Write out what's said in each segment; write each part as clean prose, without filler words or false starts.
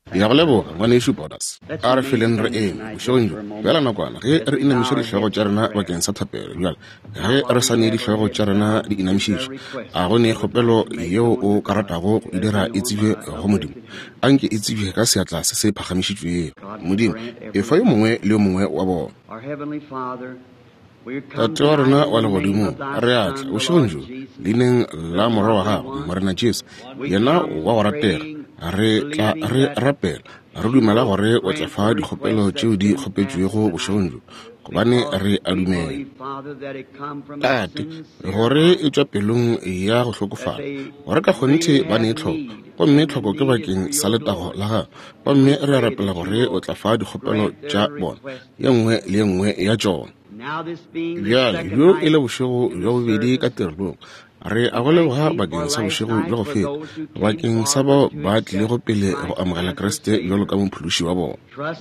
ya go leboga ngwaneso Bodas a re feleng re eme bošegong bjala nakwana ge re inamiše dihlego tša rena bakeng sa thapelo bjala ge re sa ne dihlego tša rena di inamišišwe a go ne kgopelo yeo o ka ratago go e dira e tsebje go modimo a nke e tsebje ka seatla se se phagamišitšwego modimo e fa yo mongwe le yo mongwe wa bona tate wa rena wa legodimo re atla bošegong jo leineng la morwa wa gago morena Jesu yena wa go ratega re tla re rapela re dumela gore o tla fa dikgopelo tšeo di kgopetšwego bošegong jo gobane re a dumela tate gore e tšwa pelong ya go hlokofala gore ka kgonthe ba ne tlhoko gomme tlhoko ke bakeng sa letago la gago gomme re rapela gore o tla fa dikgopelo tša bona ye nngwe le ye nngwe ya tšona bjale yo e le bošego bja bobedi ka tirelong re a go leboga bakeng sa bošego bja go feta bakeng sa bao ba tlile go pele go amogela Kriste bjalo ka mophološi wa bona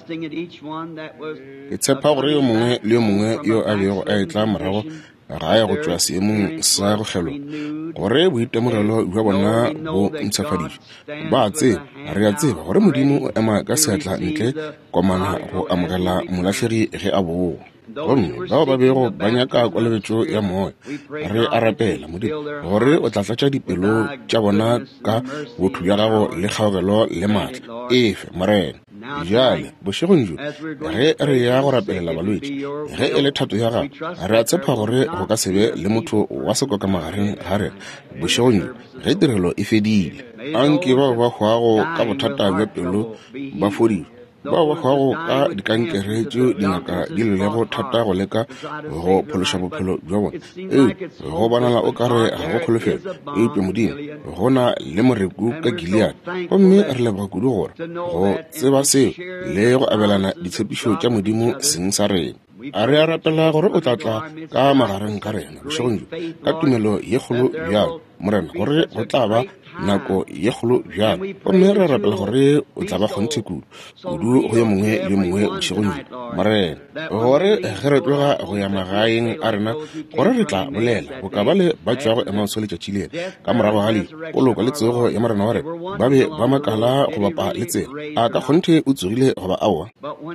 ke tshepa gore yo mongwe le yo mongwe yo a bego a etla morago ga ya go tšwa seemong sa go kgelwa gore boitemogelo bja bona bo ntshafaditšwe ba tseba re a tseba gore modimo o ema ka seatla ntle komana go amogela molatlhegi ge a boa gomme bao ba bego ba nyaka kwalebetšo ya moya re a rapela modimo gore o tla tlatša dipelo tša bona ka botho bja gago le kgaogelo le maatla efe morena bjale bošegong jo ge re ya go rapelela balwetši ge e le thato ya gago re a tshepa gore go ka sebe le motho wa sekoka magareng ga rena bošegong jo ge tirelo e fedile anke bao ba hwago ka bothata bja pelo ba fodile bao ba hwago ka dikankere tšeo dingaka di lelego thata go leka go phološa bophelo bja bona go bonala o kare ga go kgolofela eupše modimo go na le moreku ka Gilead gomme re leboga kudu gore go tseba seo le go abelana ditshepišo tša modimo seng sa rena a re a rapela gore o tlatla ka magareng ka rena bošegong jo ka tumelo ye kgolo bjalo morena gore go tla ba nako ye kgolo bjalo gomme re rapela gore o tla ba kgonthe kudu go ye mongwe le mongwe bošegong jo morena gore ge re tloga go ya magaeng a rena gore re tla bolela go ka ba le ba tšwa go ema so letšatši lena ka morago ga le poloko le tsego ya morena wa rena ba be ba makala go bapa le tsela a ka kgonthe o tsogile go ba aowa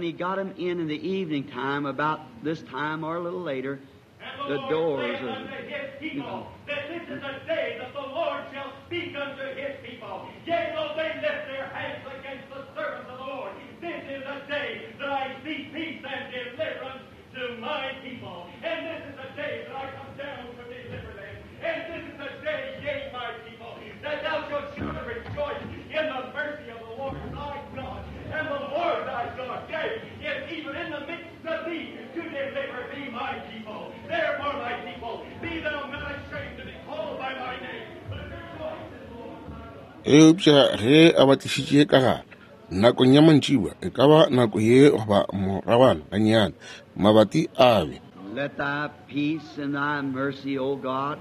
this time or a little later, the doors of this is the day that the Lord shall speak unto his people. Yea, though they lift their hands against the servants of the Lord, this is the day that I see peace and deliverance to my people. And this is the day that I come down to deliver them. And this is the day, yea, my people, that thou shalt surely rejoice in the mercy of the Lord thy God. And the Lord thy God, yea, is even in the midst of thee to deliver thee, my people. Therefore, my people, be thou not ashamed to be called by my name, but rejoice in the Lord thy God. eupša ge a batlišitše ka gana nakong ya mantšiwa e ka ba nako ye goba moragwana ka nnyane mabati a be Let thy peace and thy mercy, O God,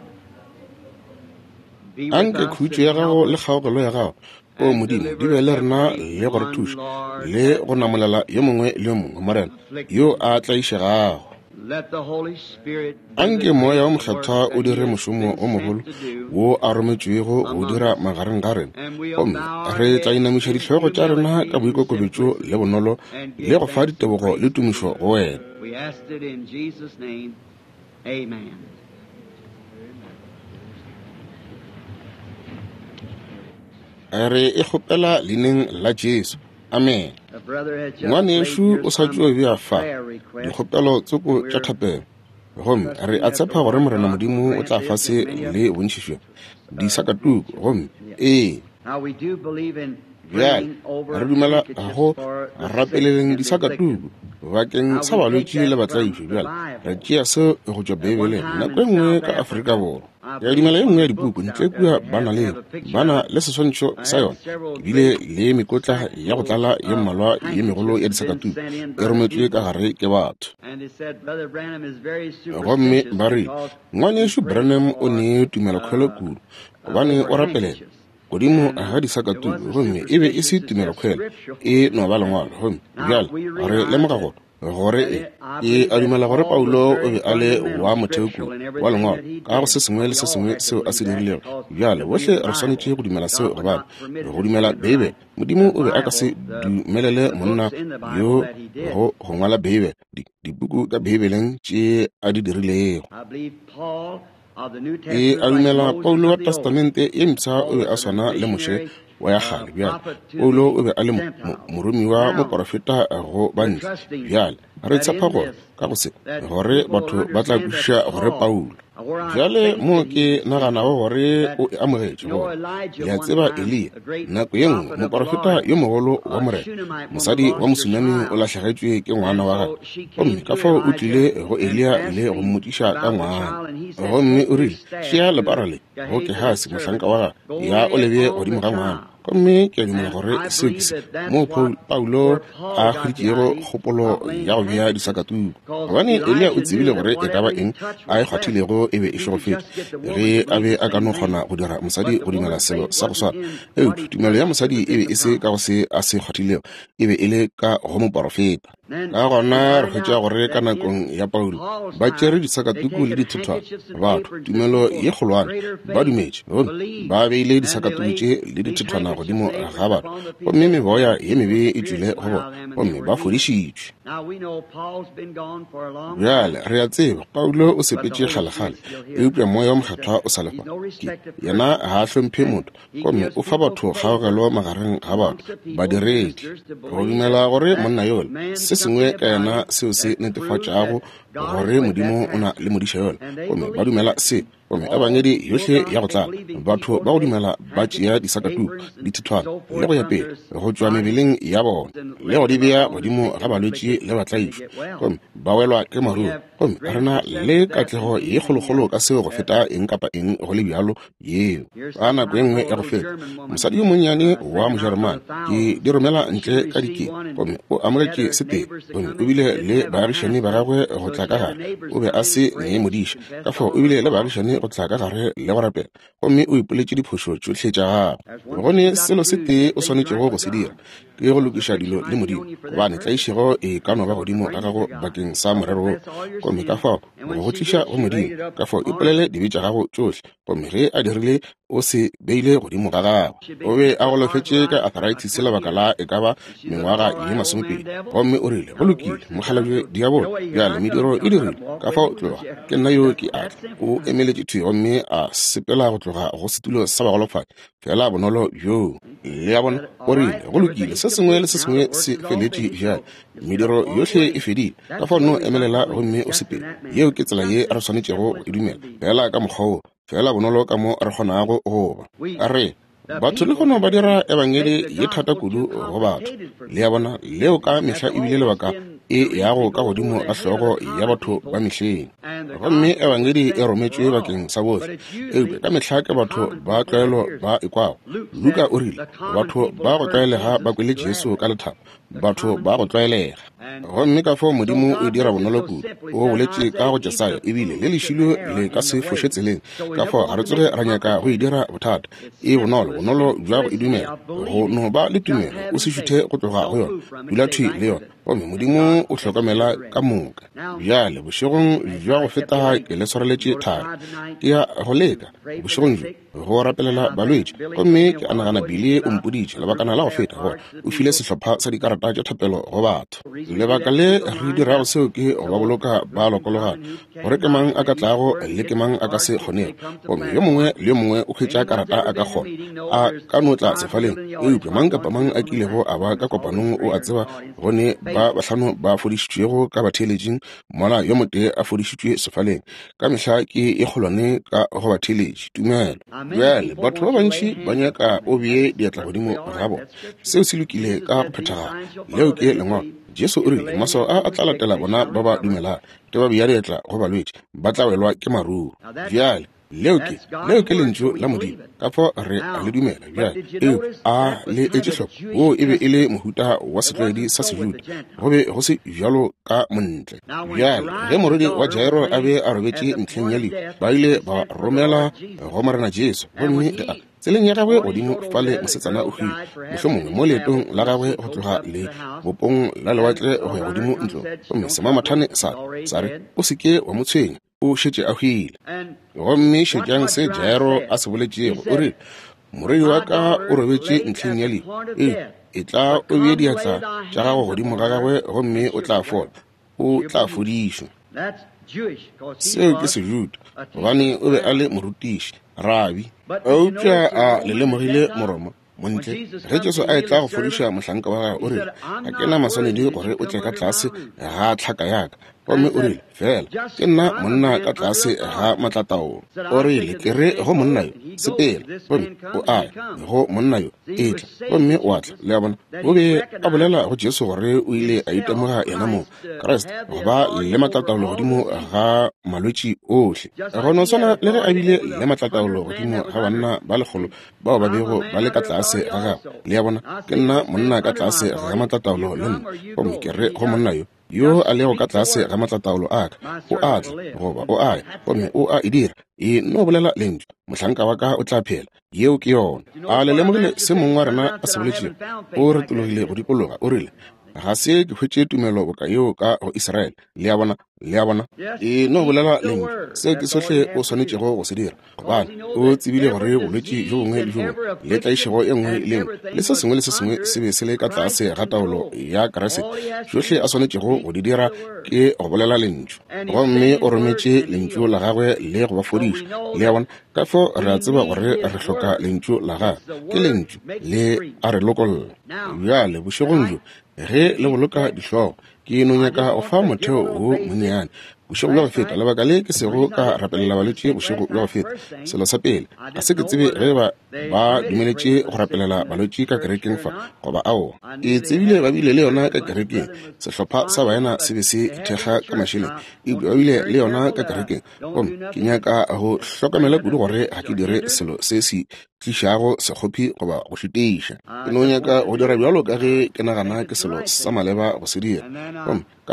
be anke with us khutšo ya gago le kgaogelo ya gago o modimo di be le rena le go re thuša le go namolela yo mongwe le yo mongwe morena yo a tlaišegago Let the Holy Spirit anke moya wa mokgethwa o dire mošomo o mogolo wo a rometšwego go dira magareng ga rena gomme re tla inamiša ditlhogo tša rena ka boikokobetšo le bonolo le go fa ditebogo le tumišo go wena. We asked it in Jesus' name. Amen. re e kgopela leineng la Jesu amen. The brother has just ngwane laid yešo here o sa tšo bja fa prayer requests. dikgopelo tsoko tša thapelo gomme re a tshepa gore morena modimo o tla fa se le bontšišwa di sa ka tuku gomme Now we do believe in bjale bringing over re dumela handkerchiefs go for the rapeleleng sick di sa and ka the tuku afflicted. bakeng sa balwetši le batlaišo bjale re tšea seo go tšwa bebeleng nako e nngwe ka Afrika Borwa ya dumela ye nngwe ya dipuku ntle kua ba na le seswantšho sa yona ebile le mekotla ya go tlala ye mmalwa ye megolo ya disakatuku e rometswe ka gare ke batho And they said Brother Branham is very gomme superstitious ba re because ngwane yešo Branham o ne tumela kgwele kudu gobane o rapelela godimo ga disakatuku gomme e be e se tumelo kgwele e no ba lengwalo gomme bjale re lemoga gore gore e a dumela gore Paulo o be a le wa motheko wa lengwalo ka go se sengwe le se sengwe seo a se dirilego. Bjale bohle re swanetše go dumela seo gobane re go dumela Beibe. Modimo o be a ka se dumelele monna yo go ngwala Beibe dibuku ka Beibeleng tše a di dirilego. E a dumela Paulo wa Testamente e mpša o be a swana le Moshe wa ya kgale. Bjale Paulo o be a le moromi wa moprofeta go bantle. Bjale re tshepa gore ka go se gore batho ba tla kwešiša gore Paulo. Bjale mo ke naganago gore o amogetše gore le a tseba Elia nako ye nngwe moprofeta yo mogolo wa morena mosadi wa mosunami o latlhegetswe ke ngwana wa gagwe gomme ka fao o tlile go Elia le go mmotšiša ka ngwana gomme o rile tšea lepara le go Gehasi mohlanka wa gagwe ya o lebe godimo ga ngwana. Gomme ke a dumela gore seo ke se mo Paulo a hweditšego kgopolo ya go bea disakatuku gobane Elia o tsebile gore e ka ba eng a e kgwathilego e be e šogofetse ge a be a ka no kgona go dira mosadi go dumela selo sa go swana. Tumelo ya mosadi e be e se ka go se a se kgwathilego e be e le ka go moprofeta. Ka gona re hwetša gore ka nakong ya Paulo ba tšere disakatuku le dithethwana batho tumelo ye kgolwane ba dumetše ba beile disakatuku tše le dithethwana godimo ga batho gomme meboya ye mebe e tswile go bona gomme ba fodišitšwe. Bjale re a tseba Paulo o sepetše kgalekgale eupša moya wa mokgethwa o sa lefa yena ga a hlomphe motho gomme o fa batho kgaogelo magareng ga batho badiredi. Go dumela gore monna yole se sengwe ka yena seo se netefatšago gore Modimo o na le modiša yole gomme ba dumela se gomme a banyedi yohle ya go tlala batho ba go dumela ba tšea disakatuku dithethwana le go ya pele go tšwa mebeleng ya bona le go di bea godimo ga balwetši le batlaišwa gomme ba welwa ke maruru gomme re na le katlego ye kgolokgolo ka seo go feta eng kapa eng go le bjalo yeo. Ka nako e nngwe ya go feta mosadi yo monnyane wa mojeremane ke di romela ntle ka dikeng gomme o amogetše seteng gomme o bile le baagišane ba gagwe go tla ka gare o be a se nee modiša ka fao o bile le baagišane go tla ka gare le go rapela gomme o ipoletše diphošo tšohle tša gagwe gone selo se tee o swanetšego go se dira ke go lokiša dilo le Modimo gobane tlaišego e ka no ba godimo ga gago bakeng sa morero wo gomme ka fao go tliša go Modimo ka fao ipolele dibe tša gago tšohle gomme ge a dirile o se beile godimo ga gagwe o be a golofetše ka arthritis lebaka la e ka ba mengwaga ye 20 gomme o rile go lokile mokgalabje diabolo bjale mediro e dirile ka fao tloga ke nna yo ke atla o emeletše thwe gomme a sepela go tloga go setulo sa bagolofadi fela bonolo bjo le ya bona o rile go lokile se sengwe le se sengwe se feletše bjale mediro yohle e fedile ka fao no emelela gomme o sepele yeo ke tsela ye re swanetšego e dumela fela ka mokgwa fela bonolo ka mo re kgonago goba a re batho le kgona ba dira ebangele ye thata kudu go batho le ya bona leo ka mehla ebile lebaka e yago ka godimo ga hlogo ya batho ba mehleng gomme ebangedi e rometšwe bakeng sa bohle eupša ka mehla ke batho ba tlwaelo ba ekwago. Luka o rile batho ba go tlwaelega ba kwele Jesu ka lethabo batho ba go tlwaelega gomme ka fao Modimo o dira bonolo kudu o boletše ka go Jesaya ebile le lešilo le ka se foše tseleng ka fao ga re tsoge ra nyaka go e dira bothata e bonolo jwa go e dumela go no ba le tumelo o se šuthe go tloga go yona dula thwi le yona gomme Modimo o hlokomela ka moka. Bjale bošegong jwa go feta ke le swareletše thari ke ya go leka bošegong jo go rapelela balwetši gomme ke a nagana bile o mpoditše lebakana la go feta gore o file sehlopha sa dikarata tša thapelo go batho lebaka le re dirago seo ke go ba boloka ba lokologana gore ke mang a ka tlago le ke mang a ka se kgonego gomme yo mongwe le yo mongwe o kgwetša karata a ka kgona a ka no tla sefaleng eupša mang kapa mang a kilego a ba ka kopanong o a tseba gone ba bahlano ba fodišitšwego ka batheeletšing mola yo motee a fodišitšwe sefaleng ka mehla ke e kgolwane ka go batheeletši tumelo. Bjale batho ba bantši ba nyaka o bee diatla godimo ga bona seo se lokile ka go phethagala leo ke lengwalo. Jesu o rile maswao a tla latela bona ba ba dumelang ke ba bea diatla go balwetši ba tla welwa ke maruru. Bjale leo ke lentšu la modimo ka fo re a le dumela bjale a le etšehloko o e be e le mohuta wa setlwaedi sa sejuda go be go se bjalo ka montle bjale ge morwedi wa Jairo a be a robetše ntlheng ya lehu ba ile ba romela go morena Jesu gomme tseleng ya gagwe godimo fale mosetsana o hwile mohlomongwe mo leetong la gagwe go tloga le bopong la lewatle go ya godimo ntlo gomme semamathane sa re o seke wa motshwenya o šetše a hwile gomme šetšang se Jairo a se boletšego o re morwedi wa ka o robetše ntlheng ya lehu e tla o bee diatla tša gago godimo ga gagwe gomme o tla fola o tla fodišwa seo ke sejuda gobane o be a le morutiši rabi eupša a le lemogile moromo montle ge Jesu a etla go fodiša mohlanka wa gagwe o rile ga ke na maswanedi gore o tle ka tlase ga tlhaka yaka gomme o rile fela ke nna monna ka tlase ga matlataolo o rile ke re go monna yo sepela gomme o aya go monna yo etla gomme o atla le a bona o be a bolela go Jesu gore o ile a itemoga yena mo Kriste go ba le matlataolo godimo ga malwetši ohle go no swana le ge a bile le matlataolo godimo ga banna ba legolo bao ba bego ba le ka tlase ga gagwe le a bona ke nna monna ka tlase ga matlataolo le nna gomme ke re go monna yo a lego ka tlase ga matlataolo a ka o atla goba o aya gomme o a e dira no bolela lentšu mohlanka wa ka o tla phela yeo ke yona a le lemogile se mongwe wa rena a se boletšego o retologile go dikologa o rile ga se ke hwetše tumelo boka yeo ka go Israele le a bona no bolela lentšu se ke sohle o swanetšego go se dira gobane o tsebile gore bolwetši jo bongwe le jo bongwe le tlaišego e nngwe le engwe le se sengwe se be se le ka tlase ga taolo ya Keresete johle a swanetšego go di dira ke go bolela lentšu gomme o rometše lentšu la gagwe le go ba fodiša le a bona ka fo re a tseba gore re hloka lentšu la gagwe ke lentšu le a re lokolola bjale bošegong jo ge le boloka dihlogo ke no nyaka o fa motheo o monnyane bošego bja go feta lebaka le ke sego ka rapelela balwetši bošego bja go feta selo sa pele ga se ke tsebe ge ba dumeletše go rapelela balwetši ka kerekeng fa goba ao ke tsebile ba bile le yona ka kerekeng sehlopha sa baena se be se thekga ka mašeleng ebile ba bile le yona ka kerekeng gomme ke nyaka go hlokomela kudu gore ga ke dire selo se se tlišago sekgophi goba go šuteiša ke no nyaka go dira bjalo ka ge ke nagana ke selo sa maleba go se dira gomme ka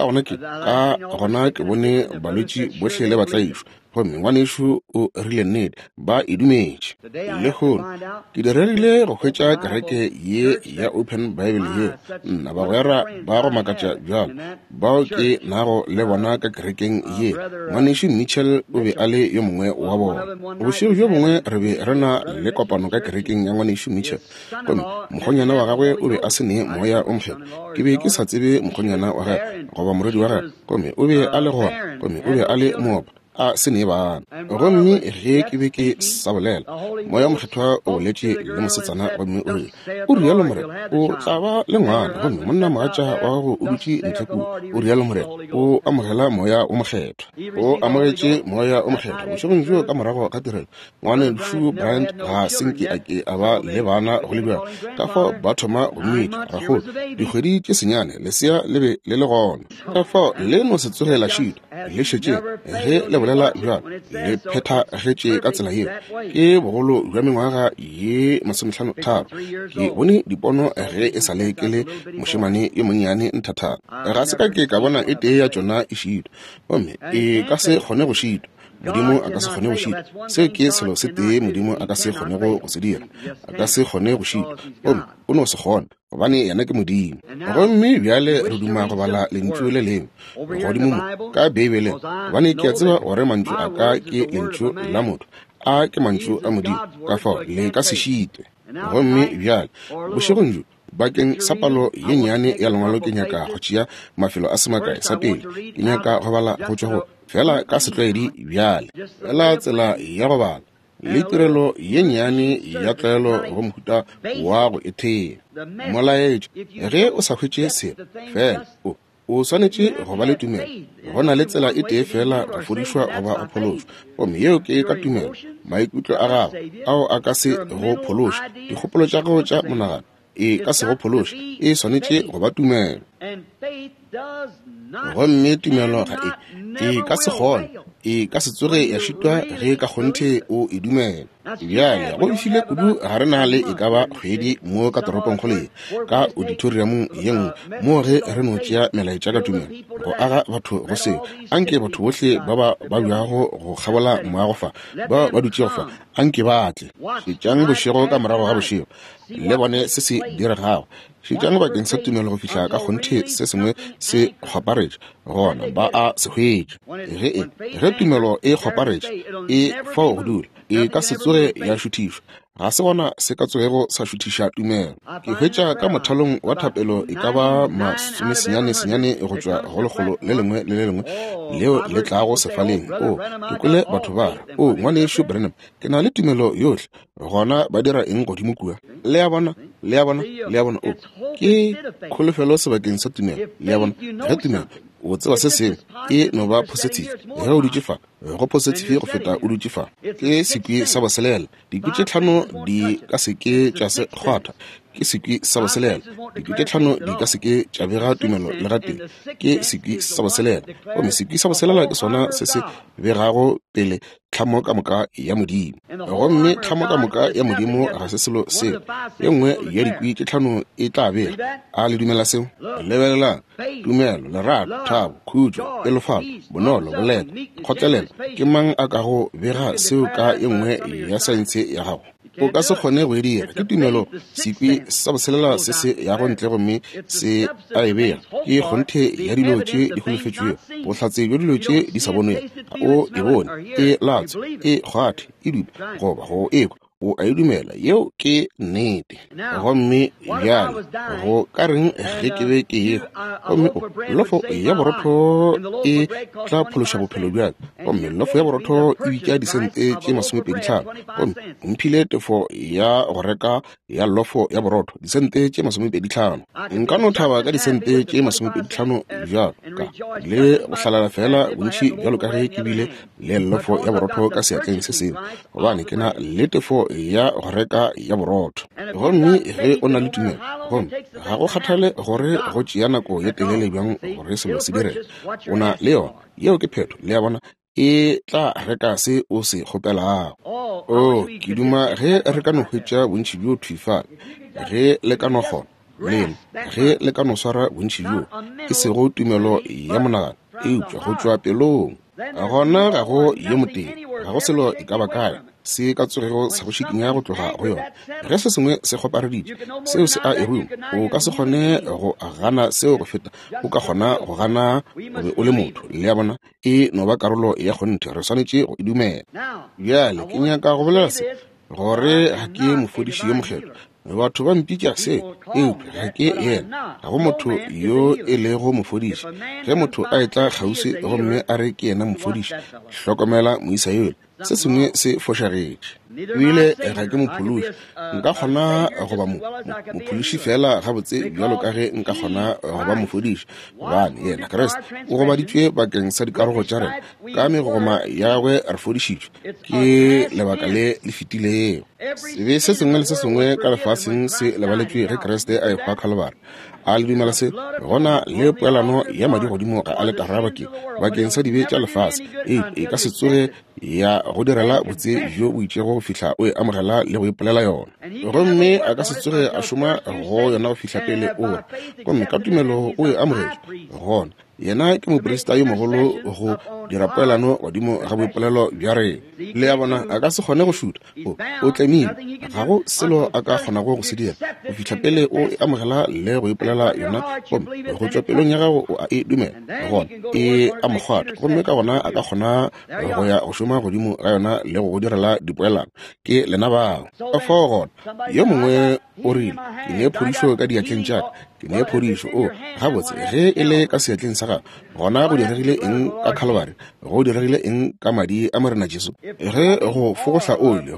gona ke bone balwetši bohle le batlaišwa gomme ngwanešo o rile nnete ba e dumetše le gono ke direrile go hwetša kereke ye ya Open Bible ye nna bagwera ba go makatša bjalo bao ke nago le bona ka kerekeng ye ngwanešo Mitchell o be a le yo mongwe wa bona bošego jo bongwe re be re na le kopano ka kerekeng ya ngwanešo Mitchell gomme mokgonyana wa gagwe o be a se ne moya o mokgela ke be ke sa tsebe mokgonyana wa gagwe goba morwedi wa gagwe gomme o be a le gona gomme o be a le moopa a se ne bana gomme ge ke be ke sa bolela moya mokgethwa o boletše le mosetsana gomme o rialo morena o tla ba le ngwana gomme monna mogatša wa gago o dutše ntlhekong o rialo morena o amogela moya o mokgethwa o amogetše moya o mokgethwa bošegong jo ka morago ga tirelo ngwanešo Bryant ga senke a ke a ba le bana go le bjalo ka fao ba thoma go mmedi ragolo dikgwedi tše senyane lesea le be le le gona ka fao le no se tsogela šito le šetše ge le bolela bjalo le phethagetše ka tsela yeo ke bogolo jwa mengwaga ye 53 ke bone dipono ge e sa le ke le mošemane yo monnyane nthathana ga se ka ke ka bona e tee ya tšona e šitwa gomme e ka se kgone go šitwa modimo a ka se kgone go šitwa seo ke selo se tee modimo a ka se kgone go se dira a ka se kgone go šitwa gomme o no se kgona gobane yena ke modimo gomme bjale re duma go bala lentšu le lengwe godimo mo ka Bibele gobane ke a tseba gore mantšu a ka ke lentšu la motho a ke mantšu a modimo ka fao le ka se šitwe gomme bjale bošegong jo bakeng sa palo ye nnyane ya lengwalo ke nyaka go tšea mafelo a semakae sa pele ke nyaka go bala go tšwa go fela ka setlwaedi bjale fela tsela ya go bala le tirelo ye nnyane ya tlaelo go mohuta wa go ethea molaetša ge o sa hwetše selo fela o swanetše go ba le tumelo go na le tsela e tee fela go fodišwa goba go phološwa gomme yeo ke ka tumelo maikutlo a gago ao a ka se go phološe dikgopolo tša gago tša monagano e ka se go phološe e swanetše go ba tumelo gomme tumelo ga e ka se kgone e ka se tsoge ya šitwa ge ka kgonthe o e dumela. Bjale go ifile kudu ga re na le e ka ba kgwedi mo ka toropong kgole ka auditoriumong yengwe mo ge re no tšea melaetša ka tumelo go aga batho go se anke batho bohle ba buago go kgabola moagofa ba dutše go fa anke batle šetšang bošego ka morago ga bošego le bone se se diregago šetšang bakeng sa tumelo go fihla ka kgonthe se sengwe se kgwaparetše gona ba a se hwetše ge tumelo e kgwaparetše e fa go dula e ka se tsoge ya šuthišwa ga se gona se ka tsogego sa šuthiša tumelo. Ke hwetša ka mothalong wa thapelo e ka ba senyane go tšwa go legolo le lengwe le le lengwe leo le tlago sefaleng ke kwele batho ba re ngwanešo Branham ke na le tumelo yohle gona ba dira eng godimo kua le ya bona ke kholofelo sebakeng sa tumelo le ya bona ge tumelo o tseba se seng e no ba positive ge o dutše fa go positive go feta o dutše fa ke sekwi sa boselela dikwi tlhano di ka seke tša se kgwatha ke sekwi sa boselela dikwi tlhano di ka seke tša bega tumelo le gateng ke sekwi sa boselela gomme sekwi sa boselela ke sona se se begago pele tlhamo ka moka ya modimo gomme tlhamo ka moka ya modimo ga se selo seo ye nngwe ya dikwi ke tlhano e tla bega a le dumela seo lebelela tumelo lerato thabo khutšo pelofalo bonolo boleta kgotlelela ke mang a ka go bega seo ka ye nngwe ya saense ya gago o ka se kgone go e dira ke tumelo sekwi sa boselela se se ya go ntle gomme se a e bega ke kgonthe ya dilo tše di holofetšwego bohlatse bja dilo tše di sa bonwego o e bone e latse e kgwathe e dupe goba go ekwa o a e dumela yeo ke nnete gomme bjale go ka reng ge ke be ke yego gomme lofo ya borotho e tla phološa bophelo bjaka gomme lofo ya borotho e bitša disente tše 25 gomme mphile tefo ya go reka ya lofo ya borotho disente tše 25 nka no thaba ka disente tše 25 bjaka le go hlalela fela bontši bjalo ka ge ke bile le lofo ya borotho ka seatleng se sengwe gobane ke na le tefo ya go reka ya borotho gomme ge o na le tumelo gomme ga go kgathale gore go tšea nako ye telele bjang gore selo se direla o na le yona yeo ke phetho le ya bona e tla reka se o se kgopelago ke duma ge re ka no hwetša bontši bjo thwifala ge le ka no kgona lena ge le ka no swara bontši bjo e sego tumelo ya monagano e upša go tšwa pelong gona ga go ye moteng ga go selo e ka ba kae se ka tsogego sa go šikinya go tloga go yona ge se sengwe se kgopareditše seo se a erung o ka se kgone go gana seo go feta o ka kgona go gana o be o le motho le ya bona e no ba karolo ya kgonthe re swanetše go e dumela bjale ke nyaka go bolela se gore ga ke mofodiši yo mokgetho batho ba mpitša se ga ke yena ga go motho yo e lego mofodiši ge motho a etla kgausi gomme a re ke yena mofodiši hlokomela moisa yole se sengwe se fošagetše o ile ga ke mophološi nka kgona go ba mophološi fela gabotse bjalo ka ge nka kgona go ba mofodiši gobane yena kreste o gobaditšwe bakeng sa dikarogo tša rena ka megogoma ya gwe re fodišitšwe ke lebaka le le fetilego sebe se sengwe le se sengwe ka lefaseng se lebaletšwe ge kreste a ekgwa kgalebare a le dumela se gona le poelano ya madi godimo ga a le taraba bakeng sa dibe tša lefase e ka se tsoge ya go direla botse jo o itšego go fihla o e amogela le go ipolela yona gomme a ka se tsoge a šoma go yona go fihla pele ore gomme ka tumelo o e amogetše gona yena ke moporista yo mogolo go dira poelano godimo ga boipolelo bja rena le ya bona a ka se kgone go šuta o tlemile ga go selo a ka kgonago go se dira go fihla pele o e amogela le go ipolela yona gomme go tšwa pelong ya gago o a e dumela gona e amogwata gomme ka gona a ka kgona go ya go šoma godimo ga yona le go direla dipoelano ke lena bao ka fao gona yo mongwe o rile ke ne phodišo ka diatleng tšaka ke ne phodišo gabotse ge e le ka seatleng sa gago gona go diregile eng ka kgalebare go diregile eng ka madi a morena Jesu ge go fogohla ole go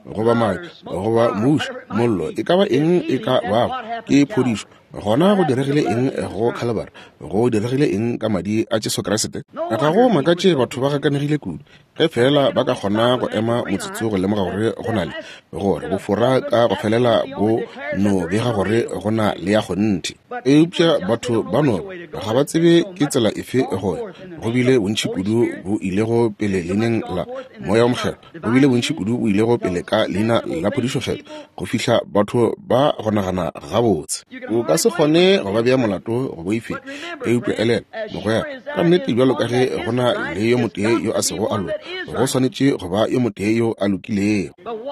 goba mai goba mush mollo e ka ba eng e ka ba ke phodišo gona go diregile eng go Calvary go diregile eng ka madi a Jesu Kriste ga go makatše batho ba gakanegile kudu ge fela ba ka kgona go ema motsotso go lemoga gore go na le gore go fora ka go felela bo no bega gore go na le ya gonthi eupša batho bano ga ba tsebe ke tsela efe gore go bile bontši kudu bo ile go pele leineng la moya o mogelo go bile bontši kudu bo ile go pele ka leina la phodišo fela go fihla batho ba gonagana gabotse o ka se kgone go ba bea molato go boife eupša elela mogoya ka nnete bjalo ka ge go na le yo motee yo a sego a loka go swanetše go ba yo motee yo a lokilego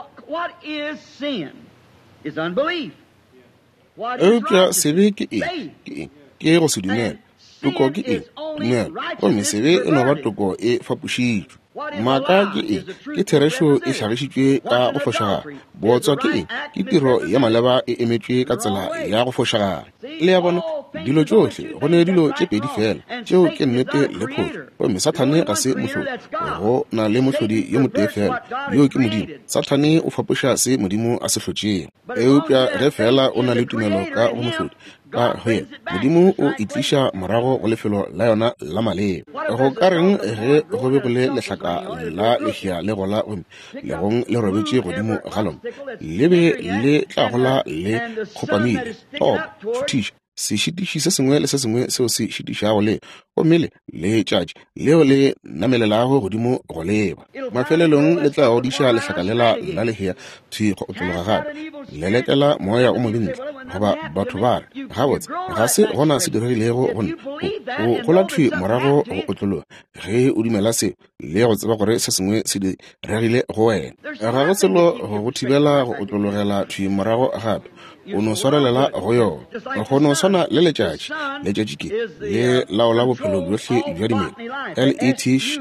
eupša sebe ke eng ke go se dumela toko ke eng dumela gomme sebe e no ba toko e fapošitšwe maaka ke eng ke therešo e hlagišitšwe ka go fošagana botswa ke eng ke tiro ya maleba e emetšwe ka tsela ya go fošagana le ya bona dilo tšohle go ne dilo tše pedi fela tšeo ke nnete le phodi gomme sathane ga se mohlodi go na le mohlodi yo motee fela yo ke modimo sathane o fapoša se modimo a se hlotšeng eupša ge fela o na le tumelo ka go mohlodi ka hoye modimo o itliša morago go lefelo la yona la maleba go ka reng ge go be go le lehlaka la lehea le gola gomme legong le robetše godimo ga lona le be le tla gola le kgopamile top šutiša se šitiši se sengwe le se sengwe seo se šitišago le gomme le tšatši leo le namelelago godimo go leba mafelelong le tla godiša lehlaka lela la lehea thwi go otlologa gape le letela moya o mobentle goba batho ba re gabotse ga se gona se diregilego gonne o gola thwi morago go otlologa ge o dumela se le go tseba gore se sengwe se diregile go wena ga go selo go thibela go otlologela thwi morago gape o no swarelela go yona go no swana le letšatši ke le laola bophelo bjohle bja dimela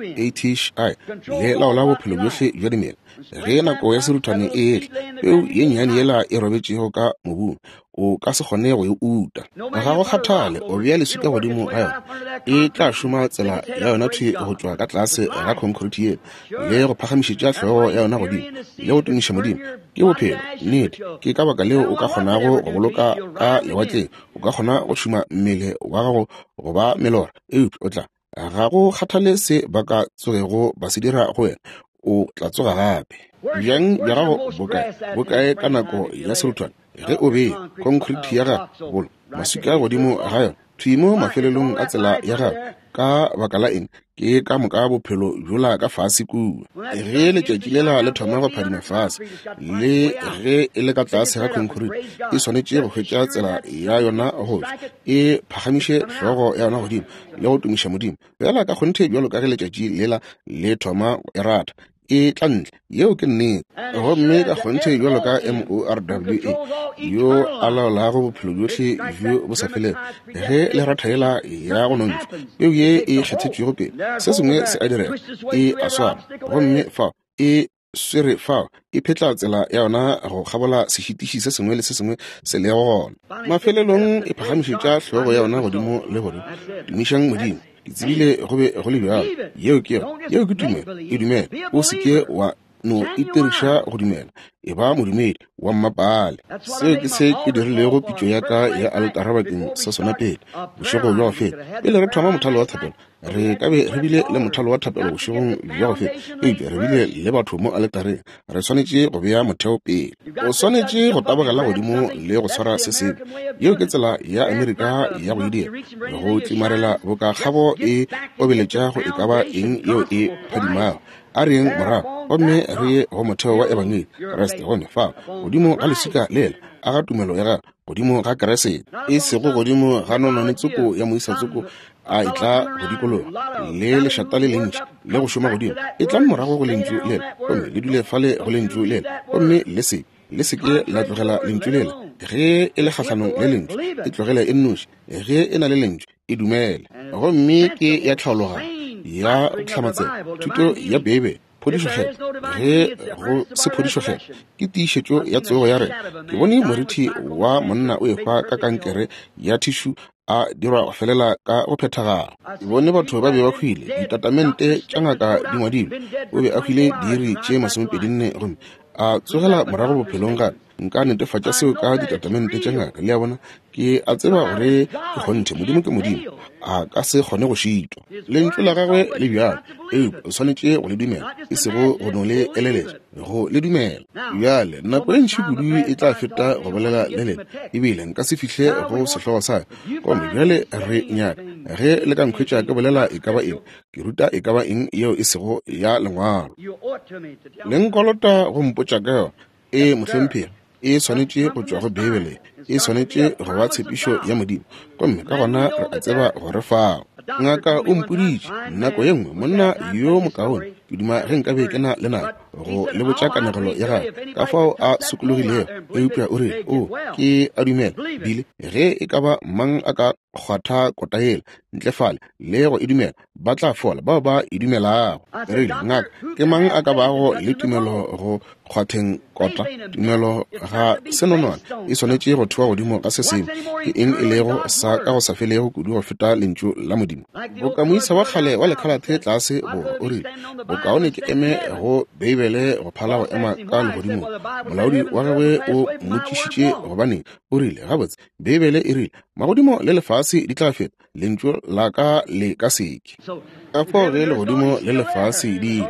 le laola bophelo bjohle bja dimela ge nako ya serutane e etle peo ye nnyane yela e robetšego ka mobung o ka se kgone go e uta ga go kgathale o bea lesuka godimo ga yona e tla šoma tsela ya yona thwi go tšwa ka tlase ga concrete yela le go phagamišetša hlogo ya yona godimo le go toniša modimo ke bophelo nnete ke ka baka leo o ka kgonago go boloka ka lewatleng o ka kgona go šoma mmele wa gago go ba melora eupša o tla ga go kgathale se ba ka tsogego ba se dira go wena o tla tsoga gape bjang bja gago bokae ka nako ya serutwane ge o be concrete ya gago bolo masuka godimo ga yona thwimo mafelelong a tsela ya gago ka baka la eng ke ka moka bophelo jola ka fase kua ge letšatši lela le thoma go phadima fase le ge e le ka tlase ga concrete e swanetše go hwetša tsela ya yona gore e phagamiše hlogo ya yona godimo le go tumiša modimo fela ka kgonthe bjalo ka ge letšatši lela le thoma e rata e tla ntle yeo ke nnete gomme ka kgonthe bjalo ka MORWA yo a laolago bophelo bjohle bjo bo sa felego ge le ratha ela ya go nontšha peo ye e kgethetšwego pele se sengwe se a direga e a swara gomme fao e swere fao e phetla tsela ya yona go kgabola sešitiši se sengwe le se sengwe se le gona mafelelong e phagamišetša hlogo ya yona godimo le gore tumišang modimo ke tsebile go be go le bjalo yeo ke tumela e dumela o seke wa no itiriša go dumela e ba modumedi wa mmapale seo ke se ke dirilego pitšo ya ka ya altara bakeng sa sona pele bošego bja go feta pele re thoma mothalo wa thapelo re ka be re bile le mothalo wa thapelo bošegong bja go feta eupša re bile le batho mo altareng re swanetše go bea motheo pele o swanetše go tabogela godimo le go swara se sebe yeo ke tsela ya Amerika ya go edira le go tlimarela bokakgabo e obeletša go e ka ba eng yeo e phadimago a reng morago gomme re ye go motheo wa ebangeli kreste gone fao godimo ga lesika lela a ga tumelo ya gago godimo ga keresete e sego godimo ga nonane tsoko ya moisatsoko a e tla go dikologa le lešata le lentši le go šoma godimo e tla morago go lentšu lela gomme le dule fale go lentšu lela gomme le seke la tlogela lentšu lela ge e le kgatlhanong le lentšu e tlogele e nnoši ge e na le lentšu e dumele gomme ke ya tlhaologa ya tlhamatsela thuto ya bebe phodišogela ge go se phodišogela ke tiišetšo ya tsogo ya rena ke bone morithi wa monna o ekgwa ka kankere ya thišu a dirwa go felela ka go phethagala ke bone batho ba be ba hwile ditatamente tša ngaka di ngwadilwe o be a hwile diiri tše 24 gomme a tsogela morago bophelong ga nka netefatša seo ka ditatamente tša ngaka le ya bona ke a tseba gore ke kgonthe modimo ke modimo a ka se kgone go šitwa lentswe la gagwe le bjalo o swanetše go le dumela e sego go no le eleletša go le dumela bjale nako e ntšhi kudu e tla feta go bolela le lena ebile nka se fihle go sehlogo sayo kome bjale re nyaka ge le ka nkhwetša ke bolela e ka ba eng ke ruta e ka ba eng yeo e sego ya lengwalo le nkolota go mpotša ka yona mohlomphegi e swanetše go tšwa go Bibele e swanetše go ba tshepišo ya modimo gomme ka gona re a tseba gore fao ngaka o mpoditše nako ye nngwe monna yo mokaone ke duma ge nka be ke na le nako go le botša kanegelo ya gae ka fao a sokologilego e upša o re ke a dumela bile ge e ka ba mang a ka kgwatha kota yela ntlefale le go e dumela ba tla fola bao ba e dumelago re ile ngaka ke mang a ka bago le tumelo go kgwatheng kota tumelo ga senonwana e swanetše go thua godimo ka se sengwe ke eng e lego sa ka go sa felego kudu go feta lentšu la modimo bokamoisa wa kgale wa lekgalathe tlase o rile bokaone ke eme go Bibele go phala go ema ka legodimo molaodi wa gagwe o mmotšišitše gobane o rile gabotse Bibele e rile magodimo le lefase di tla feta lentšu la ka le ka seke ka fao ge legodimo le lefase di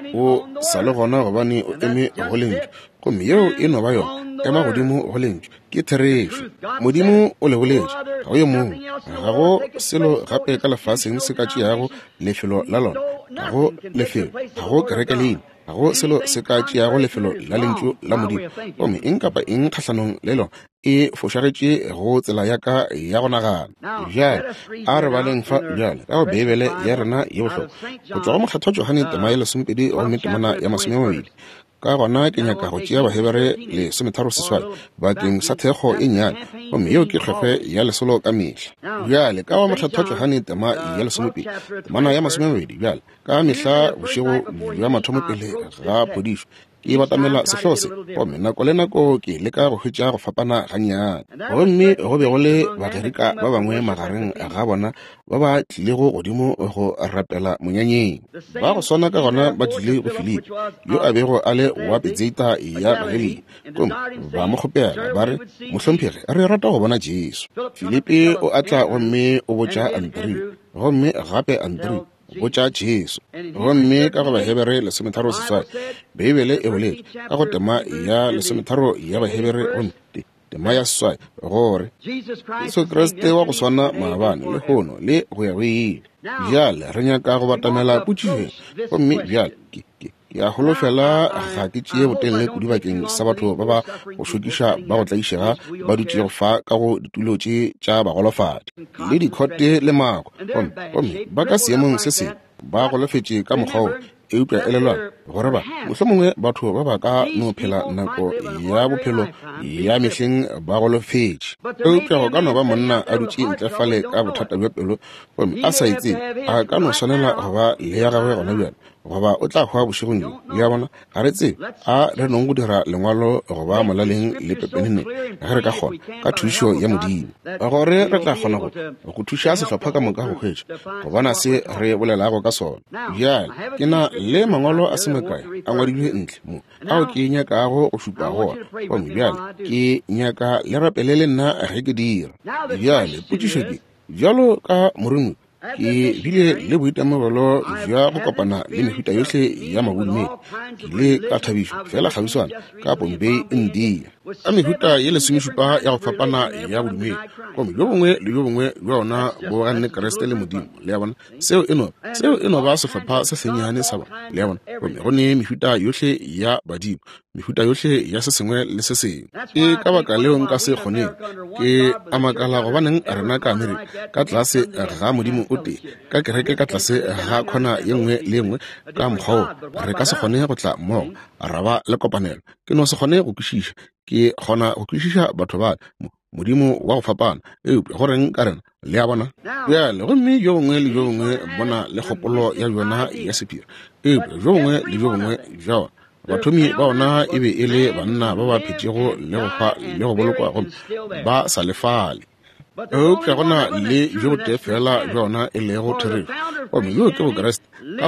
o sa le gona gobane o eme go lentšu gomme yeo e no ba yona ema godimo go lentšu ke therešo modimo o le boletše ga o ye mongwe ga go selo gape ka lefaseng se ka tšeago lefelo la lona ga go lefelo ga go kereke leina ga go selo se ka tšeago lefelo la lentšu la modimo gomme eng kapa eng kgatlhanong le lona e fošagetše go tsela ya ka ya go nagana bjale a re baleng fa bjale ka go Bibele ya rena ye bohlokwa go tšwa go mokgatho wa Johane tema ya 20 gomme temana ya 20 ka gona ke nyaka go tšea Bahebere le 13 bakeng sa thekgo e nnyane gomme yeo ke kgwekgwe ya lesolo ka mehla bjale ka wa mokgatho wa Johane tema ya 20 temana ya 20 bjale ka mehla bošego bja mathomo pele ga phodišo ke batamela sehlose gomme nako le nako ke leka go hwetša go fapana gannyane gomme go be go le bagerika ba bangwe magareng ga bona ba ba tlilego godimo go rapela monyanyeng ba go swana ka gona ba tlile go Filipi yo a bego a le wa Betsaida ya Galili gomme ba mo kgopela ba re mohlomphegi re rata go bona Jesu Filipi o atla gomme o botša Andrew gomme gape Andrew botša Jesu gomme ka go Bahebere le 13 Bibele e boletše ka go tema ya 13 ya Bahebere gomme tema ya 7 gore Jesu Kriste wa go swana maabane le gono le go ya go ile bjale re nyaka go batamela potšišeng gomme bjale ke a holofela ga ke tšee botelele kudu bakeng sa batho ba ba go šokiša ba go tlaišega ba dutše go fa ka go ditulo tša bagolofadi le dikhote le mako gomme ba ka seemong se sengwe ba golofetše ka mokgwa e upša elelwana gore ba mohlomongwe batho ba ba ka no phela nako ya bophelo ya mehleng ba golofetše e upša go ka no ba monna a dutše ntlefale ka bothata bja pelo gomme a sa etse a ka no swanela go ba le ya gagwe gona bjana goba o tla hwa bošegong le ya bona ga re tsebe a re nong go dira lengwalo goba molaleng le pepenene ge re ka kgona ka thušo ya modimo gore re tla kgona go thuša sehlopha ka moka go hwetša go bona se re bolelago ka sona bjale ke na le mangwalo a semekae a ngwadilwe ntle mo ao ke nyakago go šupa goa gomme bjale ke nyaka le rapele le nna ge ke dira bjale potšišo ke bjalo ka morongwe ke bile le boitemogelo jwa go kopana le mehuta yohle ya mabudumedi ke ile ka thabišo fela kgabišwana ka Bombay India ka mehuta ye 17 ya go fapana ya bodumedi gomme jo bongwe le jo bongwe jwa ona bo ganne Kriste le modimo le ya bona seo eno ba sehlopha se senyane sa bona le ya bona gomme go ne mehuta yohle ya badimo mehuta yohle ya se sengwe le se sengwe ke ka baka leo nka se kgoneng ke amakala go baneng rena ka Amerika ka tlase ga modimo o te ka kereke ka tlase ga khona ye nngwe le nngwe ka mokgwa re ka se kgone go tla mmogo ra ba le kopanelo ke no se kgone go kwešiša ke kgona go kwešiša batho ba modimo wa go fapana go reng ka rena le ya bona bjale gomme jo bongwe le jo bongwe bona le kgopolo ya yona ya sephiri jo bongwe le jo bongwe jwa bathomi ba ona e be e le banna ba ba phetšego le go bolokwa gomme ba sa lefale eupša gona le jo bote fela jwa ona e lego therešo gomme yo ke bo Kriste ka gona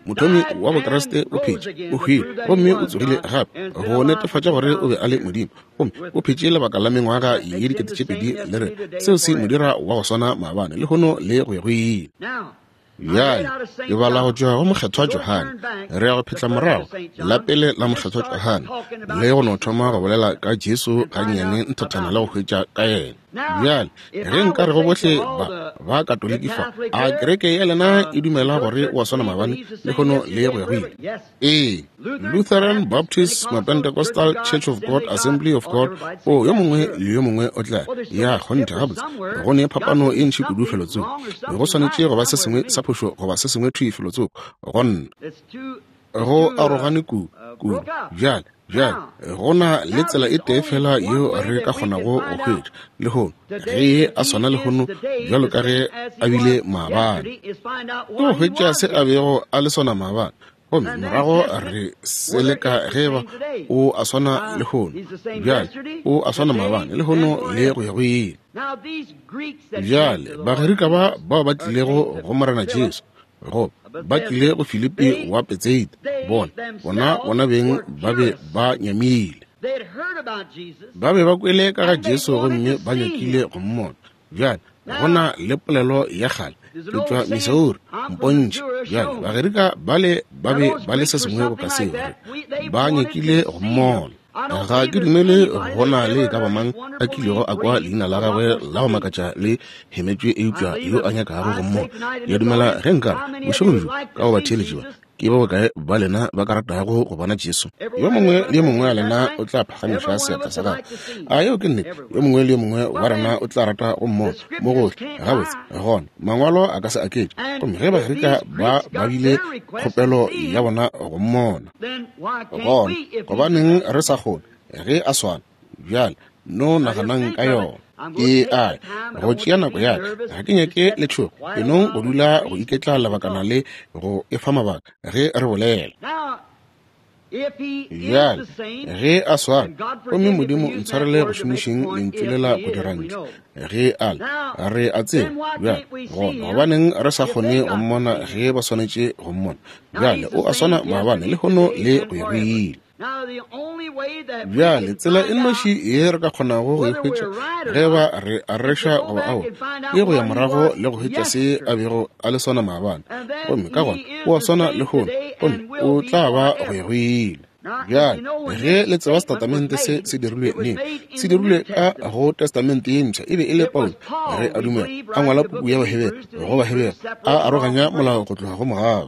mothomi wa bokreste o phetse o hwile gomme o tsogile gape go netefatša gore o be a le modimo gomme o phetse lebaka la mengwaga ye dikete tše pedi le re seo se modira wa go swana maabane le gono le go ile bjale ke bala go tšwa go mokgethwa Johane re ya go phetla morago la pele la mokgethwa Johane le go no thoma go bolela ka Jesu gannyane nthathana la go hwetša ka yena bjale ge nka re go bohle ba katolikifa a kereke ya lena e dumela gore wa swana maabane le gono le go ile Lutheran, Baptist, Pentecostal, Church of God, Assembly of God o yo mongwe le yo mongwe o tla ya gonta gabotse go ne phapano e ntši kudu felotso go swanetše go ba se sengwe sa phošo go ba se sengwe thui felotso go nna go arogane ku bjale go na le tsela e tee fela yo re ka kgonago go hwetša le gono ge a swana le gono bjalo ka ge a bile maabane ke go hwetša se a bego a le sona maabane gomme morago re seleka ge ba o a swana le gono bjale o a swana maabane le gono le go ya go ile bjale bagerika ba tlilego go morena Jesu go ba tlile go Filipi wa Betsaida bona beng ba be ba nyamile ba be ba kwele ka ga Jesu gomme ba nyakile go mmona bjale gona le polelo ya gale ke tšwa Missouri mpontšhe bjale bagerika ba le se sengwe go ka seo ba nyakile go mmona ga ke dumele gona le ka bamang a kilego a kwa leina la gagwe la go makatša le hemetswe eupša yo a nyakago go mmona ya dumela ge nka bošomojo ka go ba theeletšiwa ke ba bokae ba lena ba ka ratago go bona Jesu yo mongwe le yo mongwe a lena o tla phagamiša seatla sa gagwe a eo ke nnete yo mongwe le yo mongwe wa rena o tla rata go mmona mo gotlhe gabotse gona mangwalo a ka se aketše gomme ge bagerika ba bile kgopelo ya bona go mmona gona gobaneng re sa kgone ge a swana bjale no naganang ka yona go tšea nako yaka ga ke nyake letšhogo enong go dula go iketla lebakana le go efa mabaka ge re bolela bjale ge a swana gomme modimo ntshwarele go šomišeng lentšwelela go dirantšha ge ala re a tseba bjale gona gobaneng re sa kgone go mmona ge ba swanetše go mmona bjale o a swana maabane le gono le go ya go ile bjale tsela e nnoši ye re ka kgonago go e hwetša ge ba re a reša goba ao e go ya morago le go hwetša se a bego a le swana maabane gomme ka gona o a swana le gono gomme o tla ba go ya go ile bjale ge le tseba setatamente se dirilwe neng se dirilwe ka go testamente ye ntšha e be e le Paulo ge a dumela a ngwala puku ya bahebela goba hebela a aroganya molao go tloga go morago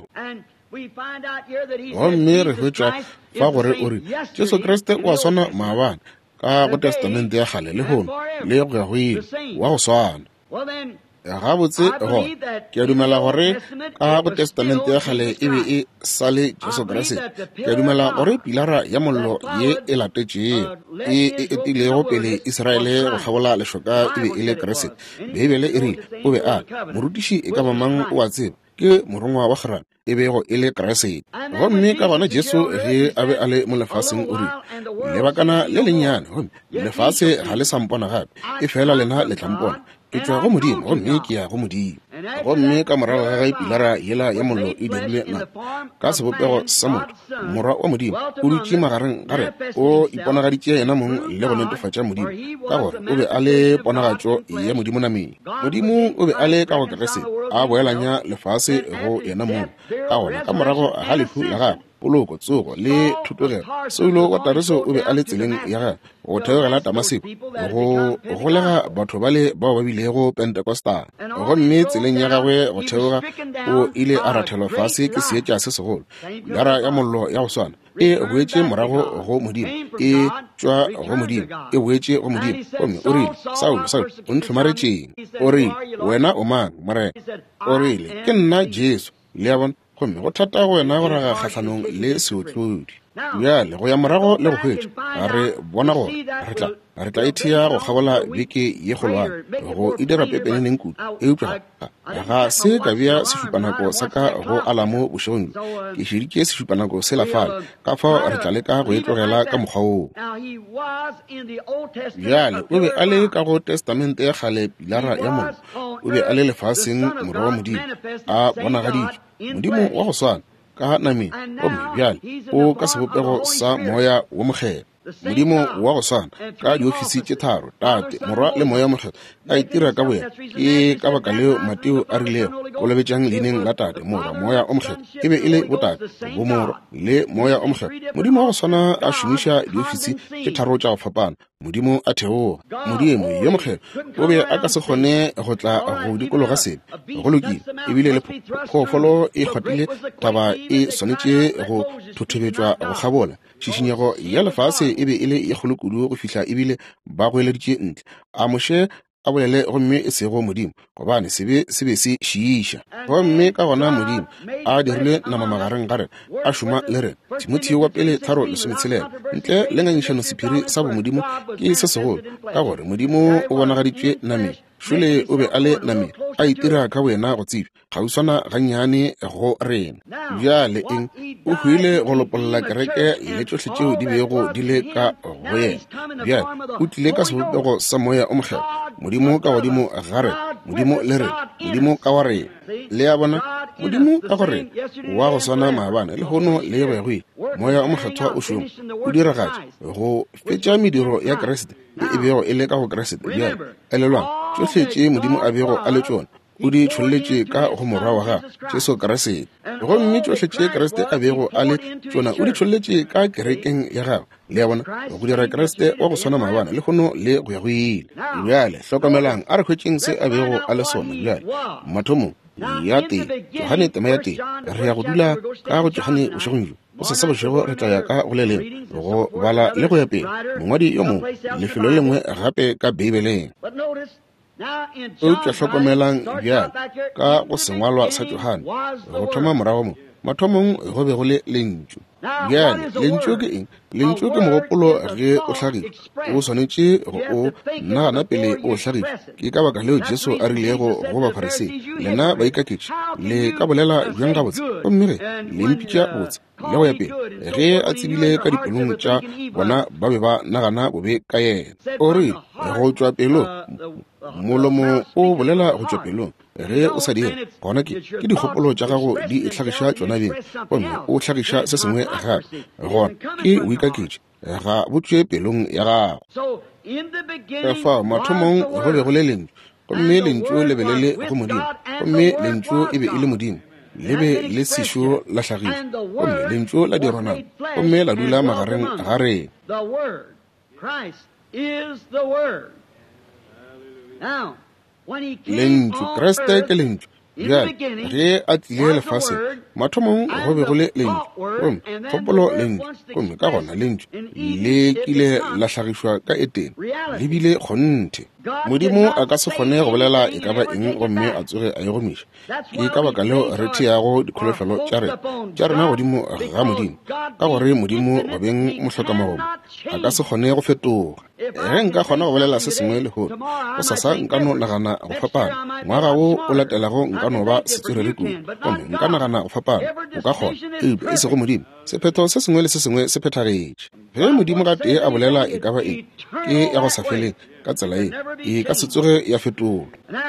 gomme re hwetša fa gore o re Jesu Kriste o a swana maabane ka go testamente ya kgale le gono le go ya go ile wa go swana gabotse gona ke a dumela gore ka go testamente ya kgale e be e sa le Jesu Kriste ke a dumela gore pilara ya mollo ye e latetšego e etilego pele Israele go kgabola lešoka e be e le Kriste Bibele e rile o be a morutiši e ka bamang o a tseba ke morongwa wa Harane e bego e le Kriste gomme ka gona Jesu ge a be a le mo lefaseng o rile lebakana le lennyane gomme lefase ga le sampona gape e fela lena le tlampona ke tšwa go modimo gomme ke ya go modimo gomme ka morago ga pilara yela ya mollo e dirile na ka sebopego sa motho morwa wa modimo o dutše magareng gare o iponagaditše yena mong le go netefatša modimo ka gore o be a le ponagatšo ya modimo nameng modimo o be a le ka go Kriste a boelanya lefase go yena mong ka gona ka morago ga lehu la gagwe poloko tsogo le thutogelo Saulo wa Tareso o be a le tseleng ya gagwe go theogela Damaseko go golega batho ba le bao ba bilego Pentecostal gomme tseleng ya gagwe go theoga o ile a rathelwa fase ke seetša se segolo yara ya mollo ya go swana e boetše morago go modimo e tšwa go modimo e boetše go modimo gomme o rile Saulo o ntlhomaretšeng o rile wena o mang morena o rile ke nna Jesu le ya bona gomme go thata go wena go raga kgatlhanong le seotlodi bjale go ya morago le go hwetša a re bona gore re tla ethea go kgabola beke ye kgolwane go e dira pepeneneng kudu eupša ga se ka bea sešupanako sa ka go ala mo bošegong ke šeditše sešupanako se la fale ka fao re tla leka go e tlogela ka mokgwa woo bjale o be a le ka go testamente ya kgale pilara ya mollo o be a le lefaseng morwa wa modimo a bonagaditšwe modimo wa go swana ka name gomme bjale o ka sebopego sa moya wo mokgelo modimo wa go swana ka diofisi tše tharo tate morwa le moya mokgelo a itira ka boyena ke ka baka leo Mateo a rilego go lebetšang leineng la tate morwa moya o mokgelo e be e le botate bo morwa le moya o mokgelo modimo wa go swana a šomiša diofisi tše tharo tša go fapana modimo a theoga modimo yo mokgelo o be a ka se kgone go tla go dikologa sebe go lokile ebile le phoofolo e kgotile taba e swanetše go thothobetšwa go kgabola šišinyego ya lefase e be e le e kgolo kudu go fihla ebile ba go eleditše ntle a moše a bolele gomme e sego modimo gobane se be se šiiša gomme ka gona modimo a dirile nama magareng gare a šoma le rena Timotheo wa pele 3:16 ntle le ngangišano sephiri sa bomodimo ke se segolo ka gore modimo o bonagaditšwe nameng šole o be a le nameng a itira ka wena go tsebe ga o swana gannyane go rena bjale eng o hwile go lopolola kereke le tšohle tšeo di bego di le ka go yena bjale o tlile ka sebopego sa moya o mokgelo modimo ka godimo gare modimo le rena modimo ka wa rena le ya bona modimo ka go rena wa go swana maabane le gono le begwe moya o mokgethwa o šoma o diragatša go fetša mediro ya keresete e bego e le ka go keresete bjale elelwang tšohle tše modimo a bego a le tšona o di tšholetše ka go morwa wa ga Jesu Kriste gomme tšohle tše Kriste a bego a le tšona o di tšholetše ka kerekeng ya gagwe le ya bona go dira Kriste wa go swana maabane le gono le go ya go ile bjale hlokomelang a re hwetšeng se a bego a le sona bjale mathomong ya tee Johane tema ya tee re ya go dula ka go Johane bošegong o se sa bošego re tla ya ka go leleng go bala le go ya pele mongwadi yo mongwe lefelo le lengwe gape ka Bibeleng o tla hlokomelang bjale ka go sengwalwa sa Johane go thoma morago mo mathomong go be go le lentšu bjale lentšu ke eng lentšu ke mogopolo ge o hlagile o swanetše go o nagana pele o hlagile ke ka baka leo Jesu a rilego go bafariseng lena ba ikaketše le ka bolela bjang gabotse gomme ge le mpitša botse le go ya pele ge a tsebile ka dipelong tša bona ba be ba nagana bobe ka yena o rile go tšwa pelo molomo o bolela go tšwa pelong ge o sa dira gona ke dikgopolo tša gago di hlagiša tšona beng gomme o hlagiša se sengwe gape gona ke o ikaketše ga botšwe pelong ya gago fa mathomong go be go le lentšu gomme lentšu le be le le go modimo gomme lentšu e be e le modimo le be le sešo la hlagile gomme lentšu la dironang gomme la dula magareng ga rena lentšu Kriste ke lentšu bjale ge a tlile lefase mathomong go be go le lentšu gomme kgopolo lentšu gomme ka gona lentšu le kile la hlagišwa ka eteng le bile kgonthe modimo a ka se kgone go bolela e ka ba eng gomme a tsoge a e gomiša ke ka baka leo re theago dikholofelo tša rena godimo ga modimo ka gore modimo go beng mohloka-magomo a ka se kgone go fetoga ge nka kgona go bolela se sengwe le gone go sasa nka no nagana go fapana ngwaga wo o latelago nka no ba setswerere kudu gomme nka nagana go fapana o ka kgona e se go modimo sephetho se sengwe le se sengwe se phethagetše ge modimo ka tee a bolela e ka ba eng ke ya go sa feleng ka tsela e ka se tsoge ya fetola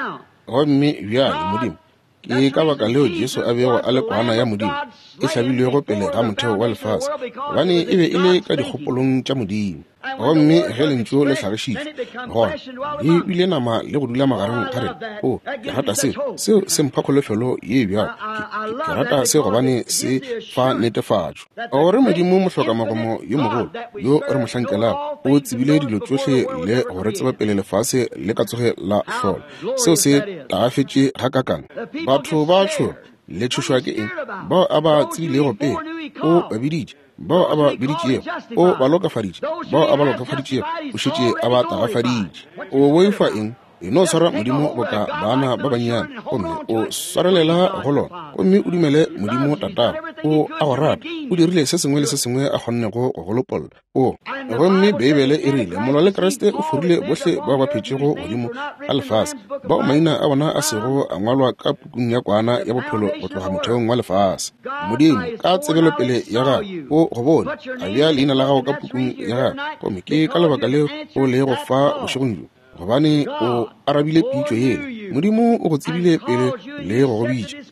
gomme bjale modimo ke ka baka leo Jesu a bego a le kwana ya modimo e hlabilwego pele ga motheo wa lefase gobane e be e le ka dikgopolong tša modimo gomme ge lentšu le hlagišitšwe gona e bile nama le go dula magareng ga rena ke rata seo se mpha kgolofelo ye bjalo ke rata se gobane se fa netefatšo gore modimo mohloka-magomo yo mogolo yo re mohlankelago o tsebile dilo tsohle le gore tseba pele lefase le ka tsoge la hlola seo se tagafetše ga kakana batho ba tšho le tšhošwa ke eng bao a ba tsebilego pele o babiditše bao a ba biditšego o ba lokafaditše bao a ba lokafaditšego o šetše a ba tagafaditše o boifa eng e no swara modimo boka bana ba bannyane gomme o swarelela go lona gomme o dumele modimo tatago o a go rata o dirile se sengwe le se sengwe a kgonnego go golopolola gomme Bibele e rile molwa le Kriste o forile bohle ba ba phetšego godimo a lefase bao maina a bona a sego a ngwalwa ka pukung ya kwana ya bophelo go tloga motheong wa lefase modimo ka tsebelo pele ya gago o go bone a bea leina la gago ka pukung ya gago gomme ke ka lebaka leo o le go fa bošegong jo gobane o arabile pitšo yena modimo o go tsebile pele le go go bitša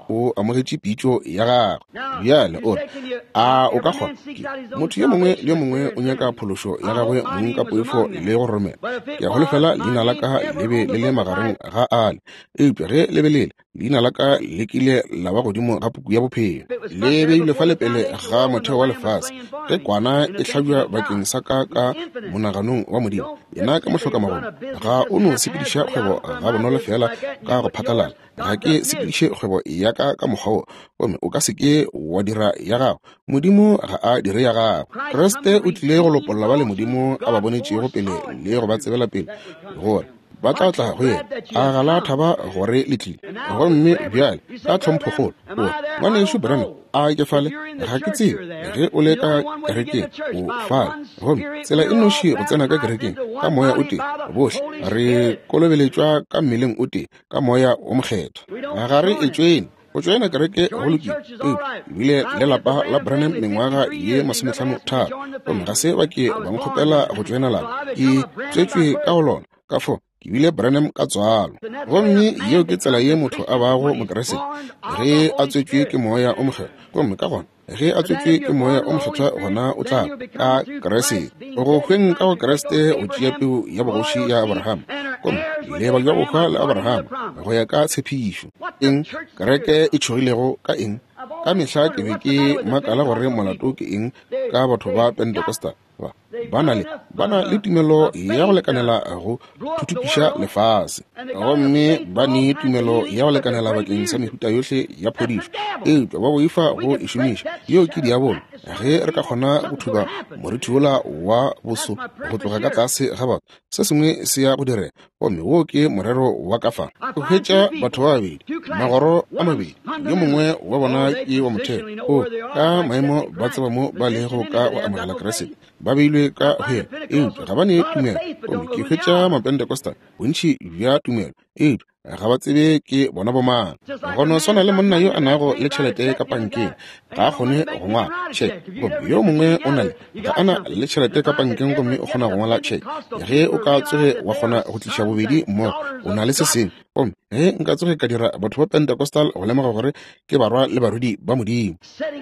o amogetše pitšo ya gagwe. Bjale o re a o ka kgona motho yo mongwe le yo mongwe o nyaka phološo ya gagwe mong ka poifo le go romela. Ke a holofela leina la ka lebe le le magareng ga ale eupša ge lebelele leina la ka le kile la ba godimo ga puku ya bophelo le beilwe fa lepele ga motheo wa lefase ge kwana e hlabja bakeng sa ka monaganong wa modimo. Yena ka mohlokamagono ga o no sepediša kgwebo ga bonolo fela ka go phatlalala. Ga ke sepediše kgwebo ya ka mokgwa gomme o ka seke wa dira ya gago modimo ga a dire ya gago. Kriste o tlile go lopolola ba le modimo a ba bonetšego pele le go ba tsebela pele gore ba tla tla go yena a gala thaba gore le tlile gomme bjale ka tlhompho kgolo ngwanešo Branham a ke fale ga ke tsebe ge o le ka kerekeng o fale gomme tsela e noši go tsena ka kerekeng ka moya o tee bohle re kolobeletšwa ka mmeleng o tee ka moya o mokgetho ga re e tšwene go tšwena kereke go lokile ebile lelapa la Branham mengwaga ye 53 gomme ga se ba ke ba nkgopela go tšwena lapa ke tswetswe ka go lona ka fo ke bile Branham ka tswalo gomme yeo ke tsela ye motho a bago mokeresete ge a tswetswe ke moya o mokgetho gomme ka gona ge a tswetswe ke moya o mokgethwa gona o tla ka keresete go hweng ka go keresete o tšea peo ya bogoši ya Abraham gomme leba jwa bokgwa le Abraham go ya ka tshepišo eng kereke e tšhogilego ka eng ka mehla ke be ke makala gore molato ke eng ka batho ba Pentecostal ba na le tumelo ya go lekanela go thuthupiša lefase gomme ba ne tumelo ya go lekanela bakeng sa mehuta yohle ya phodišo eupša ba boifa go e šomiša yeo ke diabolo ge re ka kgona go thuba moriti wola wa boso go tloga ka tlase ga batho se sengwe se ya go direga gomme wo ke morero wa ka fana go hwetša batho ba babedi magoro a mabedi yo mongwe wa bona ke wa motheo o ka maemo ba tseba mo ba lego ka go amogela keresete ba beilwe ka hwela eupša ga ba ne tumelo gomme ke hwetša mapentekostal bontši bja tumelo eupša ga ba tsebe ke bona bomang go no swana le monna yo a nago le tšhelete ka pankeng ga a kgone go ngwala tšheke gomme yo mongwe o na le ga a na le tšhelete ka pankeng gomme o kgona go ngwala tšheke ge o ka tsoge wa kgona go tliša bobedi mmogo o na le se sengwe gomme ge nka tsoge ka dira batho ba Pentecostal go lemoga gore ke barwa le barudi ba modimo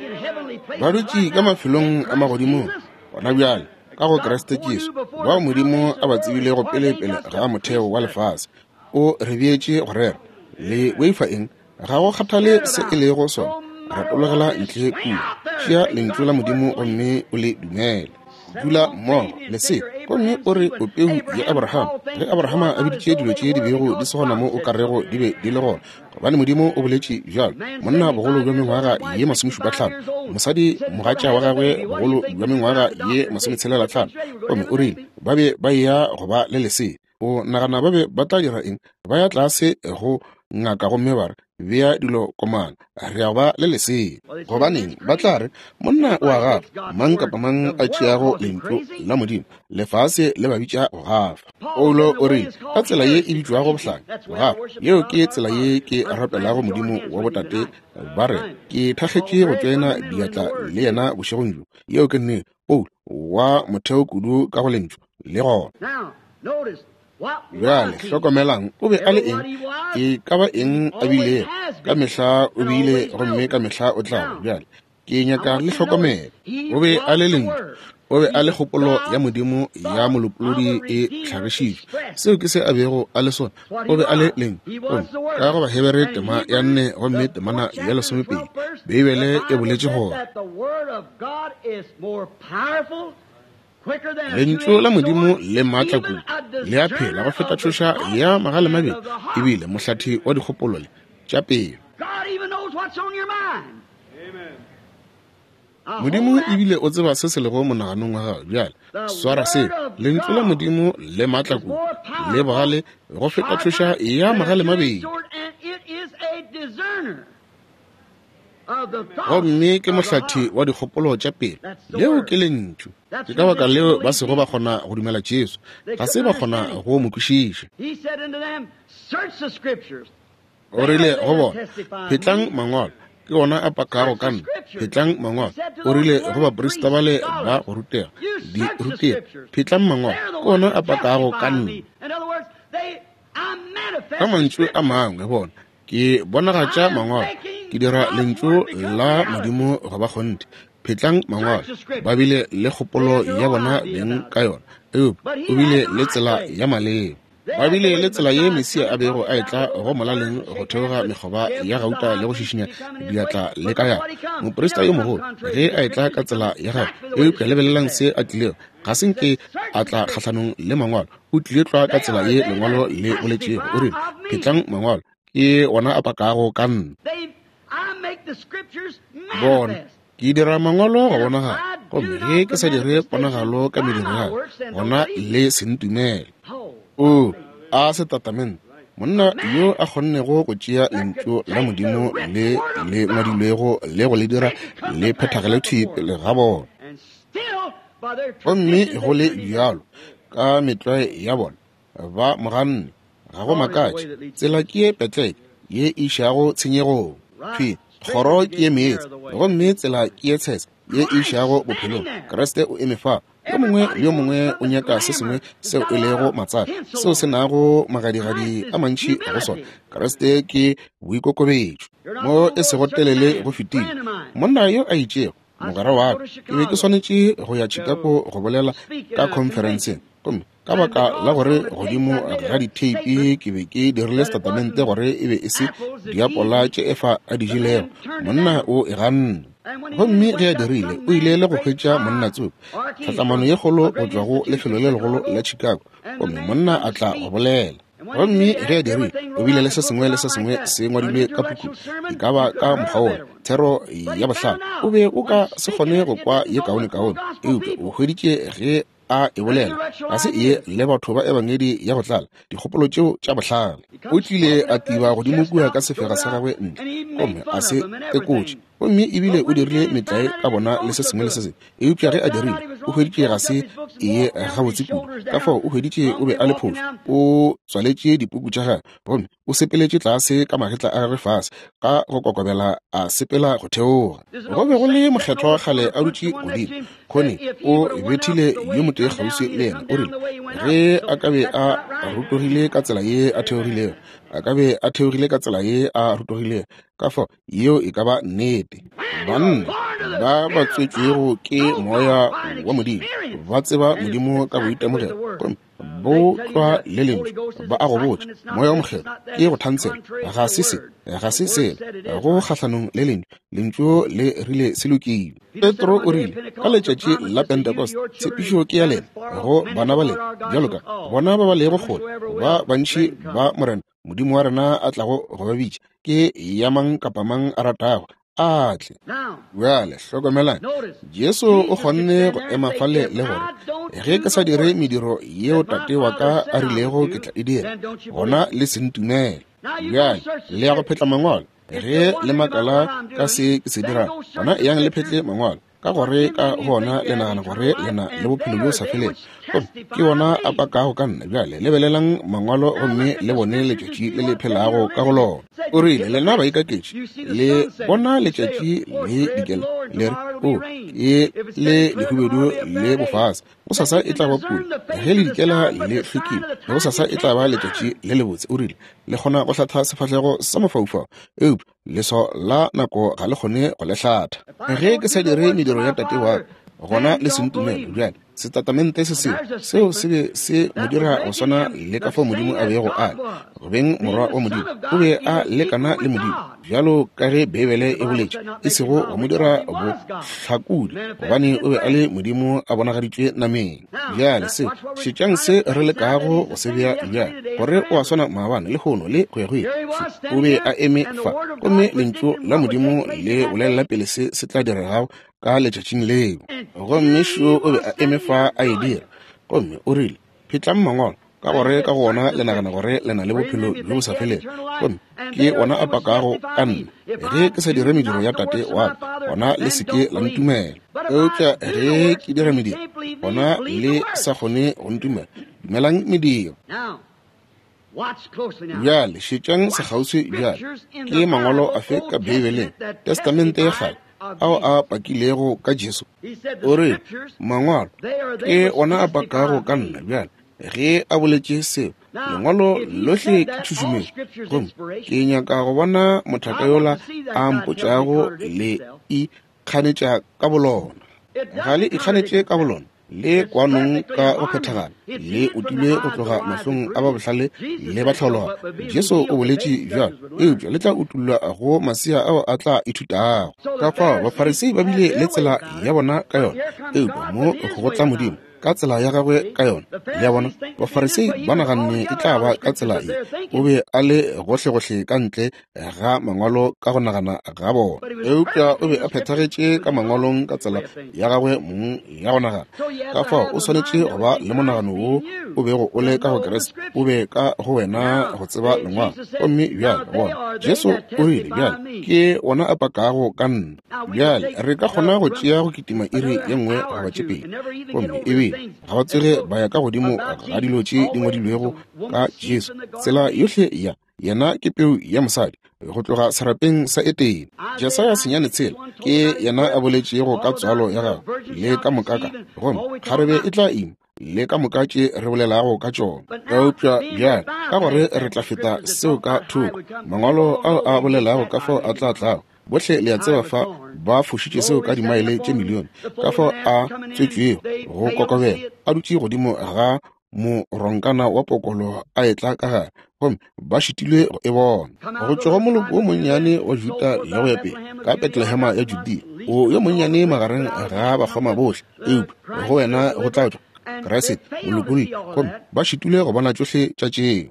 ba dutše ka mafelong a magodimo gona bjale ka go keresete Jesu ba modimo a ba tsebile go pelepele ga motheo wa lefase o re beetše go rera le weifa eng ga go kgathale se e lego sona ra tologela ntle kudu tšea lentšu la modimo gomme o le dumele dula mmogo le se gomme o re o peu ya Abraham ge Abrahama a biditše dilo tše di bego di se gona mo o ka rego di be di le gona gobane modimo o boletše bjalo monna bogolo bja mengwaga ye 75 mosadi mogatša wa gagwe bogolo bja mengwaga ye 65 gomme o rile ba be ba ya go ba le lesea o nagana ba be ba tla dira eng ba ya tlase go ngaka gomme ba re bea dilo komana re a ba le lesea gobaneng ba tla re monna o a gafa mang kapa mang a tšeago lentšu la modimo lefase le ba bitša go gafa Paulo o rile ka tsela ye e bitšwago bohlanya go gafa yeo ke tsela ye ke rapelago modimo wa botate ba re ke thakgetše go tšwena diatla le yena bošegong jo yeo ke nne Paulo wa motheo kudu ka go lentšu le gona bjale hlokomelang o be a le eng e ka ba eng a bile ka mehla o bile gomme ka mehla o tlago bjale ke nyaka le hlokomele o be a le lentšu o be a le kgopolo ya modimo ya molopolodi e hlagišitšwe seo ke se a bego a le sona o be a le leng ka go ba Hebere tema ya 4 gomme temana ya 12 Bibele e boletše gore lentšu la modimo le maatla kudu le a phela go feta tšhoša ya magale mabedi ebile mohlathi wa dikgopolo le tša pelo modimo ebile o tseba se se lego monaganong wa gagwe bjale swara se lentšu la modimo le maatla kudu le bogale go feta tšhoša ya magale mabedi gomme ke mohlathi wa dikgopolo tša pelo leo ke lentšu ke ka baka leo ba sego ba kgona go dumela Jesu ga se ba kgona go mo kwešiša o rile go bona phetlang mangwalo ke ona a pakago ka nna phetlang mangwalo o rile go baporista ba le ba go rutega di rutega phetlang mangwalo ke ona a pakago ka nna ka mantšu a mangwe bona ke bonagatša mangwalo ke dira lentšu la modimo go ba kgonte phetlang mangwalo ba bile le kgopolo ya bona beng ka yona o bile le tsela ya maleba ba bile le tsela ye Mesia a bego a etla go molaleng go theoga mekgoba ya gauta le go šišinya diatla le ka ya moporista yo mogolo ge a etla ka tsela ya gagwe e ka lebelelang se a tlilego ga senke a tla kgatlhanong le mangwalo o tlile tlwa ka tsela ye lengwalo le boletšego o re phetlang mangwalo ke ona a pakago ka nna bona ke dira mangwalo go bonaga gomme ge ke sa dire ponagalo ka mediro ya gona le sentumele o a setatamente monna yo a kgonnego go tšea lentšu la modimo le ngwadilwego le go le dira le phethagele thipe le ga bona gomme go le bjalo ka metlae ya bona ba moganne ga go makatše tsela ke ye petleke ye išago tshenyegong kgoro ke ye meetse gomme tsela ke ye tshese ye išago bophelong kreste o eme fa yo mongwe o nyaka se sengwe seo e lego matsapa seo se nago magadigadi a mantši go sona kreste ke boikokobetšo mo e sego telele go fetile monna yo a itšego mogare wa ke be ke swanetše go ya Chicago go bolela ka conferenceng gomme ka baka la gore godimo ga diteipi ke be ke dirile statement gore e be e se diapola tše efa a di jelego monna o e ganne gomme ge a dirile o ile le go hwetša monna tsope tlhatlamano ye kgolo go tšwa go lefelo le legolo la Chicago gomme monna a tla go bolela gomme ge a dirile o bile le se sengwe se ngwadilwe ka puku e ka ba ka mokgaolo thero ya bohlano o be o ka se kgone go kwa ye kaone eupe o hweditše ge a e bolela ga se ye le batho ba ebangedi ya go tlala dikgopolo tšeo tša bohlale o tlile a tiba godimo kua ka sefega sa gagwe ntle gomme a se tekotše gomme ebile o dirile metlae ka bona le se sengwe le se sengwe eupša ge a dirile o hweditše ga se eye gabotse kudu ka fao o hweditše o be a le phoso o tswaletše dipuku tša gagwe gomme o sepeletše tlase ka magetla a gagwe fase ka go kokobela a sepela go theoga go be go le mokgethwa kgale a dutše godimo kgone o bethile yo motee kgauswi le yena o rile ge a ka be a rutogile ka tsela ye a theogilego a ka be a theogile ka tsela ye a rutogilego ka fao yeo e ka ba nnete banna ba ba tswetšwego ke moya wa modimo ba tseba modimo ka boitemogelo bo tlwa le lentswe ba a go botša moya wa mogelo ke go thantshela ga se selo go kgatlhanong le lentšu le rile se lokile Petro o rile ka letšatši la Pentecost tshepišo ke ya lena go bana ba lena bjalo ka bona ba ba lego kgole ba bantši ba morena modimo wa rena a tlago go ba bitša ke ya mang kapa mang a ratago a tle bjale hlokomelang Jesu o kgonne go ema fale le gore ge ke sa dire mediro yeo tate wa ka a rilego ke tla e dira gona le sentumele bjale le ya go phetla mangwalo ge le makala ka se ke se dirang gona yang le phetle mangwalo ka gore ka gona le nagana gore lena le bophelo bo sa feleng ke yona a pakago ka nna bjale lebelelang mangwalo gomme le bone letšatši le le phelago ka go lona o rile lena ba ikaketše le bona letšatši le dikela le re o ke le lehubedu le bofase go sasa e tla ba pula ge le dikela le hlwekile go sasa e tla ba letšatši le lebotse o rile le kgona go hlatha sefahlego sa mafaufao eup leso la nako ga le kgone go le hlatha ge ke sa dire mediro ya tate wa gona le sentumelo bjale setatamente se seo se be se mo dira go swana le ka fao modimo a bego a go beng morwa wa modimo o be a lekana le modimo bjalo ka ge bebele e boletše e sego go mo dira bohlakodi gobane o be a le modimo a bonagaditšwe nameng bjale seo šetšang se re lekago go se bea bjale gore o a swana maabane le kgono le kgwegwe o be a eme fa gomme lentšu la modimo le bolelela pele se tla diregago ka letšatšing leo gomme šo o be a eme fa a e dira gomme o rile phetlang mangwalo ka gore ka gona le nagana gore le na le bophelo jo bo sa feleng gomme ke ona a pakago ka nna ge ke sa dire mediro ya tate wa gona le seke la ntumela eupša ge ke dira mediro gona le sa kgone go ntumela dumelang mediro bjale šetšang sekgauswi bjale ke mangwalo a fe ka bebeleng testamente ye gale ao a pakilego ka Jesu o re mangwalo ke ona a pakago ka nna bjale ge a boletše seo lengwalo lohle ke thušumelo gomme ke nyaka go bona mothaka yola a mpotšago le ikganetša ka bolona ga le ikganetše ka bolona le kwanong ka go phethagala le o tile go tloga mahlong a ba bohlale le ba tlhaologa Jesu o boletše bjalo eupša le tla utulla go masea ao a tla ithutago ka fao bafarisei ba bile le tsela ya bona ka yona eupša mo go tla Modimo ka tsela ya gagwe ka yona le ya bona bafarisei ba naganne e tla ba ka tsela e o be a le gohle ka ntle ga mangwalo ka go nagana ga bona eupša o be a phethagetše ka mangwalong ka tsela ya gagwe mong ya go nagana ka fao o swanetše go ba le monagano wo o bego o le ka go Kriste o be ka go wena go tseba lengwalo gomme bjale bona Jesu o rile bjale ke ona a pakago ka nna bjale re ka kgona go tšea go kitima iri ye nngwe goba tše pedi gomme ebe ga ba tswege ba ya ka godimo ga dilo tše di ngwadilwego ka Jesu tsela yohle ya yena ke peu ya mosadi go tloga serapeng sa eteng Jesaya senyane tshela ke yena a boletšego ka tswalo ya gagwe le ka mokaka gomme kgarebe e tla ima le ka moka tše re bolelago ka tšona ka upša bjale ka gore re tla feta seo ka thoko mangwalo ao a bolelago ka fao a tla tlago bohle le a tseba fa ba fošitše seo ka dimaele tše milione ka fao a tswetšwego go kokobela a dutše godimo ga moronkana wa pokolo a etla ka gare gomme ba šetilwe e bona go tšwa go moloko wo monnyane wa Juda le go ya pele ka Betlehema ya Judea o yo monnyane magareng ga bakgoma bohle eupša go wena go tla tšwa Kriste molokodi gomme ba šetilwe go bona tšohle tša tšeo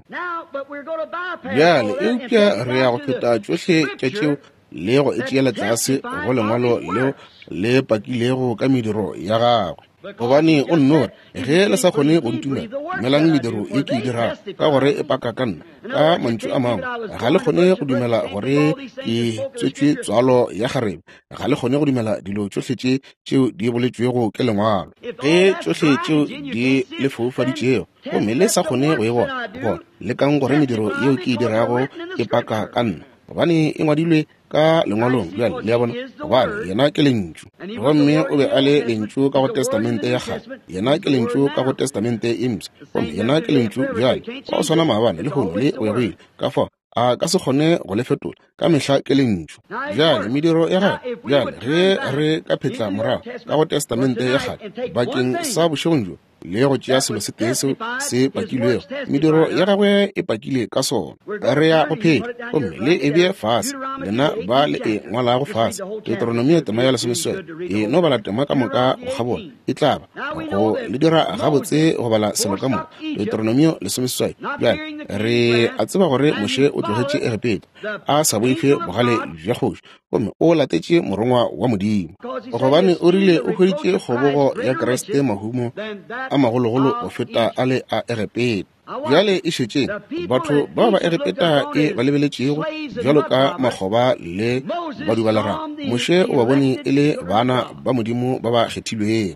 bjale eupša re ya go feta tšohle tša tšeo le go e tšeela tlase go lengwalo leo le pakilego ka mediro ya gagwe gobane o nnore ge le sa kgone go ntumela dumelang mediro e ke e dirago ka gore e paka ka nna ka mantšu a mangwe ga le kgone go dumela gore ke tswetšwe tswalo ya kgarebe ga le kgone go dumela dilo tšohle tšeo di boletšwego ke lengwalo ge tšohle tšeo di le foufaditšego gomme le sa kgone go e bona le kang gore mediro yeo ke e dirago e paka ka nna gobane e ngwadilwe ka lengwalong bjale le ya bona gobane yena ke lentšu gomme o be a le lentšu ka go testamente ya kgale yena ke lentšu ka go testamente e mpša gomme yena ke lentšu bjale wa go swana maabane le gono le o yagoile ka fao a ka se kgone go le fetola ka mehla ke lentšu bjale mediro ya gage bjale ge re ka phetla morago ka go testamente ya kgale bakeng sa bošegong jo le go tšea selo se tee seo se pakilwego mediro ya gagwe e pakile ka sona re ya go phela gomme le e bee fase lena ba le e ngwalago fase Deuteronomia tema ya 17 e no bala tema ka moka go ga bona e tla ba go le dira gabotse go bala selo ka moka Deuteronomia 17 bjale re a tseba gore Moshe o tlogetše Egipete a sa boife bogale bja kgoši gomme o latetše morongwa wa Modimo gobane o rile o hweditše kgobogo ya Kriste mahumo a magologolo go feta a le a Egipete bjale e šetše batho ba ba Egipeta e ba lebeletšego bjalo ka makgoba le badubalara Moshe o ba bone e le bana ba Modimo ba ba kgethilwego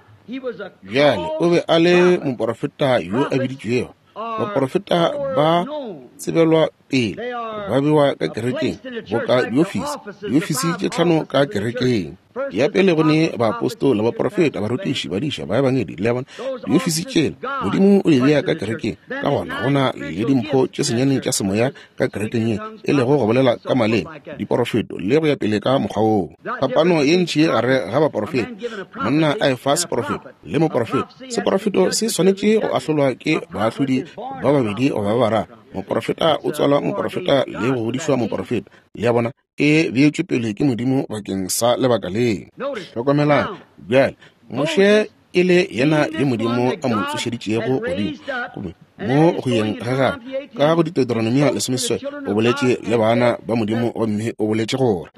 bjale o be a le moprofeta yo a biditšwego baprofeta ba tsebelwa pele ba bewa ka kerekeng go ka diofisi tše tlhano ka kerekeng ya pele gone baapostola baprofeta barutiši badiša ba bangedi le bona diofisi tšela Modimo o di beya ka kerekeng ka gona gona le dimpho tše senyane tša semoya ka kerekeng e lego go bolela ka maleng diprofeto le go ya pele ka mokgwa woo phapano ye ntši gare ga baprofeta monna a efa seprofeta le moprofeta seprofeto se swanetše go ahlolwa ke baahlodi ba babedi o ba bararo moprofeta o tswala moprofeta le go godišwa moprofeta le ya bona e beetšwe pele ke Modimo bakeng sa lebaka leng hlokomelang bjale Moshe e le yena ye Modimo a mo tsošeditšego godimo mo go yeng ga ka go Deuteronomia 17 o boletše le bana ba Modimo gomme o boletše gore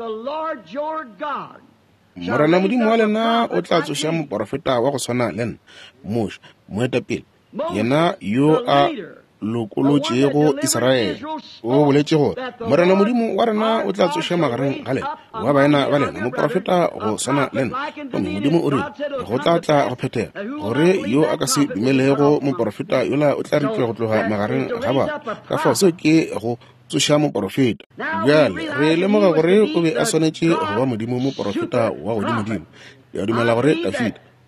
morena Modimo wa lena o tla tsoša moprofeta wa go swana le nna Moshe moetapele yena yo a lokolotšego Israele o boletše gore morena Modimo wa rena o tla tsoša magareng gale wa baena ba lena moprofeta go swana le nna gomme Modimo o rile go tla go phethega gore yo a ka se dumelego moprofeta yola o tla ritlwe go tloga magareng ga ba ka fao seo ke go tsoša moprofeta bjale re lemoga gore o be a swanetše go ba Modimo moprofeta wa godimodimo ya dumela gore Dafidi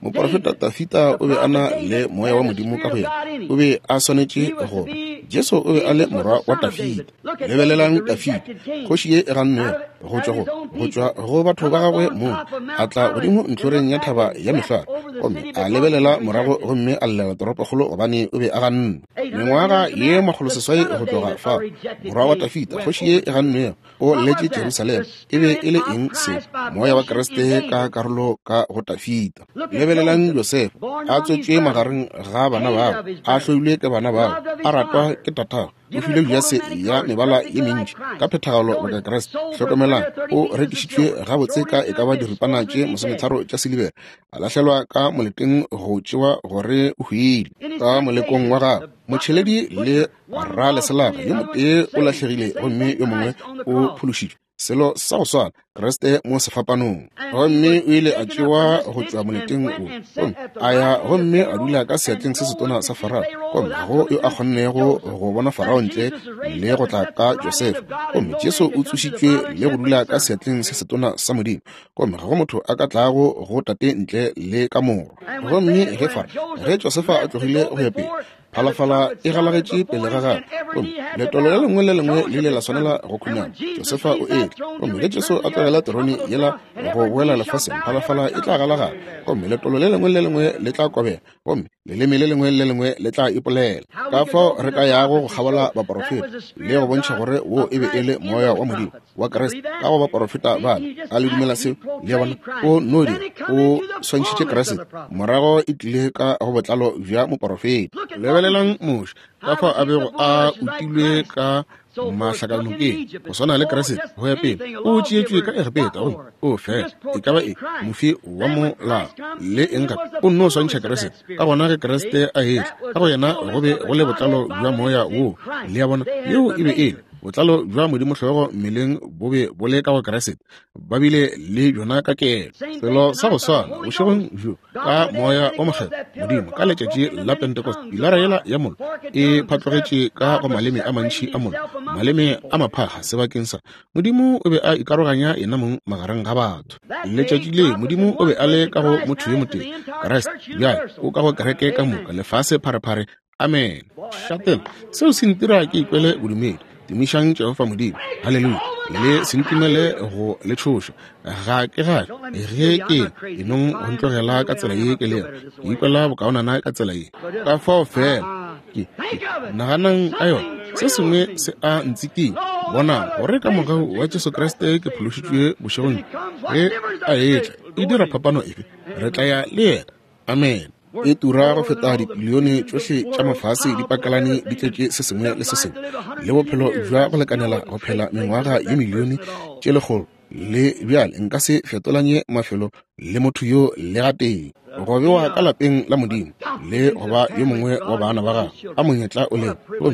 moprofeta Dafita o be ana le moya wa modimo ka go o be a swanetse go Jesu o be a le morwa wa Dafita lebelelang Dafita kgoši ye e ganne go tswa go batho ba gagwe mo a tla godimo ntloreng ya thaba ya mehlwa gomme a lebelela morago gomme a llela toropokgolo gobane o be a ganne mengwaga ye magoloseswai go tloga fa morwa wa Dafita kgoši ye e ganne o letse Jerusalem e be e le eng se moya wa Kriste ka karolo ka go Dafita lebelelang Joseph a tswetswe magareng ga bana ba a hloilwe ke bana ba a ratwa ke tata o file Jase ya mebala ye mentši ka phethagalo ka Kriste hlokomelang o rekišitšwe gabotse ka e ka ba diripana tše 30 tša silibere a lahlelwa ka moleteng go tšewa gore o hwile ka molekong wa gagwe motšheledi le ra leselaga yo motee o lahlegile gomme yo mongwe o phološitšwe selo sa go swana Kriste mo sefapanong gomme o ile a tšewa go tšwa moleteng o a ya gomme a dula ka seatleng se setona sa Farao gomme go yo a kgonnego go bona Farao ntle le go tla ka Joseph gomme Jesu o tsošitšwe le go dula ka seatleng se setona sa modimo gomme ga go motho a ka tlago go tate ntle le ka moro gomme ge Josefa a tlogile go ya pele phalafala e galagetše pele ga gagwe letolo le lengwe le lengwe le ile la swanela go khunyana Josefa o ete gomme ge Jesu a tlogela terone yela go boela lefaseng phalafala e tla galaga gomme letolo le lengwe le lengwe le tla kobega gomme leleme le lengwe le tla ipolela ka fao re ka yago go kgabola baporofeta le go bontšha gore wo e be e le moya wa modimo wa Kriste ka go baporofeta bale a le dumela seo le bona o nodi o swantšhitše Kriste morago e tlile ka go botlalo bja moporofeta lebelelang moši ka fao a bego a utilwe ka mahlakanokeng go swana le Kriste go ya pele o tšeetšwe ka Egipeta o fela e ka ba e mofi wa molao le eng ka o nno o swantšha Kriste ka gona ge Kriste a etla ka go yena go be go le botlalo bja moya wo le ya bona yeo e be e le botlalo bja modimo tlhogo mmeleng bo be bo le ka go Kriste ba bile le bjona ka kelo selo sa go swana bošegong bjo ka moya o mokgetho modimo ka letšatši la Pentecost pilara yela ya molo e phatlogetše ka go maleme a mantši a molo maleme a maphaga sebakeng sa modimo o be a ikaroganya ena mong magareng ga batho letšatši le modimo o be a le ka go motho yo motee Kriste bjale o ka go kereke ka moka lefase pharephare amen shatel seo se ntira ke ikwele bodumedi timišang Jehova modimo halleluja le sentumele go le tšhošo ga ke ga ge ke enong go ntlogela ka tsela ye ke le ke ikwela bokaonana ka tsela ye ka fao fela ke naganang a yone se sengwe se a ntsekeng bona gore ka morago wa Jesu Kriste ke phološitšwe bošegong ge a etla e dira phapano efe re tla ya le yena amen e tura go feta dibilione tsohle tša mafase di pakalane di tletše se sengwe le se sengwe le bophelo jwa go lekanela go phela mengwaga ye milione tše legolo le bjale nka se fetolanye mafelo le motho yo le ga teng go bewa ka lapeng la modimo le go ba yo mongwe wa bana ba gagwe a monyetla o le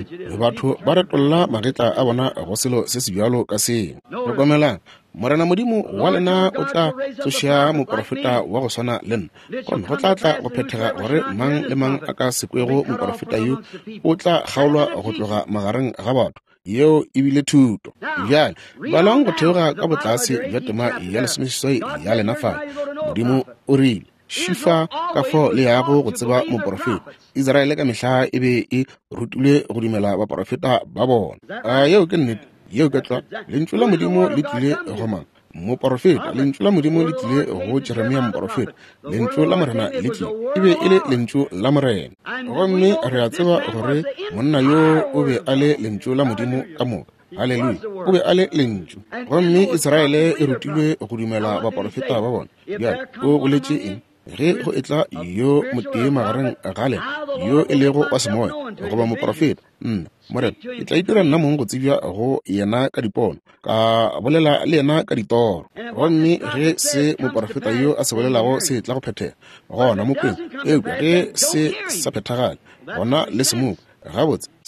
batho ba retolola magetla a bona go selo se se bjalo ka seng tlhokomelang morena modimo wa lena o tla tsošia moporofeta wa go swana le nna gomme go tla go phethega gore mang le mang a ka sekwego moporofeta yo o tla kgaolwa go tloga magareng ga batho yeo e bile thuto bjale balwang go theoga ka botlase bja tema ya lesomeseswai ya lena fala modimo o rile šifa ka fao le yago go tseba moporofeta Israele ka mehla e be e rutilwe go dumela baporofeta ba bona yeo ke nnete yeo ke tla lentšu la modimo le tlile go mang moporofeta lentšu la modimo le tlile go Jeremia moporofeta lentšu la morena le tlile e be e le lentšu la morena gomme re a tseba gore monna yo o be a le lentšu la modimo ka moka halleluja o be a le lentšu gomme Israele e rutilwe go dumela baporofeta ba bona bjale o goletše eng ge go etla yo motee magareng gale yo e lego wa semoya goba moporofeta morena e tla itira nna mong go tsebja go yena ka dipono ka bolela le yena ka ditoro gomme ge se moporofeta yo a se bolelago se tla go phethega gona mo kweng eupša ge se sa phethagale gona le semoka gabotse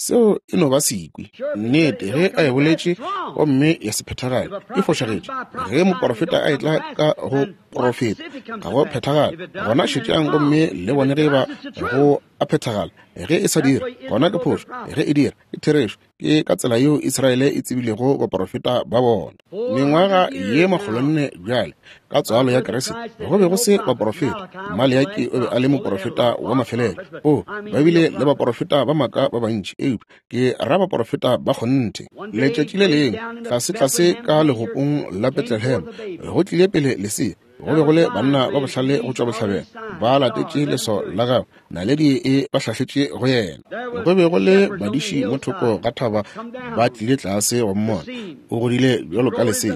seo e no ba sekwi nnete ge a e boletše gomme ya se phethagale e fošagetše ge moprofeta a etla ka go profeta ga go phethagale gona šetšang gomme le bone ge ba go a phethagala ge e sa dira gona ke phošo ge e dira ke therešo ke ka tsela yeo Iseraele e tsebilego baprofeta ba bona mengwaga ye magolonne bjale ka tswalo ya Keresete go be go se baprofeta Maleaki o be a le moprofeta wa mafelelo ba bile le baprofeta ba maka ba bantši ke ra baprofeta ba kgonte letšatši le leng tlase ka legopong la Bethlehem go tlile pele lesea go be go le banna ba bohlale go tšwa bohlabela ba latetše leso la gagwe naledi e ba hlahletše go yena go be go le badiši mo thoko ga thaba ba tlile tlase wa mmona o godile bjalo ka lesea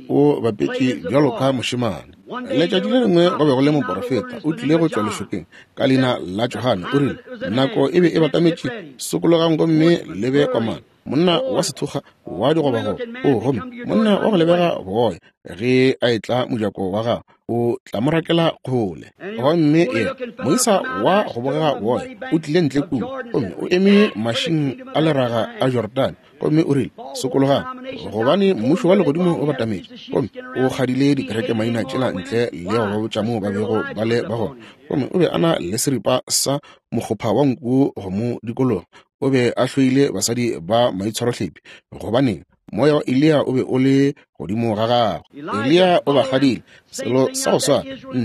o bapetše bjalo ka mošemane letšatši le lengwe go be go le moprofeta o tlile go tšwa lešokeng ka leina la Johane o rile nako e be e batametše sokologang gomme le be kwamana monna wa sethoga wa digobago gomme monna wa go lebega boya ge a etla mojako wa gago o tla mo rakela kgole gomme moisa wa go bogega boya o tlile ntle kumo gomme o eme mašing a leraga a Jordan gomme o rile sokologang gobane mmušo wa legodimo o batametše gomme o kgadile dikereke maina tšela ntle le go ba botša moo ba bego ba le ba gona gomme o be a na le seripa sa mokgopha wa nkuo go mo dikolong o be a hloile basadi ba maitshwarohlepi gobane moya wa Elia o be o le godimo ga gagwe Elia o ba gadile selo sa go swana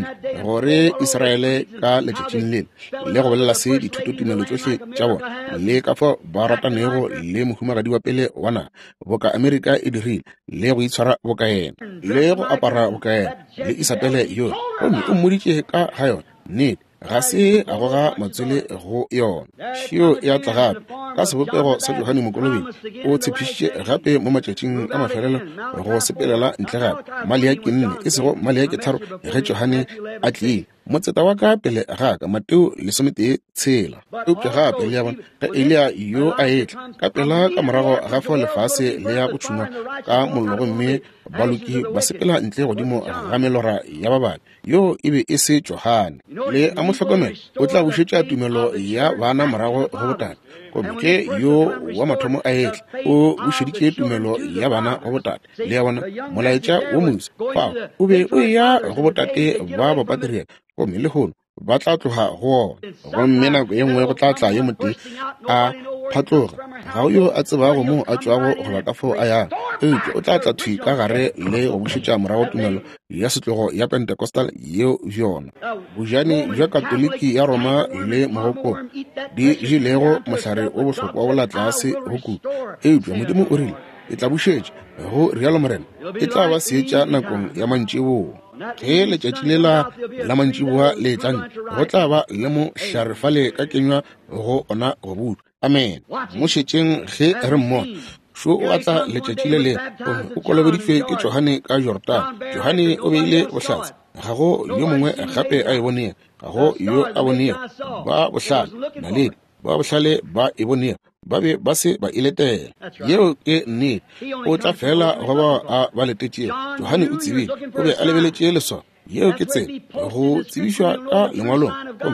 gore Iseraele ka letšatšing lele le go bolela se dithuto tumelo tsohle tša bona le ka fa ba ratanego le mohumagadi wa pele wa naga boka Amerika e dirile le go itshwara bokaena le go apara bokaena le Isabele yo gomme o mmoditše ka ga yona nnete ga se a goga matswele go yona šio e atla gape ka sebopego sa Johane Mokolobedi o tshepišitše gape mo matšatšing a mafelelo go sepelela ntle gape Maleaki 4 e sego Maleaki 3 ge Johane a tlile motseta wa ka pele ga ka Mateo 11:6 eupša gape le ya bona ka Elia yo a etla ka pela ka morago ga fao lefase le ya go tšhuma ka mollo gomme baloki ba sepela ntle godimo ga melora ya babadi yo e be e se Johane le a mo hlokomela o tla bušetša tumelo ya bana morago go botate gomme ke yo wa mathomo a etla o bušeditše tumelo ya bana go botate le ya bona molaetša wo moisa fao o be o ya go botate ba bapatriareka gomme le gono ba tla tloga go ona gomme nako ye nngwe go tla tla yo motee a phatloga ga o yo a tsebago mo a tšwago go ba ka fao a yang o tla tla thwi ka gare le go bušetša morago tumelo ya setlogo ya Pentecostal yeo bjona bojane bja Katoliki ya Roma le mogoko di jilego mohlare o bohlokwa o la tlase go kutu eupša Modimo o rile e tla bušetša go rialo morena e tla ba seetša nakong ya mantšiboo ge letšatši le la mantšiboa le tlane go tla ba le mo hlarefale ka kenywa go ona go budu amen mo šetšeng ge re mmona šo o atla letšatši le le o kolobeditšwe ke Johane ka Jordan Johane o beile bohlatse ga go yo mongwe gape a e bonea ga go yo a bonea ba bohlale naledi ba bohlale ba e bonea ba be ba se ba iletela yeo ke nnete o tla fela go ba a ba letetše Johane o tsebile o be a lebeletše leswa yeo ke tsela go tsebišwa ka lengwalong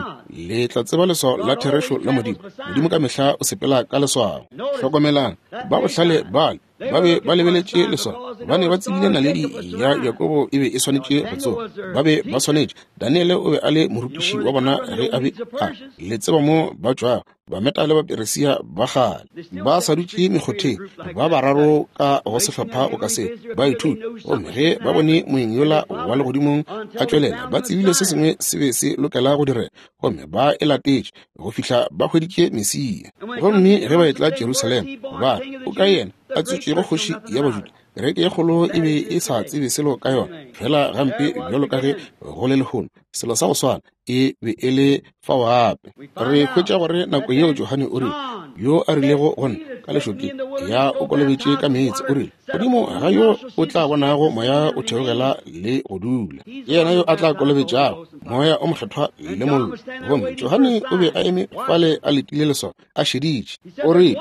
le tla tseba leswao la therešo la Modimo ka mehla o sepela ka leswao hlokomelang ba bohlale bale ba be ba lebeletše leswao ba ne ba tsebile naledi ya Yakobo e be e swanetše go tsoga ba be ba swanetše Daniele o be a le morutiši wa bona ge a be le tseba mo ba tšwago ba meta le baperisia ba gale ba sa dutše mekgotheng ba bararo ka go sehlopha o ka se ba ithuti gomme ge ba bone moeng yola wa legodimong a tšwelela ba tsebile se sengwe se be se lokela go direla gomme ba e latetše go fihla ba hweditše Mesia gomme ge ba etla Jerusalem ba o ka yena a tswetšego kgoši ya bajuda kereke ye kgolo e be e sa tsebe selo ka yona fela gampe bjalo ka ge go le lehono selo sa go swana e be e le fao gape re hwetša gore nako yeo Johane o rile yo a rilego gona ka lešokeng ya o kolobetše ka meetse o rile godimo ga yo o tla bonago moya o theogela le go dula ke yena yo a tla kolobetšago moya o mokgethwa le mollo gomme Johane o be a eme fale a letile leswao a šeditše o rile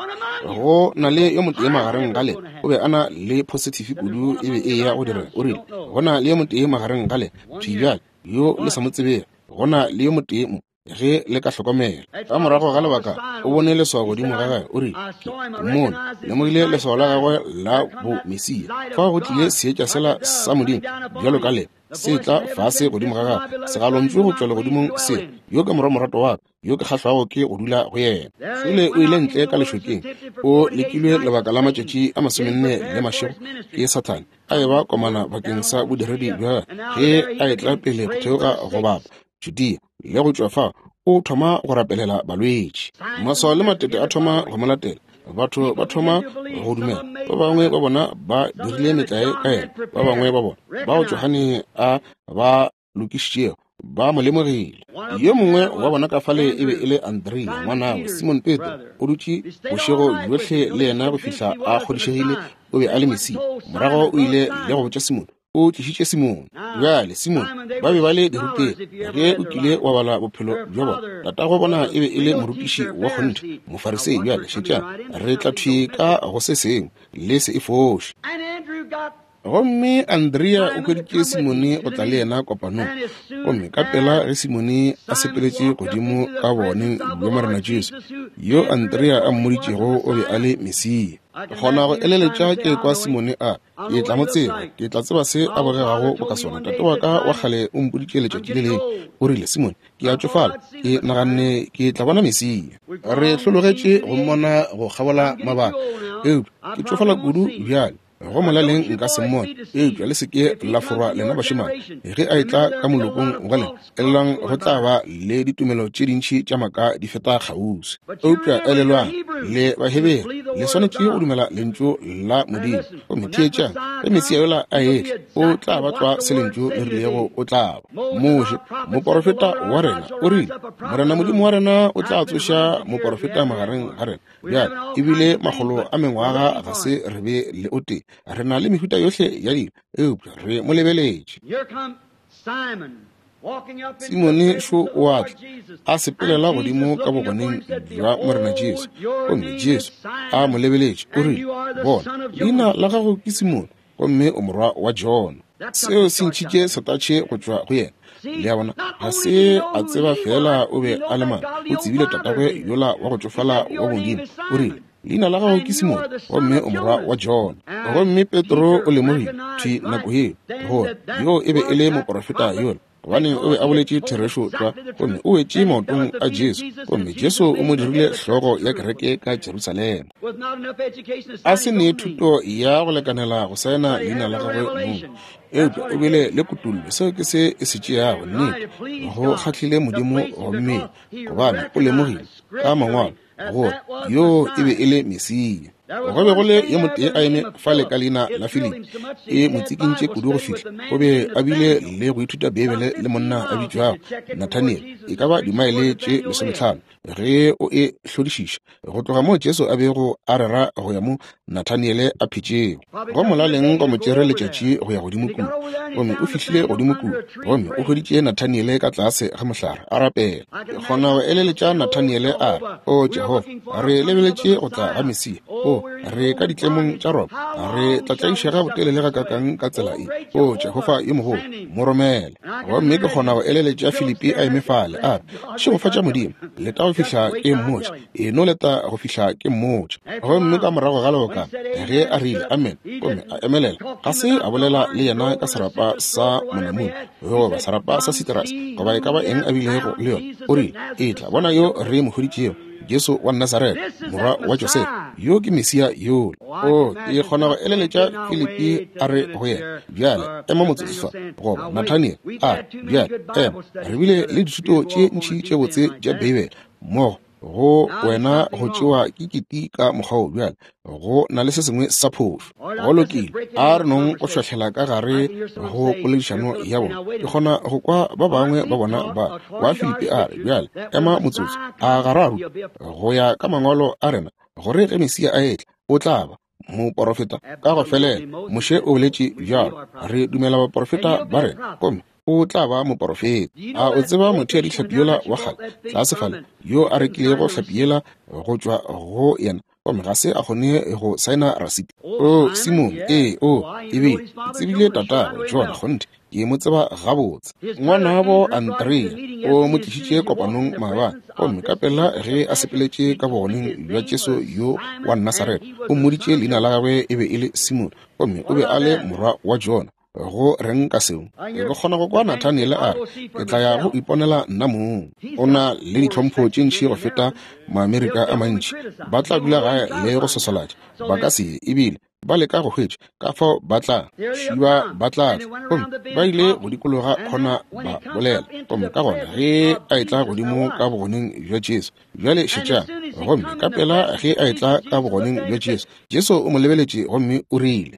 go na le yo motee magareng gale o be a na le positive kudu e be e ya go dira o rile go na le yo motee magareng gale thibjale yo le sa mo tsebega go na le yo motee ge le ka hlokomela ka morago ga lebaka o bone leswao godimo ga gagwe o re mmone lemogile leswao la gagwe la bo Mesia fa go tlile seetša sela sa modimo bjalo ka le se tla fase godimo ga gagwe se galontšwe go tšwa legodimong se yo ke morato wa yo ke kgahlwago ke go dula go yena sele o ile ntle ka lešokeng o lekilwe lebaka la matšatši a 40 le mašego ke Satane a eba komana bakeng sa bodiredi bja ge a etla pele go theoga go bapa Judea le go tšwa fa o thoma go rapelela balwetši maswao le matete a thoma go molatela batho ba thoma go dumela ba bangwe ba bona ba dirile metlae ka ena ba bangwe ba bona ba o Johane a ba lokišitšego ba mo lemogile yo mongwe wa bona ka fale e be e le Andrea ngwana Simon Peter o dutše bošego yohle le yena go fihla a kgodišegile o be a le Mesia morago o ile le go botša Simon o tlišitše Simon bjale Simon ba be ba le diruteng ge o kile wa bala bophelo bja bona tatago bona e be e le morutiši wa kgonthe mofarisei bjale šetša re tla thweka go se sengwe le se e foše gomme Andrea o kheditše Simone go tla le yena kopanong gomme ka pela ge Simone a sepeletše godimo ka bone bjo morena Jesu yo Andrea a mmoditšego o be a le Mesia gona go eleletša ke kwa Simone a ke tla mo tseba ke tla tseba se a bogegago bo ka sona tate wa ka wa kgale o mpoditše letšatši le leng o rile Simone ke a tsofala ke naganne ke tla bona Mesia re hlologetše go mmona go kgabola mabaka ke tsofala kudu bjale go molaleng nka se mmone eupša le seke la forwa lena bašemane ge a etla ka molokong gale elelang go tla ba le ditumelo tše dintšhi tša maka di feta kgausi eupša elelwang le bahebere le swanetše go dumela lentšu la modimo go metheetšang ge Mesia yola a etle o tla ba tšwa se lentšu le rilego o tla ba moše moporofeta wa rena o rile morena modimo wa rena o tla tsoša moporofeta magareng ga rena bjale ebile magolo a mengwaga ga se re be le o tee re na le mehuta yohle ya dilo eupša re mo lebeletše Simone šo o atla a sepelela godimo ka bogoneng bja morena Jesu gomme Jesu a mo lebeletše o rile bona leina la gago ke Simone gomme o morwa wa John seo se ntšhitše setatšhe go tšwa go yena le ya bona ga se a tseba fela o be a le mang o tsebile tatagwe yola wa go tsofala wa modimo o rile leina la gago ke Simone gomme o morwa wa John gomme Petro o lemogile thwi nako yeo gore yo e be e le moporofeta yola gobane o be a boletše therešo twa gomme o wetše maotong a Jesu gomme Jesu o mo dirile hlogo ya kereke ka Jerusalema a se ne thuto ya go lekanela go saena leina la gagwe mo eupša o bile le kutullo seo ke se e se tšeago nnete go kgahlile modimo gomme gobane o lemogile ka mangwalo gore yo e be e le Mesia go be go le ye motee a eme fa le ka leina la Filipi e motsekintše kudu go fihla o be a bile le go ithuta Bibele le monna a bitšwago Nathaniel e ka ba dimaele tše 15 ge o e hlodišiša go tloga moo Jesu a bego a rera go ya mo Nathaniele a phetšego go molaleng go mo tšere letšatši go ya godimo kudu gomme o fihlile godimo kudu gomme o hweditše Nathaniele ka tlase ga mohlare a rapela ke kgona go eleletša Nathaniele a re o Jehova re lebeletše go tla ga Mesia re ka ditlemong tša rona re tlatlaišega botelele ga kakang ka tsela e o Jehova ye mogolo mo romele gomme ke kgona go eleletša Filipi a emefale a šegofa tša modimo leta go fihla ke mmotša eno leta go fihla ke mmotša gomme ka morago ga leboka ge a rile amen gomme a emelela ga se a bolela le yena ka serapa sa monamone goba serapa sa Sitrus goba e ka ba eng a bilego le yona o rile e tla bona yo re mo hweditšego Jesu wa Nazaret morwa wa Joseph yo ke Mesia yo e kgona go eleletša Filipi a re go yena bjale ema motsotso fa goba Nathaniel a bjale ema re bile le dithuto tše ntšhi tše botse tša Bibele mmogo go wena go tšewa ke kiti ka mokgwao bjale go na le se sengwe sa phošo go lokile a re nong go hlwahlela ka gare go poledišano ya bona ke kgona go kwa ba bangwe ba bona ba wa Filipi a re bjale ema motsotso a gararu go ya ka mangwalo a rena gore ge Mesia a etla o tla ba moporofeta ka go felela moše o boletše bjalo re dumela baporofeta ba rena gomme o tla ba moporofeta a o tseba motho ya dihlapiela wa kgale tlasefale yo a rekilego hlapiela go tšwa go yena gomme ga se a kgone go saena rasiti o Simon e be tsebile tata John gonte ke mo tseba gabotse. Ngwana wabo Andrea o mo tlišitše kopanong maabane gomme ka pela ge a sepeletše ka bogoneng bja Jesu yo wa Nazareth o mmoditše leina la gagwe e be e le Simon gomme o be a le morwa wa Jona. Go reng ka seo ke kgona go kwa Nathaniel a ke tla ya go iponela nna moo. O na le ditlhompho tše ntši go feta Maamerika a mantši, ba tla dula gae le go sosolatša ba ka se ebile ba leka go hwetša ka fao ba tla šiba ba tla gomme ba ile go dikologa kgona ba bolela gomme ka gona ge a etla godimo ka bogoneng bja Jesu bjale šetša gomme ka pela ge a etla ka bogoneng bja Jesu, Jesu o mo lebeletše gomme o rile,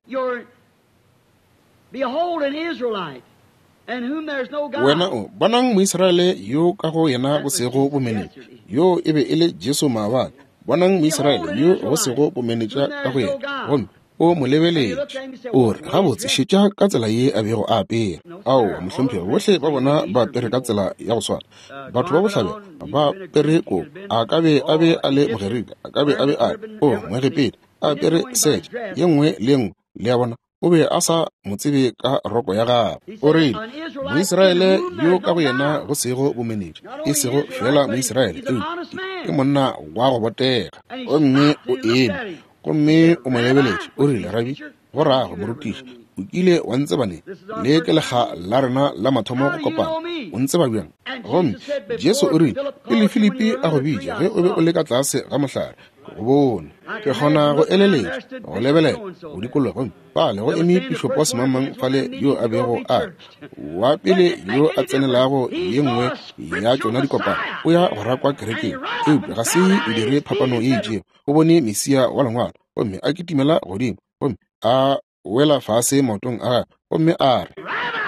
Behold an Israelite, and whom there's no God. wena o bonang Moiseraele yo ka go yena go sego bomenetša yo e be e le Jesu maabane. Bonang Moiseraele yo go sego bomenetša ka go yena gomme o mo lebeletše o re gabotse šetša ka tsela ye a bego a apere. Ao mohlomphego bohle ba bona ba apere ka tsela ya go swana. Batho ba bohlabe ba apere kobo, a ka be a be a le mogerika, a ka be a be a o moegepedi a apere setša ye nngwe le nngwe le ya bona o be a sa mo tsebe ka roko ya gagwe. O rile Moiseraele yo ka go yena go sego bomenetša e sego fela Moiseraele ke monna wa go botega. Gomme o eme gomme o mo lebeletše o rile, Rabi, go rago morutiši, o kile wa ntsebane le ke lega la rena la mathomo go kopana, o ntseba bjang? Gomme Jesu o rile pele Filipi a go bitša ge o be o le ka tlase ga mohlare go bone ke kgona go eleletša go lebelela go dikologo ba le go eme Bishopo Semamang fale yo a bego a wa pele yo a tsenelago ye nngwe ya tšona dikopana o ya go rakwa kerekeng eupša ga se e dire phapano e tšeo. O bone Mesia wa lengwalo gomme a kitimela godimo gomme a wela fase maotong a gomme a re,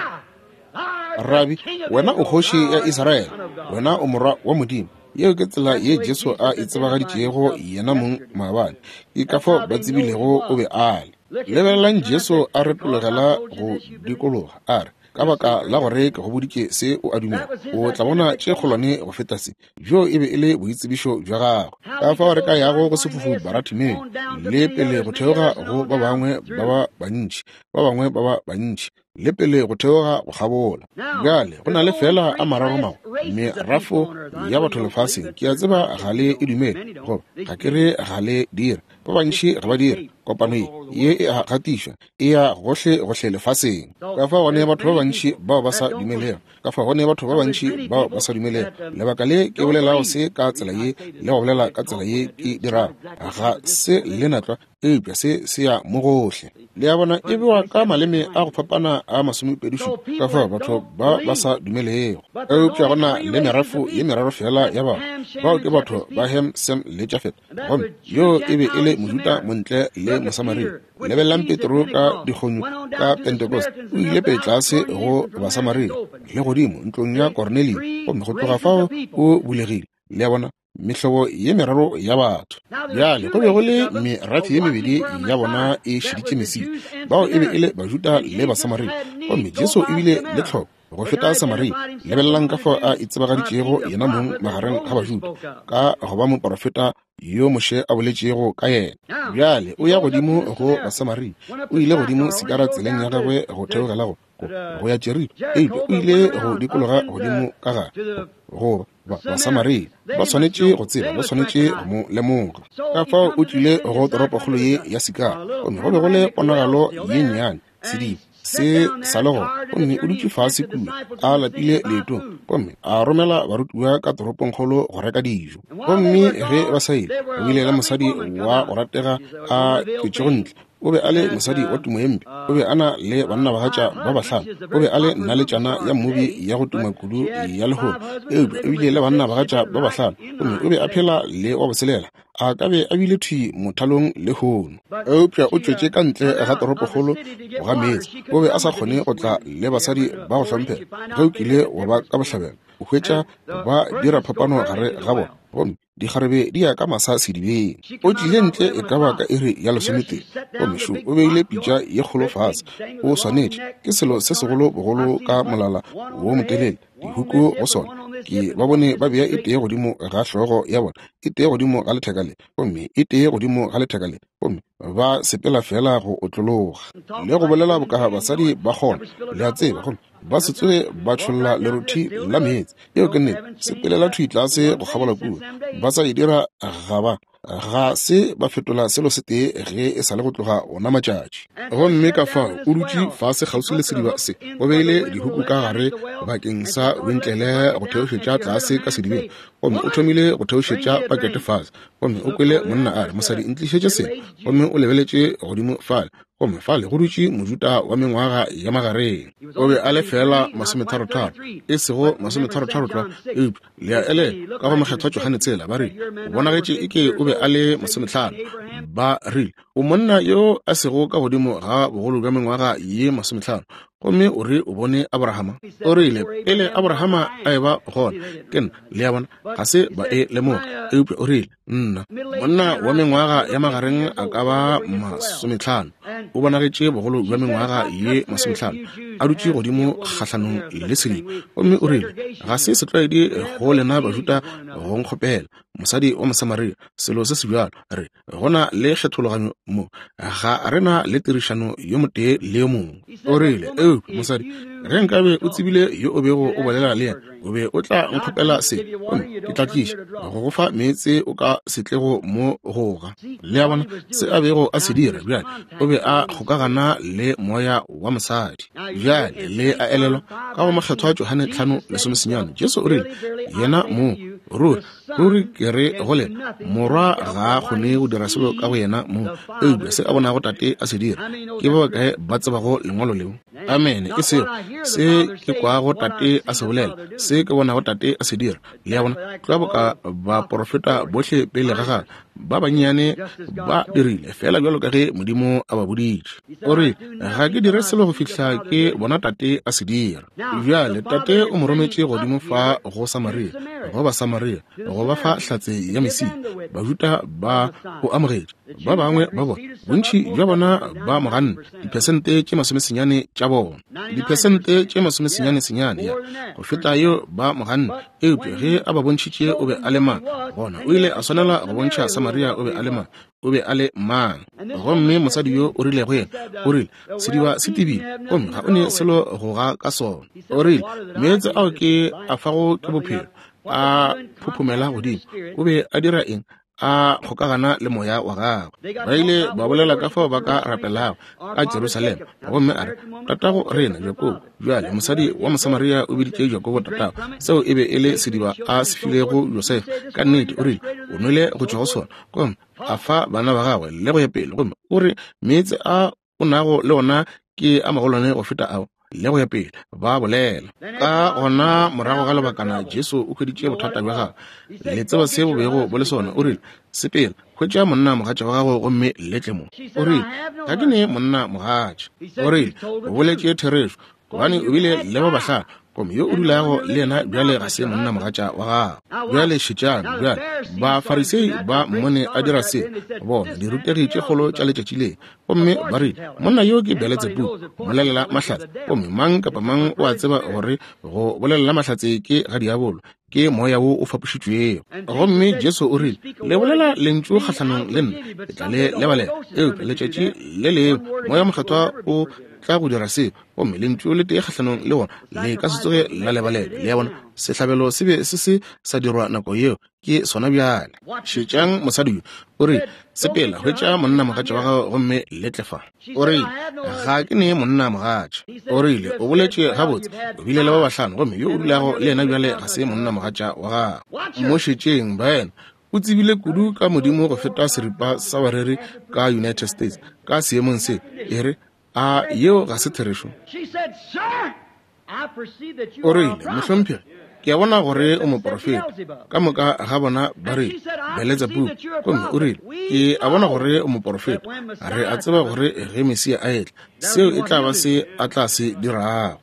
Rabi, wena o kgoši ya Israele, wena o morwa wa Modimo. Yeo ke tsela ye Jesu a e tsebagaditšego yena mong maabane ke ka fao ba tsebilego o be a le. Lebelelang Jesu a retologela go dikologa a re, ka baka la gore ke go boditše se o a dumela o tla bona tše kgolwane go feta se jo e be e le boitsebišo jwa gagwe. Ka fao re ka yago go sefofu Barathimeo le pele go theoga go ba bangwe ba ba bantši le pele go theoga go gabola. Bjale go na le fela a mararo mago merafo ya batho lefaseng ke a tseba gale e dumele go ga ke re gale dire ba bantši ga ba dire kopano ye e a gatišwa e ya gohle lefaseng. Ka fa gone batho ba bantši bao ba sa dumelego bao ba sa dumelego lebaka le ke bolelago se ka tsela ye le go bolela ka tsela ye ke dirago ga se le natlwa eupša se ya mo gohle le ya bona e bewa ka maleme a go fapana a 27 ka fa batho ba sa dumelego. Eupša gona le merafo ye meraro fela ya bao ke batho ba Ham, Sem le Jafet gomme yo e be e le mojuta montle le Mosamaria. Lebelelang Petro ka dikgonyo ka Pentecost o ile pele tlase go Basamaria le godimo ntlong ya Kornelio gomme go tloga fao o bulegile le ya bona mehlobo ye meraro ya batho. Bjale go be go le merafe ye mebedi ya bona e šiditše Mesia bao e be e le Bajuda le Basamaria gomme Jesu e bile le tlhoko go feta Samaria. Lebelelang ka fao a itsebagaditšego yena mong magareng ga Bajuda ka go ba moprofeta yo moše a boletšego ka yena. Bjale o ya godimo go Basamaria, o ile godimo sekara tseleng ya gagwe go theogela go ya Jeriko eupša o ile go dikologa godimo ka gare go Basamaria ba swanetše go tseba, ba swanetše go mo lemoga. Ka fao o tlile go toropokgolo ye ya Sikara gomme go be go le ponagalo ye nnyane sedimo se salogo gomme o dutše fase kudu a lapile leetong gomme a romela barutiwa ka toropongkgolo go reka dijo. Gomme ge ba sa ile o bile le mosadi wa go ratega a tšetšego ntle o be a le mosadi wa tumo ye mpe, o be a na le banna bagatša ba bahlano, o be a le naletšana ya mmobi ya go tuma kudu ya lehono eupša e bile le banna bagatša ba bahlano gomme o be a phela le wa boselela a ka be a bile thwi mothalong lehono. Eupša o tšwetše ka ntle ga toropokgolo go ga meetse o be a sa kgone go tla le basadi ba go hlomphega ge o kile wa ba ka bohlabela o hwetša ba dira phapano gare ga bona gomme dikgarebe di ya ka masa sedibeng. O tlile ntle e ka baka e re ya lesometee gomme šo o beile pitša ye kgolo fase o swanetše ke selo se segolo bogolo ka molala wo motelele dihuko go sona ke ba bone ba bea ite godimo ga hlogo ya bona ite godimo ga lethekale gomme ite godimo ga lethekale gomme ba sepela fela go otlologa le go bolela boka basadi ba gona le a tseba gomme ba setswe ba tšholla leruthi la meetse eo ke nnete sepelela thuitlase go kgabola puo ba sa e dira ga se ba fetola selo se tee ge e sa le go tloga ona matšatši gomme ka fao o dutše fase kgauswi le sediba se o beile dihuku ka gare bakeng sa wintlele go theošetša tlase ka sedibeng gomme o thomile go theošetša pakete fase gomme o kwele monna a re mosadi ntlišetše selo gomme o lebeletše godimo fale gomme fale go dutše mojuta wa mengwaga ya magareng o be a le fela 33 e sego 33 eupša le a ele ka go makgethwa Johane tsela ba re o bonagetše e ke o be a le 50 ba rile o monna yo a sego ka godimo ga bogolo bja mengwaga ye 50 gomme o re o bone Abrahama o rile pele Abrahama a eba gona ke nna le a bona ga se ba e lemoga eupša o rile nna monna wa mengwaga ya magareng a ka ba 50 o bonagetše bogolo bja mengwaga ye 50 a dutše godimo kgatlhanong le sedimo gomme o rile ga se setlwaedi go lena bajuta go nkgopela mosadi wa Mosamaria selo se se bjalo re gona le kgethologanyo mo ga rena le tirišano yo motee le yo mongwe o rile mosadi ge nkabe o tsebile yo o bego o bolela le yena o be o tla nkgopela se ke tla tliša go go fa meetse o ka setlego mo goga le a bona se a bego a se dira bjale o be a kgokagana le moya wa mosadi bjale le a elelwa ka go makgethwa Johane 5:9 Jesu o rile yena mo ruri ke re gole morwa ga kgone go dira selo ka go yena mo eupša se a bonago tate a se dira ke ba kae ba tsebago lengwalo leo amen e seo se ke kwago tate a se bolela se ke bonago tate a se dira le a bona tloa boka baporofeta botlhe pele ga gare ba bannyane ba dirile fela bjalo ka ge Modimo a ba boditše o re ga ke dire selo go fihla ke bona tate a se dira bjale tate o mo rometše godimo fa go Samaria go ba Samaria go ba fa hlatse ya mesii bajuta ba o amogetše ba bangwe ba bona bontši bja bona ba moganne dipersente tše 90 tša bona dipersente tše 90 ya go feta yo ba moganne eupša ge a ba bontšhitše o be a le mang bona o ile a swanela go bontšha Samaria o be a le mang o be a le mang gomme mosadi yo o rile go yena o rile sediba se tibile gomme ga o ne selo go ga ka sona o rile meetse ao ke a fago ke bophelo a phuphumela godimo o be a dira eng a kgokagana le moya wa gagwe ba ile ba bolela ka fao ba ka rapelago ka Jerusalema gomme a re tatago rena Jakobo bjale mosadi wa Mosamaria o biditše Jakobo tatago seo e be e le sediba a se filego Josefa ka nnete o rile o nwele go tšwa go sona gomme a fa bana ba gagwe le go ya pele gomme o re meetse a o nago le ona ke a magolwane go feta ao le go ya pele ba bolela ka gona morago ga lebakana Jesu o khweditše bothata bja gagwe le tseba se bobego bo le sona o rile sepela khwetša monna mogatša wa gagwe gomme letle mo o rile ga ke ne monna mogatša o rile o boletše Therešo gobane o bile le ba bahlano gomme yo o dulago le yena bjale ga se monna mogatša wa gagwe bjale šetšana bjale bafarisei ba mmone a dira se bona dirutegi tše kgolo tša letšatši le gomme ba rile monna yo ke Beelzebub molelela mahlatse gomme mang kapa mang o a tseba gore go bolelela mahlatse ke ga diabolo ke moya wo o fapošitšwego gomme Jesu o rile le bolela lentšu kgatlhanong le nna ke tla le lebalela letšatši le leo moya mokgethwa o tla go dira seo gomme lentšu le tee kgatlhanong le gona le ka se tsoge la lebalela le ya bona sehlabelo se be se sa dirwa nako yeo ke sona bjale šetšang mosadi yo o re sepela hwetša monna mogatša wa gagwe gomme letlefa o rile ga ke ne monna mogatša o rile o boletše gabotse o bile le ba bahlano gomme yo o dulago le yena bjale ga se monna mogatša wa gagwe mo šetšeng baena o tsebile kudu ka Modimo go feta seripa sa bareri ka United States ka seemong se e re a yeo ga se Therešo o rile mohlomphegi ke a bona gore o moprofeta ka moka ga bona ba re Beelzebub gomme o rile ke a bona gore o moprofeta re a tseba gore ge Mesia a etla seo e tla ba se a tla se dirago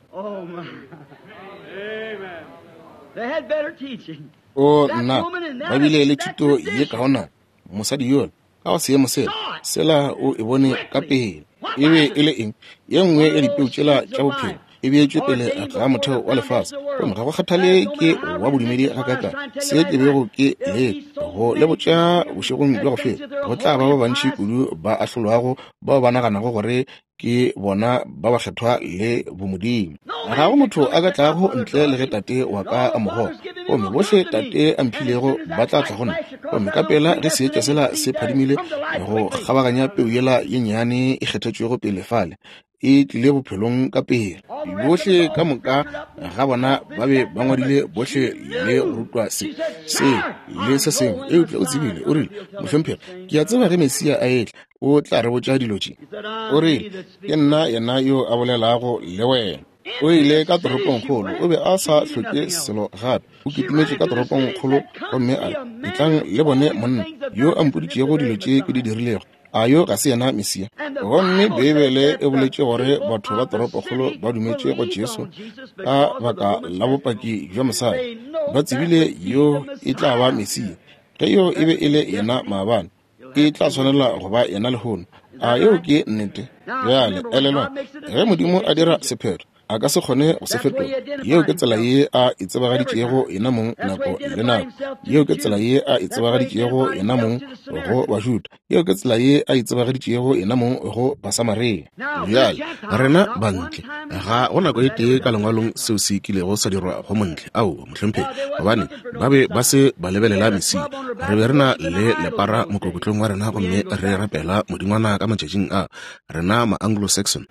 o nna ba bile le thuto ye kaona mosadi yola ka go seemo sela o e bone ka pele e be e le eng ye nngwe ya dipeu tšela tša bophelo e beetswe pele ga motheo wa lefase gomme ga go kgathale ke wa bodumedi ga kaka se ke bego ke go le botša bošegong bja go feta go tla ba bantši kudu ba ahlolwago bao ba naganago gore ke bona ba ba kgethwa le bomodimo ga go motho a ka tlago ntle le ge tate wa ka a mogo gomme bohle tate a mphilego ba tla tla gona gomme ka pela ge seetša sela se phadimile go kgabaganya peu yela ye nnyane e kgethetšwego pele fale e tlile bophelong ka pele bohle ka moka ga bona ba be ba ngwadile bohle le go rutwa se le se sengwe e utlwe o tsebile o rile mohlomphego ke a tseba ge mesia a etle o tla re botša dilo tše o rile ke nna yena yo a bolelago le wena o ile ka toropong kgolo o be a sa hloke selo gape o kitimetše ka toropong kgolo gomme a itlang le bone monna yo a mpoditšego dilo tše ke di dirilego a yo ga se yena mesia gomme bebele e boletše gore batho ba toropokgolo ba dumetše go Jesu ka baka la bopaki jwa mosadi ba tsebile yo e tla ba mesia ge yo e be e le yena maabane e tla tshwanela go ba yena lehono a yo ke nnete bjale elelwa ge modimo a dira sephetho a ka se kgone go se fetola yeo ke tsela ye a itsebagaditšego yena mong nako le nako yeo ke tsela ye a itsebagaditšego yena mong go bajuda yeo ke tsela ye a itsebagaditšego yena mong go basamareng bjale rena bantle ga go nako e tee ka lengwalong seo se ikilego sa dirwa go montle ao mohlomphegi gobane ba be ba se ba lebelela mesia re be re na le lepara mokokotlong wa rena gomme re rapela modingwana ka matšatšing a rena ma-Anglo-Saxon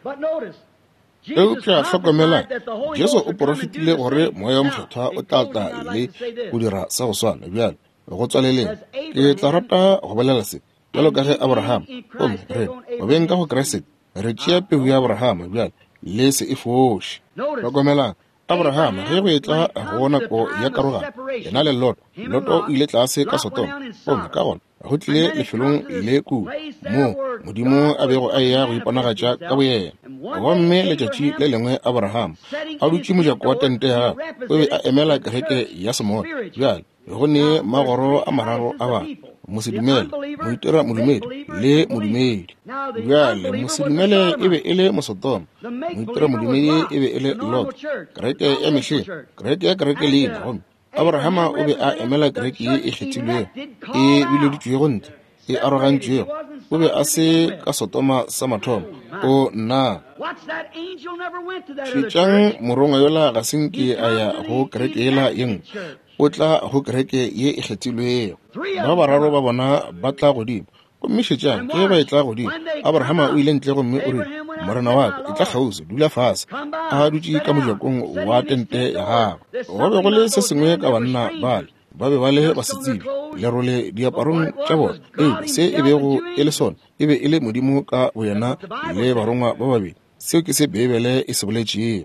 eupša hlokomela Jesu o porofetile gore moya wa mokgethwa o tla tla le go dira sa go swana bjale go tswaleleng ke tla rata go bolela se bjalo ka ge Abraham gomme re o beng ka go Keresete re tšea peu ya Abraham bjale le se e foše hlokomelang Abraham ge go etla go nako ya karogano yena le Lot o ile tlase ka Sodoma gomme ka gona go tlile lefelong le ku mo modimo a bego a ya go iponagatša ka boyena gomme letšatši le lengwe Abraham a dutše mojako wa tente ya o be a emela kereke ya semoya bjale go ne magoro a mararo a bana mosedumele moitira modumedi le modumedi bjale mosedumele e be e le mosodoma moitira modumedi e be e le Lot kereke ya mehleng kereke ya kereke le ena gomme Abrahama o be a emela kereke ye e kgethilwego e bileditšwego ntle e arogantšwego o be a se ka Sodoma sa mathomo o na šetšang morongo yola ga senke a ya go kereke yela yengwe o tla go kereke ye e kgethilwego ba bararo ba bona ba tla godimo gomme šetšang ke ba e tla godimo Abrahama o ile ntle gomme o rile morena wa ka e tla kgausi dula fase a dutše ka mojakong wa tente ya gagwe go be go le se sengwe ka banna bale ba be ba le basetsebi lerole diaparong tša bona se e bego e le sona e be e le modimo ka boyena le barongwa ba babedi seo ke se bebele e se boletšego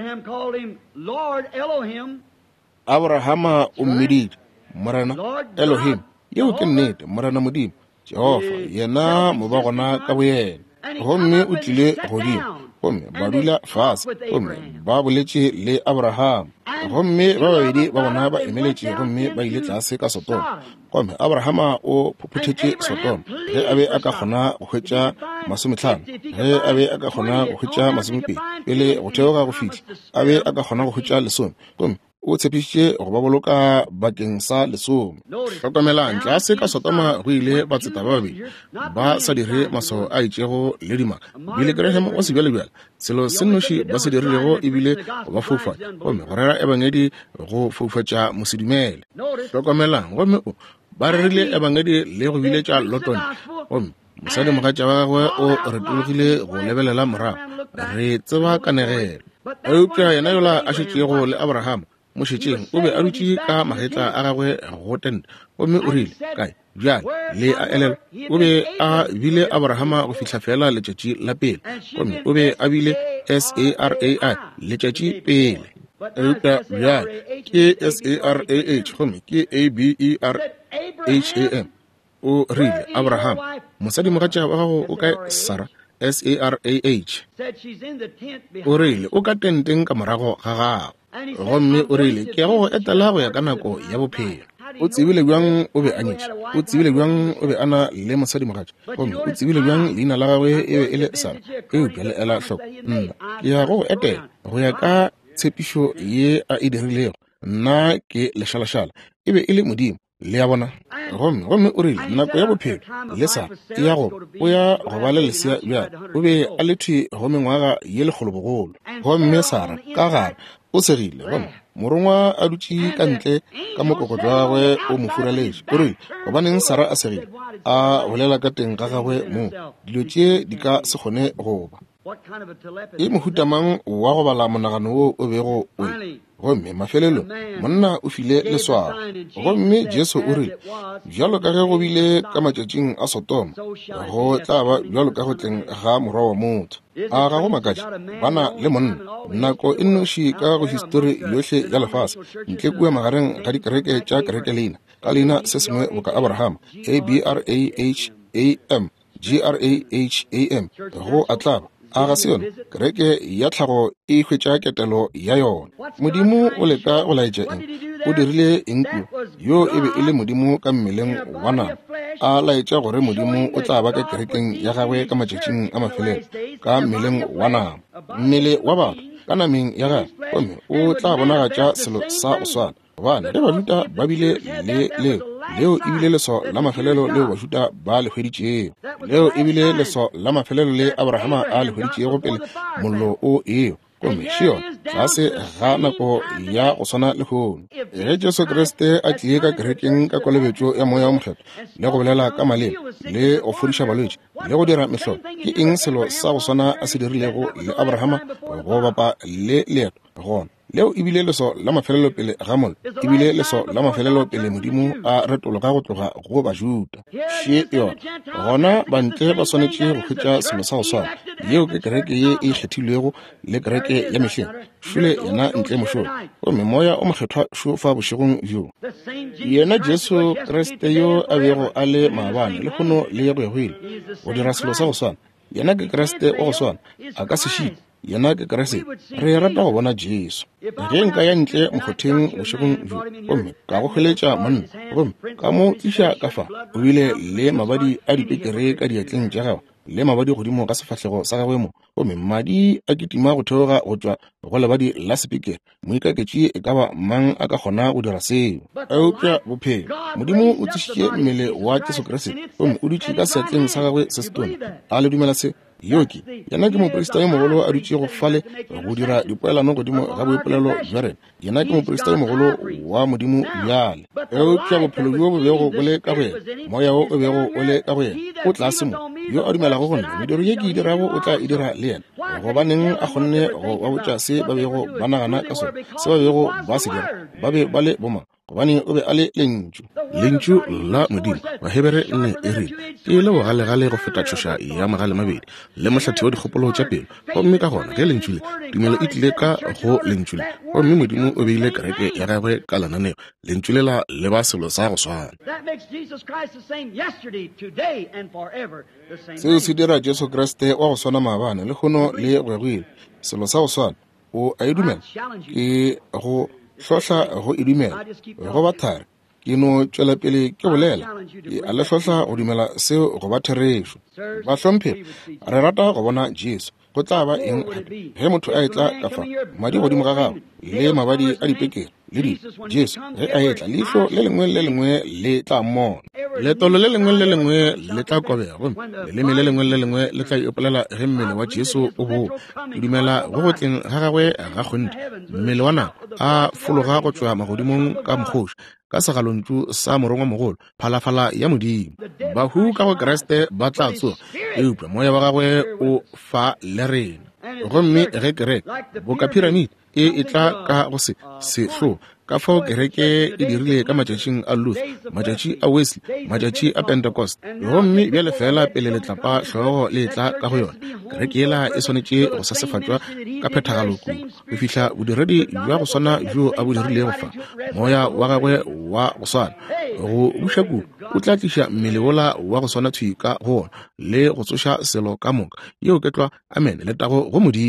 Abrahama o mmedile morena Elohim yeo ke nnete morena modimo Jehova yena mo ba gona ka boyena gomme o tlile godimo gomme ba dula fase gomme ba boletše le Abraham gomme ba babedi ba bona ba emeletše gomme ba ile tlase ka Sodoma gomme Abrahama o phopothetše Sodoma ge a be a ka kgona go hwetša 50 ge a be a ka kgona go hwetša 20 pele go theoga go fitlha a be a ka kgona go hwetša 10 gomme o tshepišitše go ba boloka bakeng sa 10 hlokomelang tlase ka Sodoma go ile ba tseta ba babedi ba sa dire maswao a itšego le dimaka Billy Graham o se bjalebjale selo se nnoši ba se dirilego ebile go ba foufatša gomme go rera ebangedi go foufatša mosedumele hlokomelang gomme ba rerile ebangedi le go biletša Lotone gomme mosadi mogatša wa gagwe o retologile go lebelela morago re tseba kanegelo eupša yena yola a šetšego le Abraham mo šetšeng o be a dutše ka magetla a gagwe go tente gomme o rile kae bjale le a elela o be a bile Abrahama go fihla fela letšatši la pele gomme o be a bile Sarai letšatši pele eupša bjale ke Sarah gomme ke Abraham o rile Abraham mosadi mogatša wa gago o kae Sarah Sarah o rile o ka tenteng ka morago ga gago gomme o rile ke go etela go ya ka nako ya bophelo o tsebile bjang o be a nyetše, o tsebile bjang o be a na le mosadi mogatša, gomme o tsebile bjang leina la gagwe e be e le Sara. Eupša le ela hloko, nna ke ya go etela go ya ka tshepišo ye a e dirilego, nna ke lešalašala e be e le Modimo le ya bona. Gomme o rile nako ya bophelo le Sara e ya go o ya go ba le lesea bjale o be a le thwe go mengwaga ye lekgolobogolo. Gomme Sara ka gare o segile, gomme morongwa a dutše ka ntle ka mokokotlo wa gagwe o mo furaletše. O rile gobaneng Sara a segile, a bolela ka teng ga gagwe mo dilo tše di ka se kgone go ba. E mohutamang wa go bala monagano wo o bego o gomme mafelelo monna o file leswao. Gomme Jesu o rile bjalo ka ge go bile ka matšatšing a Sodoma go tla ba bjalo ka go tleng ga morwa wa motho. A ga go makatša bana le monna nako e nnoši ka go histori yohle ya lefase ntle kua magareng ga dikereke tša kereke leina ka leina se sengwe bo ka Abraham Abraham Graham go a tlaba a ga se yona kereke ya tlhago e hwetša ketelo ya yona. Modimo o leka go laetša eng? O dirile enku yo e be e le Modimo ka mmeleng wa nama, a laetša gore Modimo o tla ba ka kerekeng ya gagwe ka matšatšing a mafelelo ka mmeleng wa nama, mmele wa batho ka nameng ya gagwe. Gomme o tla bonagatša selo sa go swana gobane le bajuda ba bile le leo e bile leso la mafelelo leo bajuda ba le hweditšego, leo e bile leso la mafelelo le Abrahama a le hweditšego pele mollo o eo. Gomme šio tlase ga nako ya go swana le kgono ge Jesu Kriste a tlile ka kerekeng ka kolobetšo ya moya wa mokgetho le go bolela ka maleme le go fodiša balwetši le go dira mehlolo, ke eng selo sa go swana a se dirilego le Abrahama go bapa le leeto gona leo e bile leso la mafelelo pele ga mollo, e bile leso la mafelelo pele Modimo a retologa go tloga go bajuda. Šie yona gona bantle ba swanetše go hwetša selo sa go swana yeo ke kereke ye e kgethilwego le kereke ya mehleng šole yena ntle mošoro. Gomme moya o mokgethwa šofa bošegong bjo yena Jesu Kriste yo a bego a le maabane le kgono le ye go hwile go dira selo sa go swana. Yena ke Kriste wa go swana a ka se šite, yena ke Kriste re rata go bona Jesu. Ge nka ya ntle mokgotheng bošegong bjo gomme ka go hweletša monna gomme ka mo tliša ka fa o bile le mabadi a dipekere ka diatleng tša gagwe le mabadi godimo ka sefahlego sa gagwe mo gomme madi a kitima go theoga go tšwa go lebadi la sepikere moikaketše e ka ba mang a ka kgona go dira seo. Eupša bophelo Modimo o tlišitše mmele wa Jesu Kriste gomme o dutše ka seatleng sa gagwe se setona a le dumela se yoki yena ke moporista yo mogolo a dutše go fale go dira dipoelano godimo ga boipolelo jwa rena. Yena ke moporista yo mogolo wa Modimo bjale. Eupša bophelo bjo bo bego bo le ka go yena, moya wo o bego o le ka go yena o tlase mo yo a dumelago go nna mediro ye ke e dirago o tla e dira le yena. Gobaneng a kgonne go ba botša se ba bego ba nagana ka sone, se ba bego ba se dira ba be ba le bomang gobane o be a le lentšu la Modimo. Bahebere nne e rile ke le bogalegale go feta tšhoša ya magale mabedi le mohlathi wa dikgopolo tša pelo. Gomme ka gona ge lentšu le tumelo e tlile ka go lentšu le gomme Modimo o beile kereke ya gagwe ka lenaneo lentšu le la le ba selo sa go swana. Seo se dira Jesu Kriste wa go swana maabane le kgono le gwegwile selo sa go swana o a e dumela ke go hlohla go e dumela go ba thari ke no tšwela pele ke bolela ke a le hlohla go dumela seo go ba therešo. Bahlomphe re rata go bona Jesu go tla ba eng gape ge motho a etla ka fa madi godimo ga gagwe le mabadi a dipekere le di Jesu ge a etla leihlo le lengwe le tla mmona, letolo le lengwe le tla kobega gomme leleme le lengwe le tla ipolela ge mmele wa Jesu o bo ke dumela go go tleng ga gagwe ga kgonte mmele wa nako a fologa go tšwa magodimong ka mokgoši ka segalontšu sa morongwa mogolo phalafala ya Modimo. Bahu ka go Kriste ba tla tsoga eupša moya wa gagwe o fa le rena gomme ge kereke boka piramide e tla ka go se sehlo ka fao kereke e dirile ka matšatšing a Luther, matšatši a Wesley, matšatši a Pentecost. Gomme bjale fela pele letlapa hlogo le tla ka go yona kereke yela e swanetše go sasefatšwa ka phethagalo kudu go fihla bodiredi bja go swana bjo a bo dirilego fa moya wa gagwe wa go swana go buša kudu o tla tliša mmele wola wa go swana tshwi ka go ona le go tsoša selo ka moka yeo ke tlwa amen le tago go Modimo.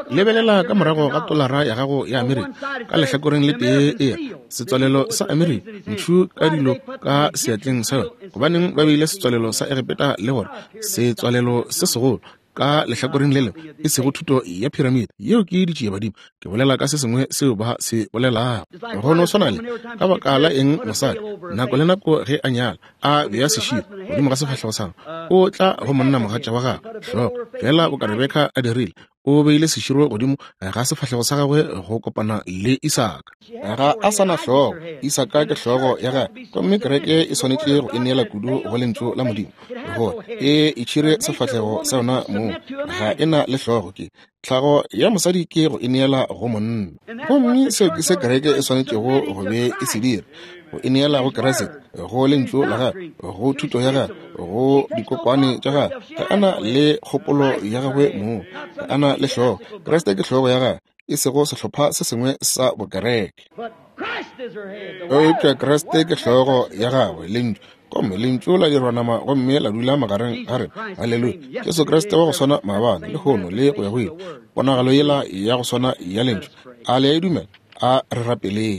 lebelela ka morago ga tolara ya gago ya Amerika ka lehlakoreng le tee setswalelo sa Amerika ntšu ka dilo ka seatleng sa yone gobaneng ba beile setswalelo sa Egepeta le gore setswalelo se segolo ka lehlakoreng le lengwe e sego thuto ya pyramid yeo ke ditšee badimo ke bolela ka se sengwe seo ba se bolelago go no swana le ka baka la eng mosadi nako le nako ge a nyala a beya seširo godimo ga sefatlhego sang o tla go monna mogatša wa gagwe tlhogo fela o ka Rebeka a dirile o beile seširo godimo ga sefatlhego sa gagwe go kopana le Isaka ga a sana tlhogo Isaka ke tlhogo ya gagwe gomme kereke e swanetše go e neela kudu go lentšu la modimo gore e itšhire sefatlhego sa yona mo ga ena le tlhogo ke tlhago ya mosadi ke go e neela go monna gomme seo ke se kereke e swanetšego go be e se dire go e neela go keresete go lentšu la gagwe go thuto ya gagwe go dikopane tša gagwe ga ana le kgopolo ya gagwe mo ga ana le tlhogo keresete ke tlhogo ya gagwe e sego sehlopha se sengwe sa bokereke eupša keresete ke tlhogo ya gagwe lentšu gomme lentšu la dirwa nama gomme la dula magareng ga re halleluja jesu kriste wa go swana maabane le kgono le go ya go ile ponagalo yela ya go swana ya lentšu a le a dumela a re rapeleng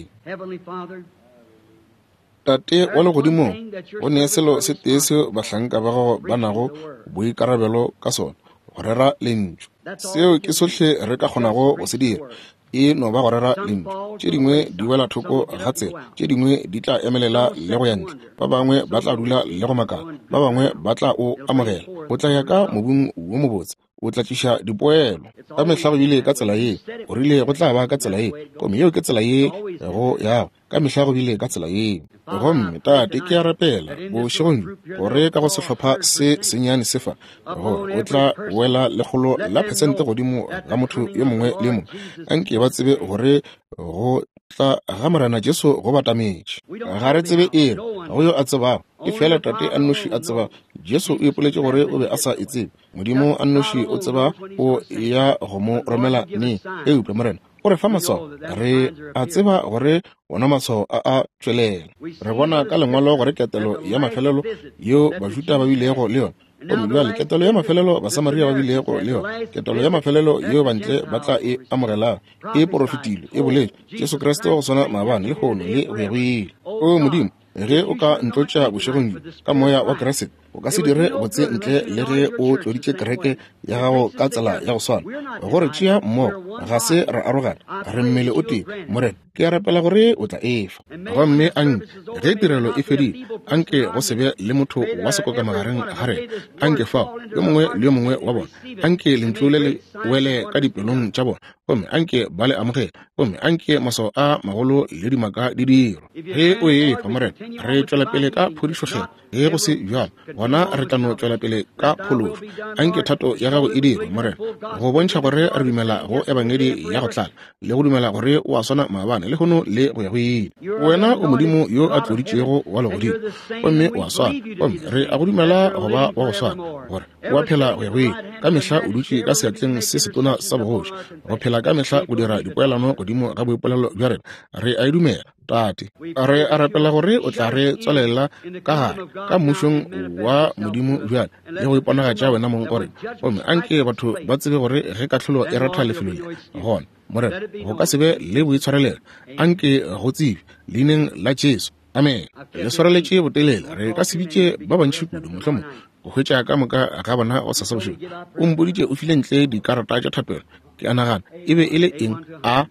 tate wa legodimo go ne selo se tee seo bahlanka ba gago ba nago boikarabelo ka sona go rera lentšu seo ke sotlhe re ka kgonago go se dira e no ba go rera lentšu tše dingwe di wela thoko ga tsela tše dingwe di tla emelela le go ya ntle ba bangwe ba tla dula le go makala ba bangwe ba tla o amogela o tla ya ka mobung wo mobotse o tla tliša dipoelo ka mehla go bile ka tsela ye o rile go tla ba ka tsela ye gomme yeo ke tsela ye go yago ka mehla go bile ka tsela ye gomme tate ke a rapela bošegong gore ka go sehlopha se senyane sefa gore o tla wela legolo la phesente godimo ga motho yo mongwe le mongwe anke ba tsebe gore go tla ga morena Jesu go batametše ga re tsebe ere go yo a tsebago e fela tate a nnoši a tseba Jesu o ipoletše gore o be a sa e tsebe modimo a nnoši o tseba o ya go mo romela ne eupša morena o re fa matshwao re a tseba gore ona matshwao a tšwelela re bona ka lengwalo gore ketelo ya mafelelo yo bajuta ba bilego le yona gomme ketelo ya mafelelo basamaria ba bilego le yona ketelo ya mafelelo yo bantle ba tla e amogelang e porofetile e boletse Jesu kriste wa go swana maabane le kgono le go ya go ile o modimo ge o ka ntlotša bošegong ka moya wa keresete o ka se dire botse ntle le ge o tloditše kereke ya gago ka tsela ya go swana gore tšea mmogo ga se re arogana re mmele o tee morena ke a rapela gore o tla efa gomme anke ge tirelo e fedile anke go se be le motho wa sekoka magareng ga rena anke fao yo mongwe le yo mongwe wa bona anke lentšu le le wele ka dipelong tša bona gomme anke ba le amogela gomme anke maswao a magolo le dimaka di dirwa ge o efa morena re tšwela pele ka phodišotlhelo ge go se bjalo gona re tla no tšwela pele ka phološo anke thato ya gago e dirwe morena go bontšha gore re dumela go ebangedi ya go tlala le go dumela gore o a swana maabane le gono le go ya go ile wena o modimo yo a tloditšego wa legodimo gomme o a swana gomme re a go dumela go ba wa go swana gore o a phela go ya go ile ka mehla o dutše ka seatleng se setona sa bogoši go phela ka mehla o dira dipoelano godimo ga boipolelo bja rena re a e dumela tate re a rapela gore o tla re tswalela ka gare ka mmušong wa modimo bjale le go iponagatša wena monkore gomme anke batho ba tsebe gore ge kahlolo e ratha lefelo le gona morena go ka se be le boitshwarelela anke go tsebe leineng la Jesu amen le swareletše botelele re ka sebitše ba bantši kudu mohlomong go hwetša ka moka ga bona o sasa bošego o mpoditše o file ntle dikarata tša thapelo ke anagana e be e le eng a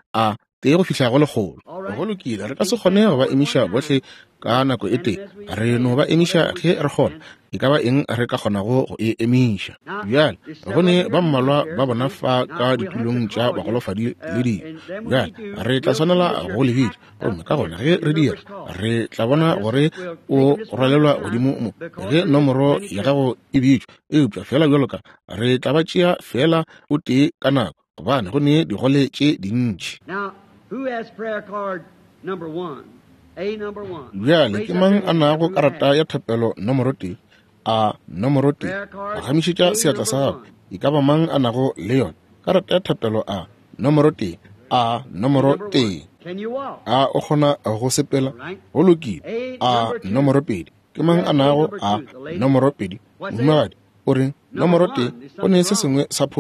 tee go fihla go lekgolo go lokile re ka se kgone go ba emiša bohle ka nako e teng re no ba emiša ge re kgona e ka ba eng re ka kgonago go e emiša bjale gone ba mmalwa ba bona fa ka ditulong tša bagolofadi le dino bjale re tla tshwanela go lebile gomme ka gona ge re dira re tla bona gore o rwalelwa godimo mo ge nomoro ya gago e bitšwa eupša fela bjalo ka re tla ba tšea fela o tee ka nako gobane gone digole tše dintši bjale ke mang a nago karata ya thapelo nomoro tee nomoro tee a gamišetša seatla sa gago e ka ba mang a nago le yone karata ya thapelo nomoro tee nomoro tee o kgona go sepela go lokile nomoro pedi ke mang a nago nomoro pedi momagadi o reng nomoro tee go ne se sengwe sa phošo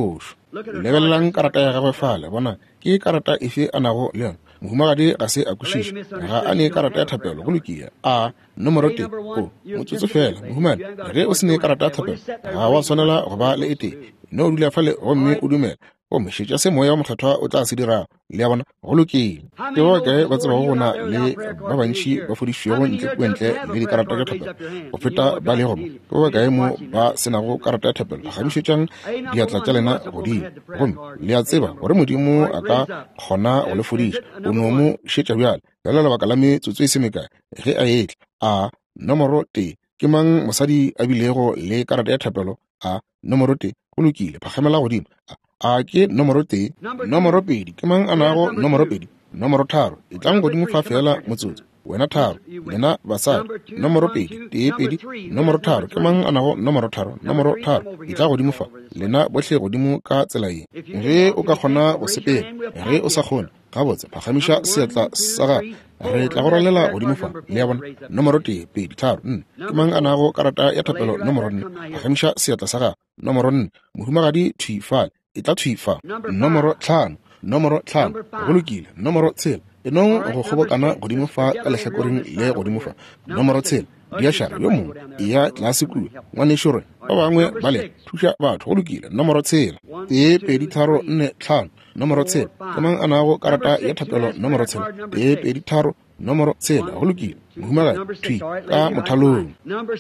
lebelelang karata ya gagwe fale bona ke karata efe a nago le yona. Mohumagadi ga se a kwešiša ga a ne karata ya thapelo go lokile. A nomoro te o motsotso fela mohumane ge o se ne karata ya thapelo ga wa tshwanela go ba le ete no o dula fale gomme o dumela o mešetša se moya wa motlhatlhwa o tla se dira le ya bona go lokile. Ke ba kae ba tseba go na le ba bantši ba fodišitšwego ntle le dikarata tša thapelo go feta ba le gomo. Ke ba kae mo ba senago karata ya thapelo ga mišetšang diatla tša lena godimo gomme le a tseba gore modimo a ka kgona go le fodiša o no mo šetša bjale fela lebaka la metsotso e se mekae ge a etla. A nomoro te ke mang mosadi a bilego le karata ya thapelo. A nomoro te go lokile phagamela godimo. A ke nomoro te. Nomoro pedi ke mang a nago nomoro pedi. Nomoro tharo e tlang godimo fa fela motsotso wena tharo lena basadi. Nomoro pedi tee pedi. Nomoro tharo ke mang a nago nomoro tharo. Nomoro tharo e tla godimo fa lena botlhe godimo ka tsela ye. Ge o ka kgona go sepela ge o sa kgone ga botse phagamiša seatla sa ga re tla go ralela godimo fa le ya bona. Nomoro tee pedi tharo ke mang a nago karata ya thapelo. Nomoro 4 phagamiša seatla sa ga. Nomoro 4 mohumagadi thwifale e tla thwifa. Nomoro 5 go lokile. Nomoro 6 e nong go kgobokana godimo fa ka lehlakoreng le godimo fa. Nomoro 6 diašara yo mongwe e ya tlase kudu ngwanešore ba bangwe ba le thuša batho go lokile. Nomoro 6 tee pedi tharo 4 5. Nomoro 6 ke mang a nago karata ya thapelo. Nomoro 6 tee pedi tharo. Nomoro 6 go lokile mohumagadi thwi ka mothalong.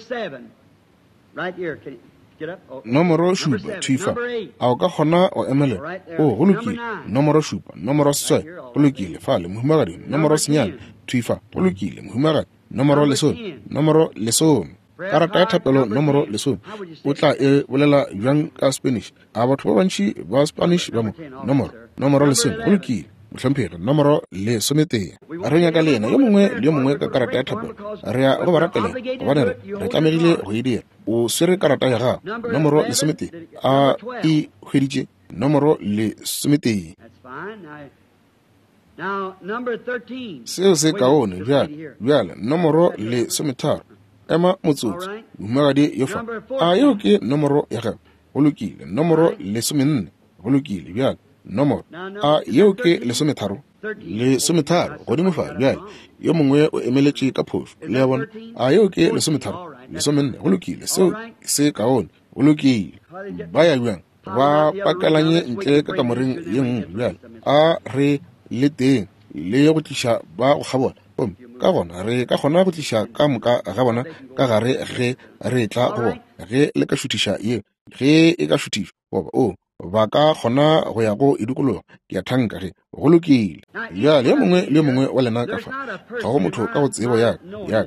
Nomoro šupa thwifa a o ka kgona o emelela o go lokile. Nomoro šupa. Nomoro 7 go lokile fale mohumagadi. Nomoro 9 thwifa go lokile mohumagadi. Nomoro 10 nomoro 10 karata ya thapelo. Nomoro 10 o tla e bolela bjang ka Spanish. A batho ba bantši ba Spanish ba mo nomoro 10 go lokile mohlomphegi. Nomoro 11 re nyaka le ena yo mongwe ka karata ya thapelo re ya go ba rapela gobane re tlamegile go e dira. O swere karata ya gago. Nomoro 11 a e hweditše. Nomoro 11 seo se kaone bjale. Nomoro 13 ema motsotso mohumagadi yo fa a yeo ke nomoro ya gago go lokile. Nomoro 14 go lokile bjale. Nomoro a yeo ke 13 godimo fa bjale. Yo mongwe o emeletše ka phošo le ya bona. A yeo ke 13 go lokile. Seo se kaone go lokile. Ba ya bjang ba pakalanye ntle ka kamoreng ye nngwe bjale. A re le teng le go tliša ba go gabona ka gona re ka kgona go tliša ka moka ga bona ka gare ge re tla go bona ge le ka šuthiša ye ge e ka šuthišwa o ba ka kgona go ya go edikologa ya thanka ge go lokile. Bjale le mongwe wa lena ka fa ga go motho ka go tsebo ya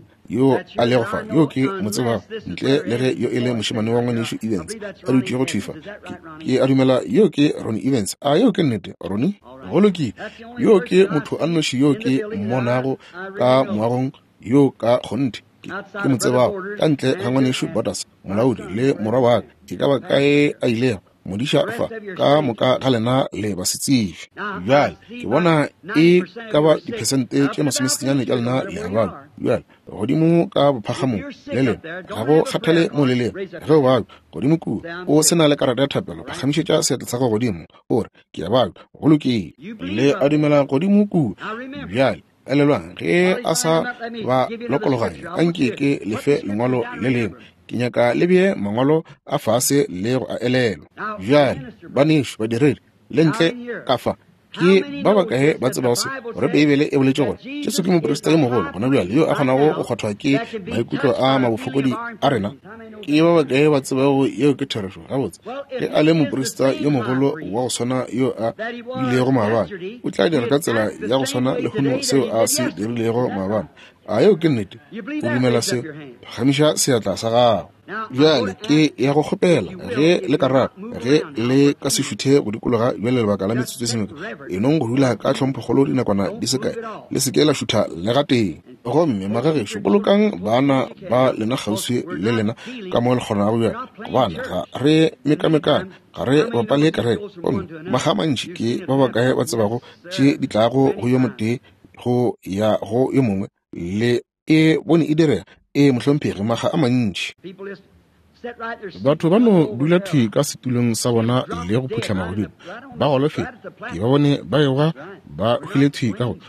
yo a le go fa yo ke motseba ntle le ge yo e le mošimane wa ngwanešo Evans a dutše go thwifa. Ke a dumela yo ke Ronnie Evans. A yo ke nnete Ronnie go lokile. Yo ke motho a nnoši yo ke mmonago ka moagong yo ka kgonte ke motsebao ka ntle ga ngwanešo Bottas molaodi le morwa wa ke ka ba kae a ile modiša fa ka moka ga lena le ba setsefi. Bjale ke bona e ka ba dipersente tše 70 tša lena le abana bjale godimo ka bophagamong le lena ga go kgathale mo le lena ge o bayo godimo kudu o sena le karata ya thapelo phagamišetša seatla sa go godimo gore ke ya bayo go lokile. Le a dumela godimo kudu bjale elelwang ge a sa ba lokologanye a nkeke lefe lengwalo le lengwe. Ke nyaka le bje mangwalo a fase le go a elelwa. Bjale banešo ba diredi le ntle ka fa ke ba ba kae ba tseba se gore Bibele e boletše gore Jesu ke moporista yo mogolo gona bjale yo a kgonago go kgwathwa ke maikutlo a mabofokodi a rena. Ke ba ba kae ba tseba yeo ke therešo gabotse ge a le moporista yo mogolo wa go swana yo a bilego maabane o tla dira ka tsela ya go swana le kgono seo a se dirilego maabane. A yeo ke nnete o dumela seo phagamiša seatla sa gago. Bjale ke ya go kgopela ge le ka rata ge le ka se šuthe go dikologa bjale lebaka la metsotso e semeka e nong go dula ka tlhomphogolo dinakwana di sekae le seke la šutha le ga teng. Gomme magagešo bolokang bana ba lena kgauswi le lena ka mo le kgonago bjale gobane ga re mekamekane ga re bapale kereke gomme maga mantši ke ba ba kae ba tsebago tše di tlago go yo motee go ya go yo mongwe le e bone e direga e mohlomphegi maga a mantši. batho ba no dula thwi ka setulong sa bona le go phutlha magodimo ba golofe ke ba bone ba yoga ba hwile thwi ka go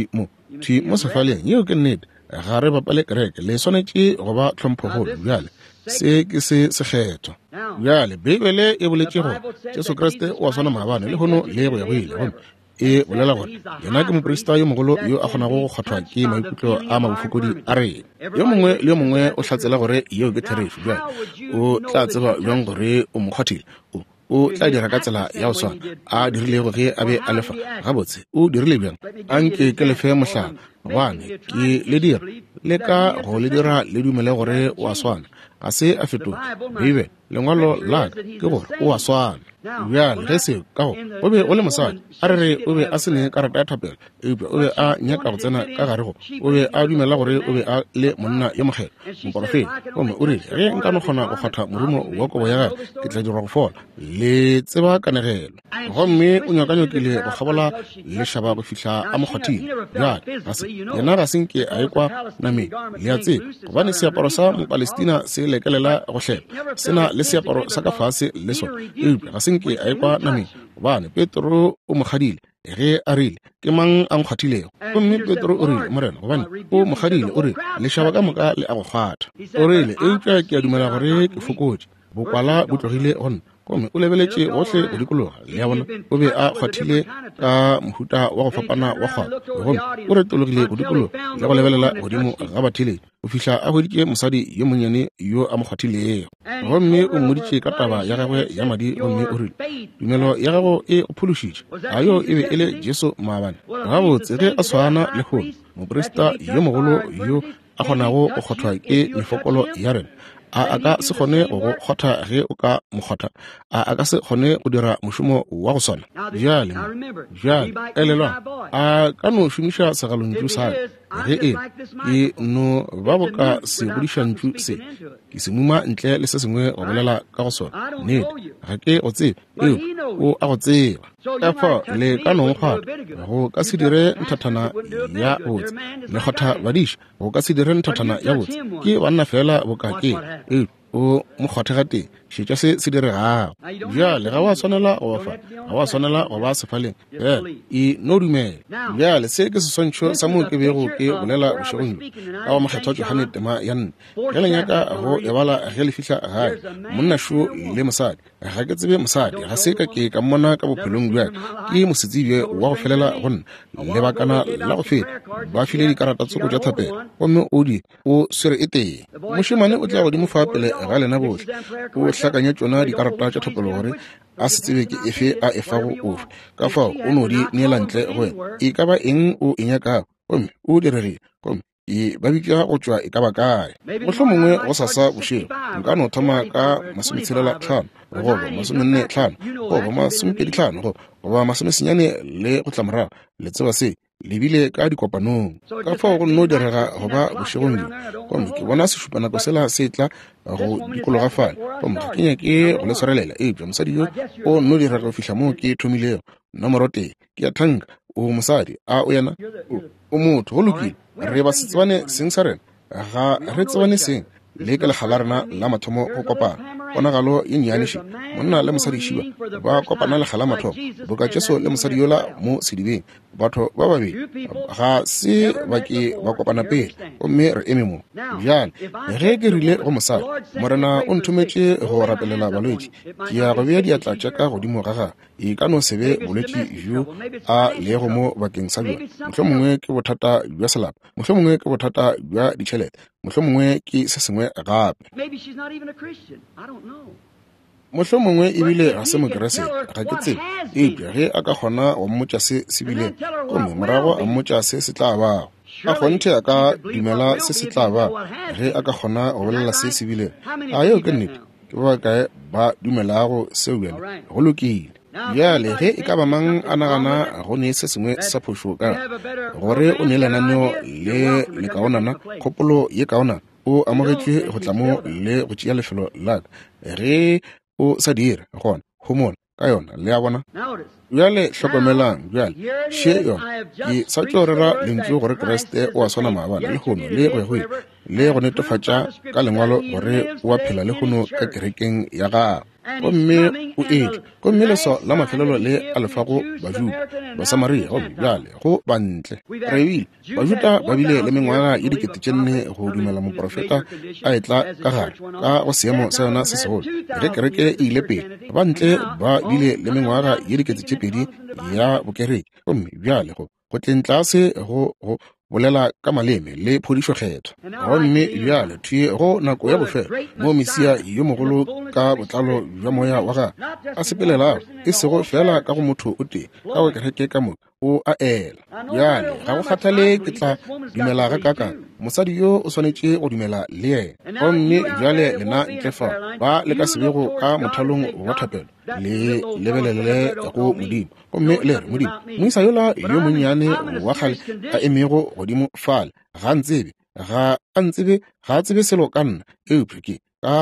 thwi mo sefaleng yeo ke nnete ga re bapale kereke le swanetse go ba tlhomphogolo bjale se ke se sekgetho bjale Bibele e boletse gore Jesu Kriste o a swana maabane le gono le go ya go ile gomme e bolela gore yena ke moporista yo mogolo yo a kgonago go kgathwa ke maikutlo a mabofokodi a rena yo mongwe le yo mongwe o hlatsela gore yeo ke therefi bjale o tla tseba jwang gore o mo kgwathile o tla dira ka tsela ya go swana a dirilego ge a be a lefa gabotse o dirile bjang a nke ke lefe mohlala gobane ke le dira le ka go le dira le dumele gore o a swana ga se a fetoga Bibele lengwalo la ke gore o a swana bjale ge seo ka go o be o le mosadi a re o be a sene karata ya thapelo eupša o be a nyaka go tsena ka gare go o be a dumela gore o be a le monna yo mogelo moporofeti gomme o rile ge nka no kgona go kgatha morumo wa kobo ya gage ke tla dirwa go fola le tseba kanegelo gomme o nyakanyokile go gabola lešhaba go fitlha a mokgwathile bjale yena ga senke a ekwa nameng le a tseba gobane seaparo sa mopalestina se lekelela go hlela sena le seaparo sa ka fase le sona eupša ga senke a ekwa nameng gobane Petro o mogadile ge a rile ke mang a nkgwathilego gomme Petro o rile morena gobane o mogadile o rile lešhaba ka moka le a go kgwatha o rile eupša ke a dumela gore ke fokotse bokwala bo tlogile gonna gomme o lebeletše gohle go dikologa le ya bona o be a kgwathile ka mohuta wa go fapana wa kgwalo gomme o retologile go dikologa le go lebelela godimo ga bathileng go fihla a hweditše mosadi yo monnyane yo a mo kgwathilego gomme o mmoditše ka taba ya gagwe ya madi gomme o rile tumelo ya gago e go phološitše a yo e be e le Jesu maabane gabotse ge a tshwana le gono moporista yo mogolo yo a kgonago go kgothwa ke mefokolo ya rena a ka se kgone go go kgotha ge o ka mokgotha a ka se kgone go dira mošomo wa go swana bjale elelwa a ka no šomiša segalontšu sa ge ke no ba boka se godišantšu se ke se muma ntle le se sengwe go bolela ka go sona nnete ga ke go tseba o a go tseba efa le ka nongkgwata go ka se dire nthathana ya botse le kgotha badiša go ka se dire nthathana ya botse ke banna fela bokakeng o mokgwathega teng šetša se diregago bjale ga wa tshwanela go fa ga wa tshwanela go ba sefaleng fela e no dumela bjale se ke seswantšho sa moo ke bego ke bolela bošegong ka wa mokgethwa Johane tema ya nne ge lenyaka go ebala ge le fihla gae monnašo le mosadi ga ke tsebe mosadi ga se ka ke ka mmona ka bophelong bjale ke mosetsibje wa go felela gonna lebakana la go feta ba file dikarata tsoko tša thapelo gomme o swere e teng mošemane o tla godimo fa pele ga lena bohle o hlakanya tšona dikarata tša thapelo gore a se tsebe ke efe a efago ofe ka fao o no di neela ntle go wena e ka ba eng o e nyakago gomme o diregile gomme e ba bitša go tšwa e ka ba kae mohlomongwe go sasa bošego nka no thoma ka 65 goba 45 goba 25 goba 90 le go tlamorago le tseba se lebile ka dikopanong ka fao go no direga go ba bošegong gomme ke bona sešupanako sela se tla go dikologafala gomme ga ke nyake go le tshwarelela eupša mosadi yo o no direga go fihla moo ke thomilego nomoro tee ke a thanka o mosadi a o yena o motho go lokile re ba se tsebane seng sa rena ga re tsebane seng le ke legala rena la mathomo go kopana ponagalo e nnyaniše monna le mosadi šiba ba kopana legala mathomo boka Jesu le mosadi yola mo sedibeng batho ba babedi ga se ba ke ba kopana pele gomme re eme mo bjale ge ke rile go mosadi morena o nthometše go rapelela balwetši ke ya go bea diatla tša ka godimo ga ga e ka no sebe bolwetši jo a lego mo bakeng sa bjona mohlomongwe ke bothata bja selapa mohlomongwe ke bothata bja ditšhelete mohlomongwe ke se sengwe gape mohlomongwe ebile ga se mokerese ga ke tsebe eupša ge a ka kgona go mmotša se sebileng gomme morago a mmotša se se tla bago a kgonthe a ka dumela se se tla ba ge a ka kgona go bolela se sebileng a yeo ke nnete ke ba bakae ba dumelago seo bjale go lokile bjale ge e ka ba mang a nagana go ne se sengwe sa phošo ka gore o ne lenaneo le lekaonana kgopolo ye kaonana o amogetšwe go tla mo le go tšea lefelo la ka ge o sa dire gona homola ka yona le a bona Yale hlokomelang jale she yona ke sa tlo rera lentswe gore Kriste o a swana maabane le gono le go netefatša ka lengwalo gore o a phela le gono ka kerekeng ya gago gomme o etle gomme leso la mafelelo le a lefago bajuda basamaria gomme jale go bantle re bile bajuda ba bile le mengwaga ye 4,000 go dumela moprofeta a etla ka gare ka go seemo sa yona se segolo ge kereke e ile pele ba ntle ba bile le mengwaga ye 2,000 ya bokereke gomme jale go tlase go bolela ka maleme le phodišo kgetho gomme bjale thuye go nako ya bofelo mo Mesia yo mogolo ka botlalo jwa moya wa ga a sepelela e sego fela ka go motho o tee ka go kereke ka mo o a ela bjale ga go kgathale ke tla dumela ga kaka mosadi yo o swanetše go dumela le yena gomme bjale lena ntlefa ba le ka sebego ka mothalong wa thapelo le lebelele go modimo gomme le re modimo moisa yola yo monnyane wa kgale a emego godimo fale ga a tsebe selo ka nna eupše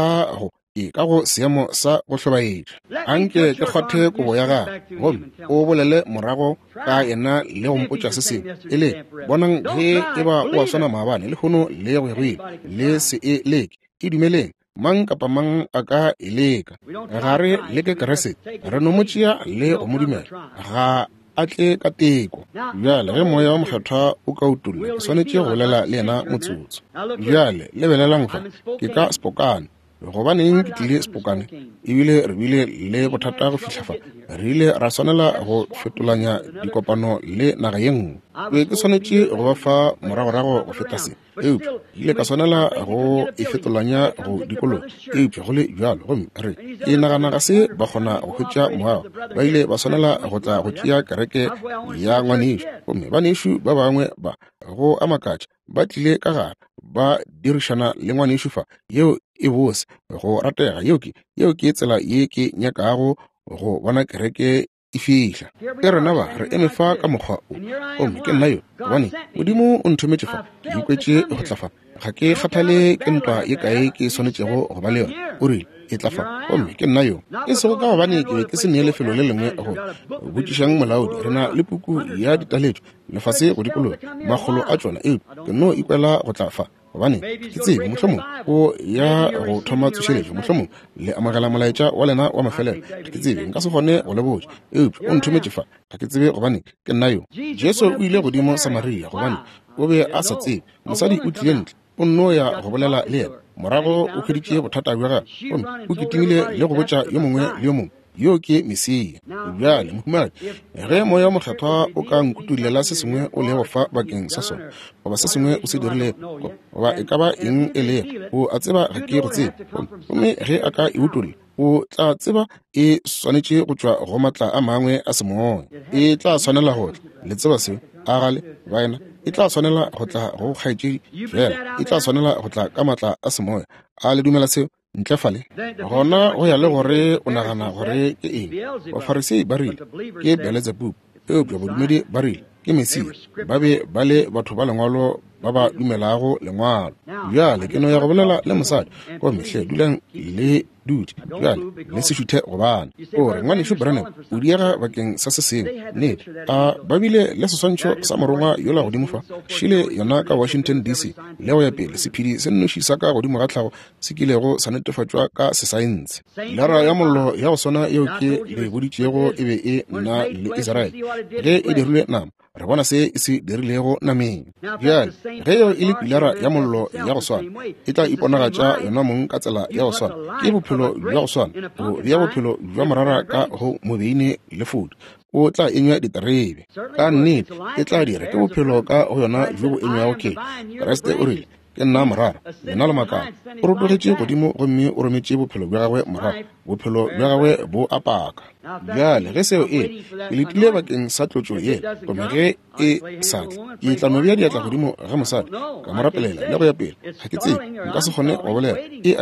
ka go seemo sa go hlobaetša anke ke kgwathe kobo ya gago gomme o bolele morago ka yena le go mpotša se sengwe e le bonang ge e ba o a swana maabane le gono le gwegwele le se e leke e dumeleng mang kapa mang a ka e leka ga re leke keresete re no motšea le go modumela ga a tle ka teko bjale ge moya wa mokgethwa o ka utulla ke swanetše go bolela le yena motsotso bjale lebelelang fa ke ka Spokane gobaneng ke tlile Spokane ebile re bile le bothata go fitlhafa re ile ra swanela go fetolanya dikopano le naga ye nngwe ke swanetše go ba fa moragorago go feta se eupša ile ka swanela go e fetolanya go dikolo eupša go le bjalo gomme re ke nagana ga se ba kgona go hwetša moago ba ile ba swanela go tla go tšea kereke ya ngwanešo gomme banešo ba bangwe ba go amakatša ba tlile ka gare ba dirišana le ngwanešo fa yeo e bose go ratega yeo ke tsela ye ke nyakago go bona kereke e fihla ke rena ba re eme fa ka mokgwa o gomme ke nna yo gobane modimo o nthometše fa ke ikwetše go tlafa ga ke kgathale ke ntwa ye kae ke swanetšego go ba le yona o rile e tlafa gomme ke nna yo e sego ka gobane ke be ke se nee lefelo le lengwe go botšišang molaodi re na le puku ya ditaletšo lefase go dikolo magolo a tšona eo ke no ikwela go tlafa gobane ke tsebe mohlomong o ya go thoma tsošeletšo mohlomong le amagela molaetša wa lena wa mafelelo ke tsebe nka se gone go lebotša eupša o nthometše fa ga ke tsebe gobane ke nna yo Jesu o ile godimo Samaria gobane o be a sa tsebe mosadi o tlile ntle o nno ya go bolela le yena morago o hweditše bothata bja gage gomme o kitimile le go botša yo mongwe le yo mongwe yo ke Mesia bjale mohumadi ge moya wa mokgethwa o ka nkutulela se sengwe o le go fa bakeng sa sona goba se sengwe o se dirile goba e ka ba eng e le o a tseba ga ke go tsebe gomme ge a ka e utulla o tla tseba e swanetše go tšwa go matla a mangwe a semoya e tla swanela go le tseba seo a gale baena e tla swanela go tla go kgaetšedi fela e tla swanela go tla ka matla a semoya a le dumela seo ntlefale gona go ya le gore o nagana gore ke eng bafarisei ba rile ke Beelzebub eupša bodumedi ba rile ke Mesia ba be ba le batho ba lengwalo ba ba dumelago lengwalo bjale ke no ya go bolela le mosadi go mehle dulang le duti bjale le se šuthe gobane ore ngwanešo Branham o diega bakeng sa se sengwe nnete a ba bile le seswantšho sa morongwa yola godimo fa šile yona ka Washington DC le go ya pele sephedi se nnoši sa ka godimo ga tlhago se kilego sa netefatšwa ka sesaense lara ya mollo ya go swana yeo ke le boditšego e be e nna le Israele ge e dirilwe nama re bona se e se dirilego nameng bjale ge yo e le pilara ya mollo ya go swana e tla iponagatša yona mong ka tsela ya go swana ke bophelo bja go swana go bja bophelo bja morara ka go mobeine le fodi o tla enywa diterebe ka nnete e tla dira ke bophelo ka go yona jo bo enywago ke Kriste o rile ke nna morara lena le makana o rotogetše godimo gomme o rometše bophelo bja gagwe morago bophelo bja gagwe bo apaka bjale ge seo ke letile bakeng sa tlotšo ye gomme ge e satle ke tla no bja diatla godimo ga mosadi ka morapelela le go ya pele ga ke tsebe nka se kgone go bolela ke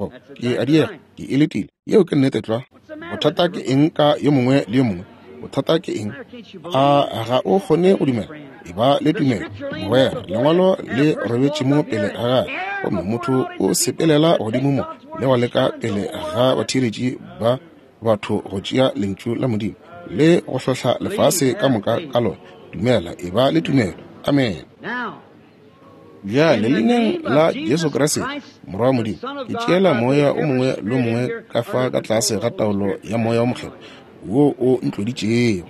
adiega ke e letile yeo ke nnete tla bothata ke eng ka yo mongwe le yo mongwe bothata ke eng ga o kgone go dumela e ba le tumelo moya lengwalo le robetše mo pele ga gomme motho o sepelela godimo mo le wa leka pele ga bathiretši ba batho go tšea lentšu la modimo le go hlotla lefase ka moka ka lona. Dumela e ba le tumelo. Amen. Bjale leineng la Jesu Kriste morwa Modimo ke tšeela moya o mongwe le mongwe ka fa ka tlase ga taolo ya moya o mokgelo wo o ntloditšego.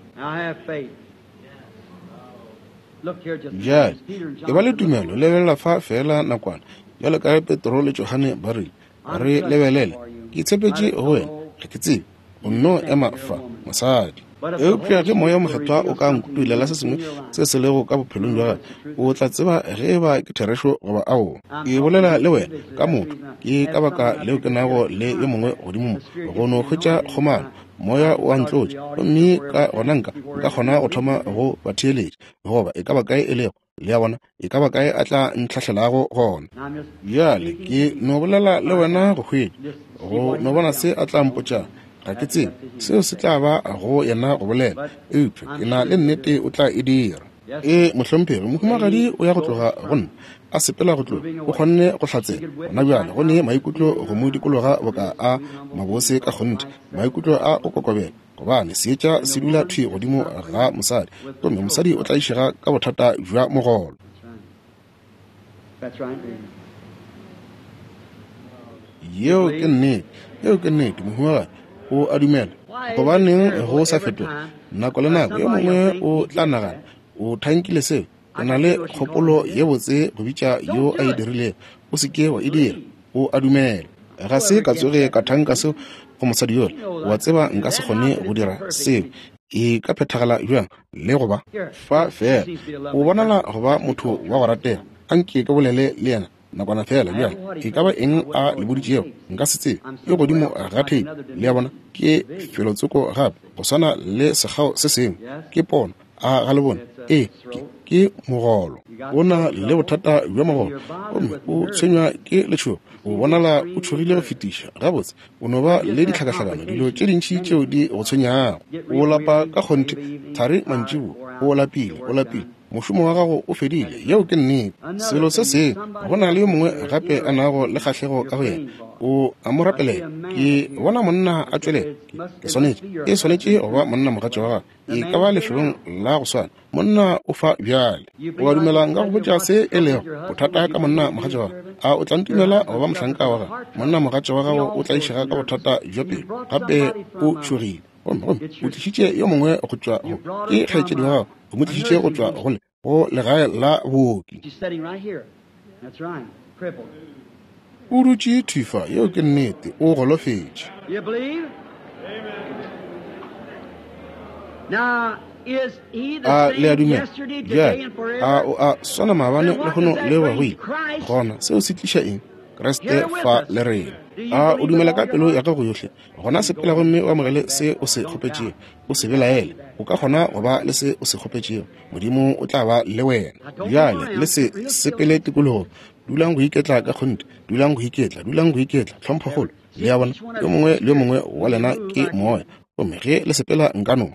Bjale e ba le tumelo lebelela fa fela nakwana jalo ka Petro le Johane ba re lebelele ke tshepetše go wena ga ke tsebe o nno ema fa mosadi. Eupša ge moya mokgethwa o ka nkutulela se sengwe se se lego ka bophelong jwa gage o tla tseba ge ba ke therešo goba ao ke bolela le wena ka motho ke ka baka leo ke nago le yo mongwe godimo go no hwetša kgomano moya o a ntlotše gomme ka gona nka kgona go thoma go batheeletša goba e ka ba kae e lego le ya bona e ka ba kae a tla ntlhahlelago gona. Bjale ke no bolela le wena go hwetša go no bona se a tla mpotša ga ke tsebe seo se tla ba go yena go bolela. Eupša ke na le nnete o tla e dira. Mohlomphegi mohumagadi o ya go tloga go nna a sepela go tloga o kgonne go hlatsela gona bjale go ne maikutlo go mo dikologa boka a mabose ka kgonte maikutlo a o kokobela gobane seetša se dula thwi godimo ga mosadi gomme mosadi o tla išega ka bothata jwa mogolo. Yeo ke nnete mohumagadi o a dumela gobaneng go sa fetoga nako le nako yo mongwe o tla nagana o thankile seo ke na le kgopolo ye botse go bitša yo a e dirilego o seke wa e dira o a dumela ga se ka tsoge ka thanka seo go mosadi yole wa tseba nka se kgone go dira seo e ka phethagala jwang le goba fa fela o bonala goba motho wa go ratega a nke ka bolele le yena nakwana fela bjale e ka ba eng a le boditšeo nka se tsebe e godimo ga thei le ya bona ke felotsoko gape go swana le segao se sengwe ke pono a ga le bone ke mogolo o na le bothata jwa mogolo gomme o tshwenywa ke letšhogo o bonala o tshogile go fetiša gabotse o no ba le ditlhakatlhakano dilo tše dintšhi tšeo di go tshwenyago o lapa ka kgonte thari mantšibo o lapile mošomo wa gago o fedile yeo ke nnete selo se se go na le yo mongwe gape a nago le kgahlego ka go yena o a mo rapelela ke bona monna a tswelela ke swanetše go ba monna mogatša wa gage e ka ba lefelong la go swana monna o fa bjale o a dumelang ka go botša se e lego bothata ka monna mogatša wa gage a o tla ntumela go ba mohlanka wa gage monna mogatša wa gago o tla išega ka bothata jwa pele gape o tšhogile o tlišitše yo mongwe go tšwa ke kgaetšedi wa gago o mo tlišitše go tšwa go legae la booki o dutše thifa yeo ke nnete o golofetše. A le a dumela bjale a o a swana maabane le gono le wa go ile gona seo se tliša eng Kriste fa le rena a o dumela ka pelo ya gago yotlhe gona sepela gomme o amogele se o se kgopetšego o se belaele o ka kgona go ba le se o se kgopetšego modimo o tla ba le wena bjale le se sepele tikologo dulang go iketla ka kgonte dulang go iketla tlhomphogolo le ya bona yo mongwe le yo mongwe wa lena ke moya gomme ge le sepela nkano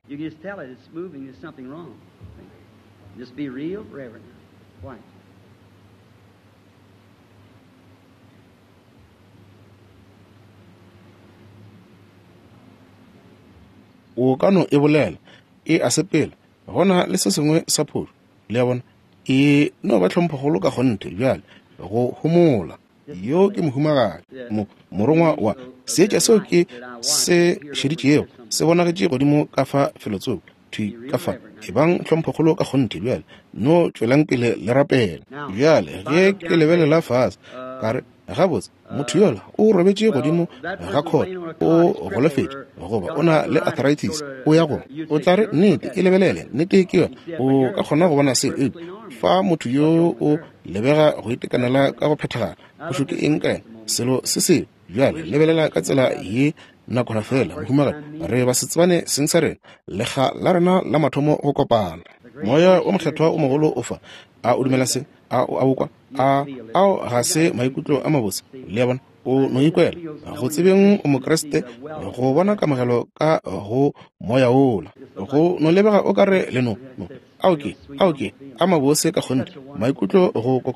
o kano e bolela e a sepela gona le se sengwe sa pholo le ya bona e no ba tlhomphogolo ka kgonte bjale go homola yo ke mohumagadi morongwa wa seetša seo ke se šeditšeo se bonagetše godimo ka fa felotsoko thwi ka fa e bang tlhomphogolo ka kgonte bjale no tšwelang pele le rapela bjale ge ke lebelela fase kare gabotse motho yola o robetše godimo ga kgona o golofetše goba o na le arthritis o ya gona o tla re nnete e lebelele nnete ke yona o ka kgona go bona se fa motho yo o lebega go itekanela ka go phethagala go šoke eng ka ena selo se se bjale lebelela ka tsela ye nakwana fela mohumagadi re ba setsebane seng sa rena lega la rena la mathomo go kopana moya o mohlethwa o mogolo o fa a o dumela se a o abokwa ao ga se maikutlo a mabotse le ya bona o no ikwela go tsebeng o mokreste go bona kamogelo ka go moya ola go no lebega o ka re leno aoke a mabose ka kgonte maikutlo go kokobela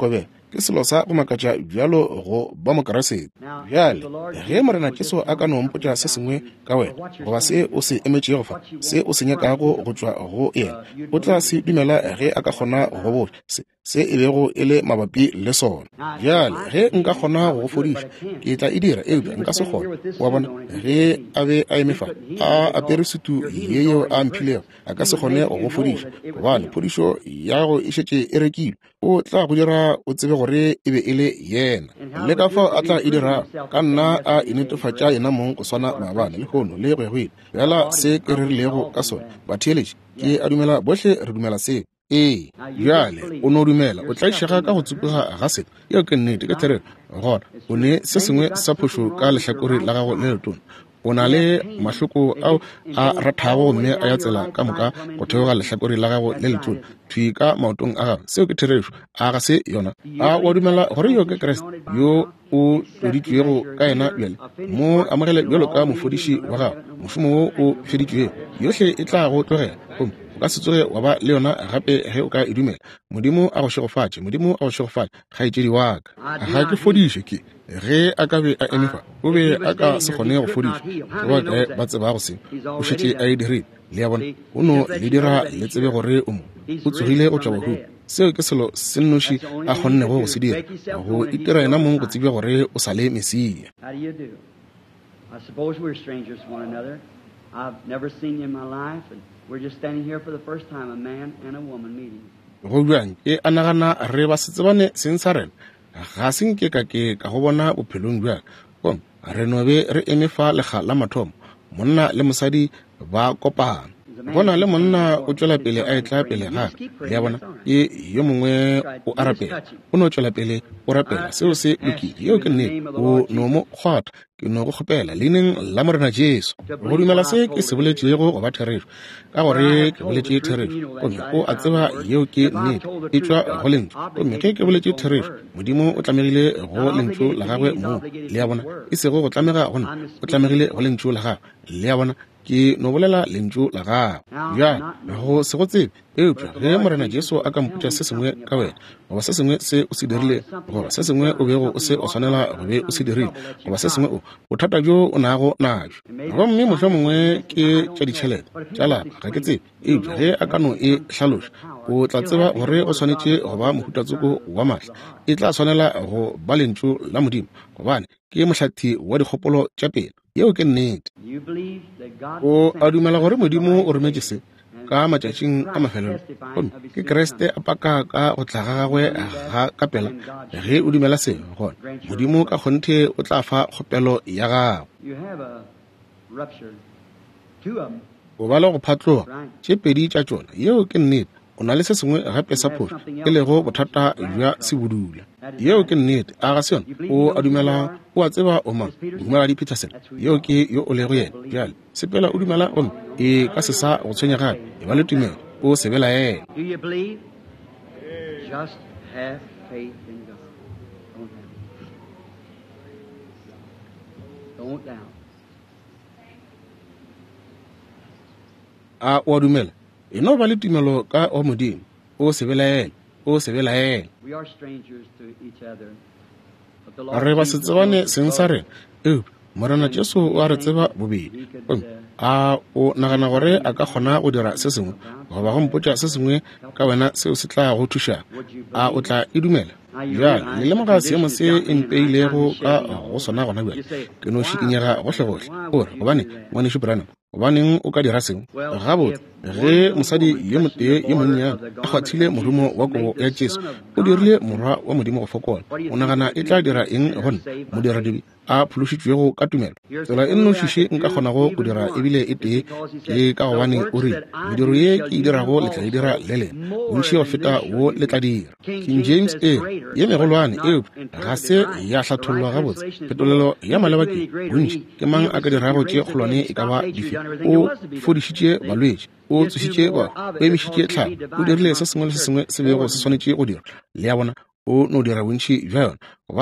ke selo sa go makatša bjalo go ba mokeresete. Bjale ge Morena Jesu a ka no mpotša se sengwe ka wena goba se o se emetšego fa se o se nyakago go tšwa go yena, o tla se dumela ge a ka kgona go botša se e bego e le mabapi le sona. Bjale ge nka kgona go go fodiša ke tla e dira eupša nka se kgona. Wa bona ge a be a eme fa a apere sutu ye yeo a mphilego a ka se kgone go go fodiša gobane phodišo ya go e šetše e rekilwe. O tla go dira o tsebe gore e be e le yena, le ka fao a tla e dira ka nna a inetefatša yena mong go swana maabane le kgono le gwegwele. Bjala se ke re rilego ka sona batheeletši ke a dumela bohle re dumela seo. Bjale o no dumela o tla išega ka go tsupega ga sena yeo ke nnete ke therero gona o ne se sengwe sa phošo ka lehlakore la gago le letona. O na le mahloko ao a rathago mme a ya tsela ka moka go theoga lehlakore la gago le letona thui ka maotong a gago. Seo ke therešo a ga se yona a wa dumela gore yo ke Kriste yo o tloditšwego ka yena bjale mo amogele bjalo ka mofodiši wa gago. Mošomo wo o feditšwego yohle e tla go tlogela o ka se tsoge wa ba le yona gape ge o ka e dumela. Modimo a go šegofatše, Modimo a go šegofatše kgaetšedi wa ka. Ga ke fodiše ke ge a ka be a emefa o be a ka se kgone go fodiša ba kae ba tseba go seng o šetše a e dirile le ya bona o no le dira le tsebe gore o mo o tsogile go tšwa bohung. Seo ke selo se nnoši a kgonnego go se dira go itira yena mong go tsebja gore o sa le Mesia. I suppose we're strangers to one another. I've never seen you in my life, and we're just standing here for the first time, a man and a woman meeting. Go bjang ke a nagana re ba se tsebane seng sa rena ga se nke ka go bona bophelong bjang bon re no be re eme fa lega la mathomo monna le mosadi ba kopana bona le monna o tšwela pele a etla pele ga ya bona yo mongwe o arapela o no tšwela pele o rapela seo se lokile yeo ke nne o no mo kgwatha ke no go kgopela leineng la Morena Jesu go dumela se ke se boletšego go ba therešo ka gore ke boletše therešo gomme o a tseba yeo ke nnete e tšwa go lentšu gomme ge ke boletše therešo Modimo o tlamegile go lentšu la gagwe mo le ya bona e sego go tlamega gona o tlamegile go lentšu la gagwe le ya bona ke no bolela lentšu la gago bjang go se go tsebe eupša ge Morena Jesu a ka mpotša se sengwe ka wena goba se sengwe se o se dirile goba se sengwe o bego o se o swanela go be o se dirile goba se sengwe bothata jo o nago najo gomme mohlwa mongwe ke tša ditšhelete tša lapa ga ke tsebe eupša ge a ka no e hlaloša o tla tseba gore o swanetše go ba mohutatsoko wa maatla e tla swanela go ba lentšu la Modimo gobane ke mohlathi wa dikgopolo tša pele yeo ke nnete. O a dumela gore Modimo o rometše se ka matšatšing a mafelelo gomme ke Kriste a paka ka go tla ga gagwe ga ka pela ge o dumela seo gona Modimo ka kgonthe o tla fa kgopelo ya gago. O ba le go phatloga tše pedi tša tšona yeo ke nnete o na le se sengwe gape sa phošo e lego bothata bja sebudula yeo ke nnete a ga se yona o a dumela o a tseba o mang Dumela di Peterson yeo ke yo o lego yena bjale sepela o dumela gomme e ka se sa go tshwenya gape e ba le tumelo o sebela yena. Do you believe? Just have faith in God. Don't doubt. A o a dumela e no ba le tumelo ka o Modimo o sebela yena o sebela yena. We are strangers to each other. But the Re ba se tsebane seng sa rena Morena Jesu o a re tseba bobedi a o nagana gore a ka kgona go dira se sengwe goba go mpotša se sengwe ka wena seo se tla go thuša a o tla e dumela bjale le lemoga seemo se e mpeilego ka go sona gona bjale ke no šikinyega gohle-gohle ore gobane ngwaneso Branham gobaneng o ka dira sengwe gabotse ge mosadi yo motee yo monnyane a kgwathile morumo wa kobo ya Jesu o dirile morwa wa Modimo go fokola o nagana e tla dira eng gona moderadibi a phološitšwego ka tumelo tsela e nnošiše nka kgonago go dira ebile e tee ke ka gobane o rile mediro ye ke e dirago le tla e dira le lena bontši go feta wo le tla dira. King James ye megolwane eo ga se ya hlathollwa gabotse phetolelo ya maleba ke bontši ke mang a ka dirago tše kgolwane e ka ba dife o fodišitše balwetši o tsošitše o emišitše tlhamo o dirile se sengwe le se sengwe se bego se swanetše go dira le ya bona o no dira bontši bja yona gobane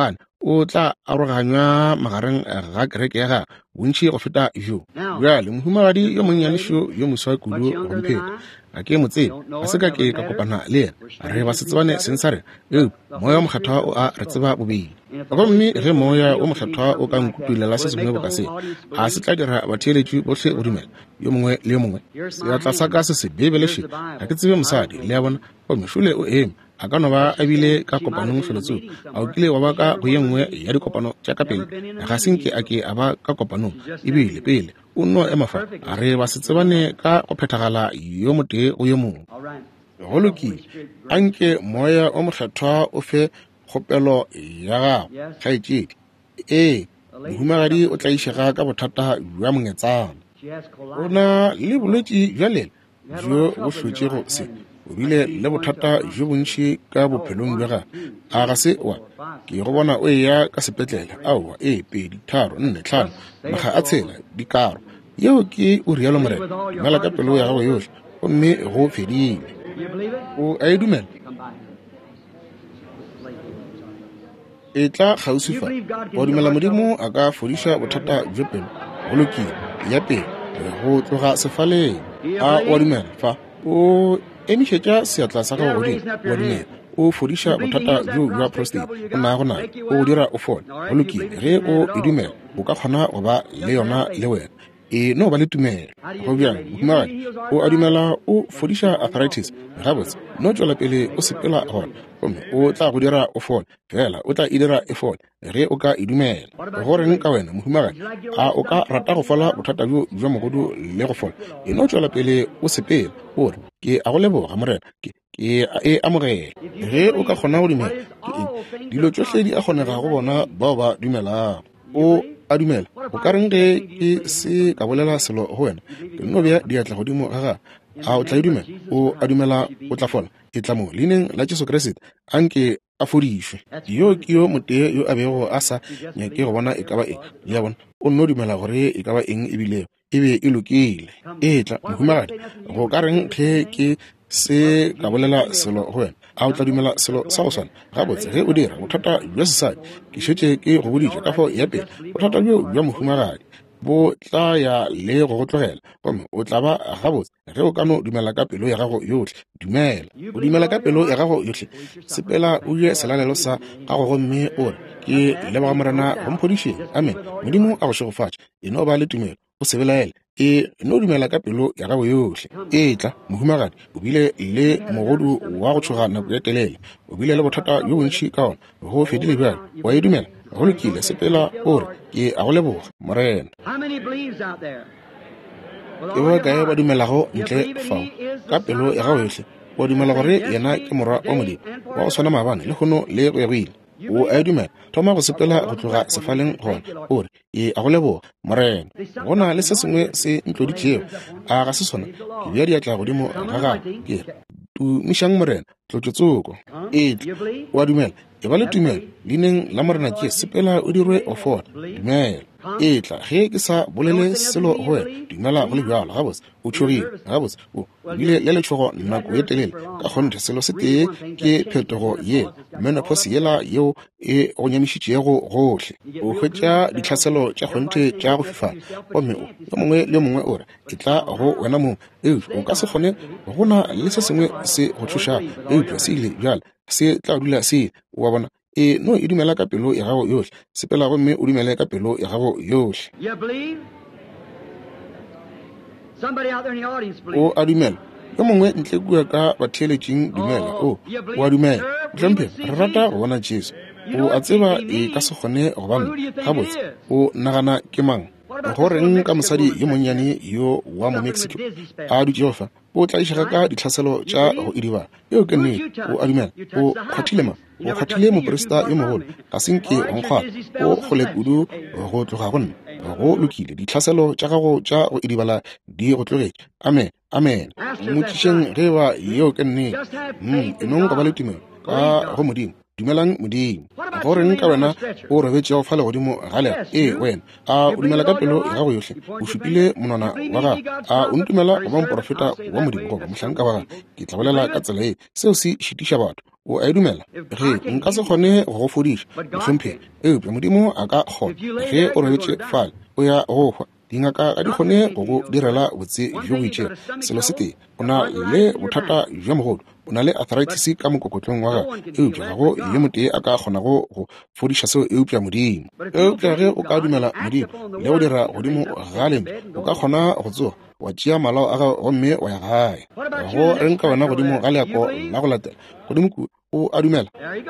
o tla aroganywa magareng ga kereke ya ga bontši go feta jo bjale mohumagadi yo monnyanišo yo moswa kudu gompheta a ke motse a se ka ke ka kopana le yena re ba se tsebane seng sa re moya wa mokgethwa o a re tseba bobedi gomme ge moya wa mokgethwa o ka nkutulela se sengwe bo ka se a se tla dira batheeletši botlhe go dumela yo mongwe le yo mongwe seatla sa ka se se bebeleše ga ke tsebe mosadi le ya bona gomme šole o eme a ka no ba a bile ka kopanong feletso a o kile wa ba ka go ye nngwe ya dikopano tša ka pele ga senke a ke a ba ka kopanong ebile pele o nno emafa a re ba se tsebane ka go phethagala yo motee go yo mongwe go lokile a nke moya o mokgethwa o fe kgopelo ya gago kgaetšedi mohumagadi o tla išega ka bothata jwa mongetsana o na le bolwetši jwa lela jo bo hlotšego se o bile le bothata jo bontši ka bophelong bja gage a ga se wa ke go bona o ya ka sepetlele aowa 2 3 4 5 maga a tshela dikaro yeo ke o rialo morena dumela ka pelo ya gago yohle gomme go fedile o a e dumela e tla gausifa go dumela modimo a ka fodiša bothata jo pelo go lokile ya pele go tloga sefaleng a wa dumela fa o emišetša seatla sa gago godimo wa dumela o fodiša bothata jo jwa prostate o na gona o dira o fole go lokile ge o e dumela o ka kgona go ba le yona le wena no ba le tumelo go bjang mohumagadi o a dumela o fodiša arthritis gabotse no tšwela pele o sepela gona gomme o tla go dira o fole fela o tla e dira e fole ge o ka e dumela go reng ka wena mohumagadi a o ka rata go fola bothata jo jwa mogodu le go fola no tšwela pele o sepela gore ke a go leboga morena ke e amogela ge o ka kgona go dumela dilo tsohle di a kgonega go bona bao ba dumelang o a dumela o ka reng ge ke se ka bolela selo go wena ke no bea diatla godimo ga ga a o tla e dumela o a dumela o tla fola e tla mo leineng la Jesu Kriste a nke a fodišwe yo ke yo motee yo a bego a sa nyake go bona e ka ba eng ya bona o nno dumela gore e ka ba eng ebile e be e lokile e tla mohumagadi go ka reng ge ke se ka bolela selo go wena a o tla dumela selo sa go swana gabotse ge o dira bothata jwa sesadi ke šetše ke go boditša ka fao ya pele bothata bjo jwa mohumagadi bo tla ya le go go tlogela gomme o tla ba gabotse ge o ka no dumela ka pelo ya gago yotlhe dumela o dumela ka pelo ya gago yotlhe sepela o je selalelo sa gago gomme o re ke leboga morena go mphodišeng amen modimo a go šegofatša e no ba le tumelo o sebelaele no dumela ka pelo ya gago yotlhe tla mohumagadi o bile le mogodu wa go tšhoga nako ya telele o bile le bothata jo bontši ka ona go fedile bjale wa e dumela go lokile sepela o re ke a go leboga morena e ba kae ba dumelago ntle fao ka pelo ya gago yotlhe wa dumela gore yena ke morwa wa modimo wa go tshwana maabane le kgono le go ya go ile o a dumela thoma go sepela go tloga sefaleng gona o re a go leboga morena go na le se sengwe se ntloditšeo a ga se sona ke bea diatla godimo ga gago ke re tumišang morena tlotlotsoko wa dumela e ba le tumelo leineng la morena ke sepela o dirwe o fola dumela tla ge ke sa bolele selo go wena dumela go le bjalo gabotse o tšhogile gabotse o bile le letšhogo nako ye telele ka kgonthe selo se tee ke phetogo ye menopause yela yeo e go nyamišitšego gohle o hwetša ditlhaselo tša kgonthe tša go fifala gomme yo mongwe le mongwe o re e tla go wena mo o ka se kgone go na le se sengwe se go thuša se ile bjale se tla dula se wa bona no e dumela ka pelo ya gago yohle sepela gomme o dumele ka pelo ya gago yohle o a dumela yo mongwe ntle kua ka batheeletšing dumela o a dumela tlhompe re rata go bona Jesu o a tseba e ka se kgone go bana gabotse o nagana ke mang go reng ka mosadi yo monnyane yo wa mo Mexico a dutšego fa o tla išega ka ditlhaselo tša go idibala yo ke nnete o a dumela o kgathile ma o kgathile moporesta yo mogolo ga senke wankgwala o kgole kudu go tloga go nna go lokile ditlhaselo tša gago tša go idibala di go tlogetše amen amen motšišeng ge ba yeo ke nnete enong ka ba le tumelo ka go modimo dumelang modimo go reng ka wena o robetšego fa legodimo galela wena a o dumela ka pelo ya gago yohle o šupile monwana wa gago a o ntumela go ba moprofeta wa modimo goba mohlanka wa gago ke tla bolela ka tsela seo se šitiša batho o a dumela ge nka se kgone go fodiša mohlompheng eupša modimo a ka kgona ge o robetše fale o ya go hwa dingaka ga di kgone go go direla botse bjo bo itšea selo se tee o na le bothata bja mogolo o na le arthritis ka mokokotlong wa gago eupša gago ye motee a ka kgonago go fodiša seo eupša modimo eupša ge o ka dumela modimo le go dira godimo ga lempe o ka kgona go tsoga wa tšea malao a gago gomme wa ya gae go renka wena godimo ga leako la go latela godimo o a dumela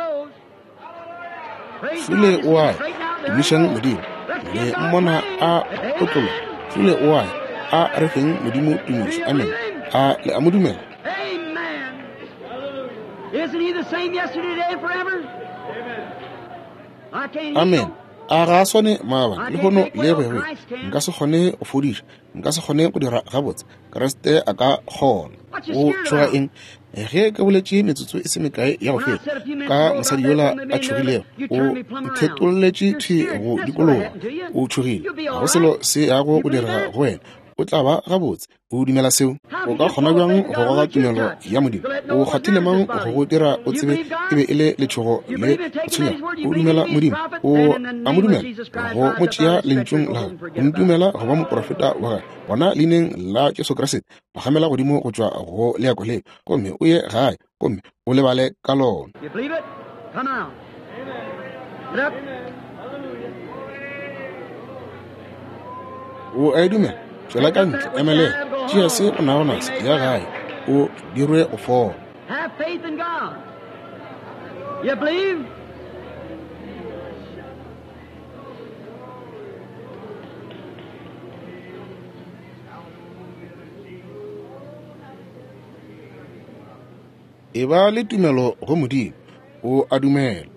fule o ae dumišang modimo le mmona a otlolo fule o ae a re feng modimo tumišo amen a le a mo dumela amen a ga swane maabane le gono le gwegwe nka se kgone go fodiša nka se kgone go dira gabotse keresete a ka kgona o tšhoga eng ge ke boletše metsotso e se mekae ya go fela ka mosadi yola a tšhogilego o ithetolletše thi go dikologa o tšhogile ga go selo se yago go direga go wena o tla ba gabotse o dumela seo o ka kgona bjang go goga tumelo ya modimo o kgathile mang go go dira o tsebe e be e le letšhogo le o tshwenyega o dumela modimo o a mo dumela go mo tšea lentšong la gago o ntumela go ba moprofeta wa gae gona leineng la Jesu Kriste ba gamela godimo go tšwa go leako leo gomme o ye gae gomme o lebale ka lona o a dumela tšwela ka ntle emele tšea se o nagona se ya gae o dirwe go fola e ba le tumelo go modimo o a dumela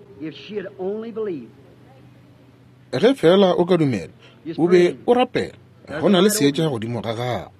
ge fela o ka dumela o be o rapela go na le seetša godimo ga gago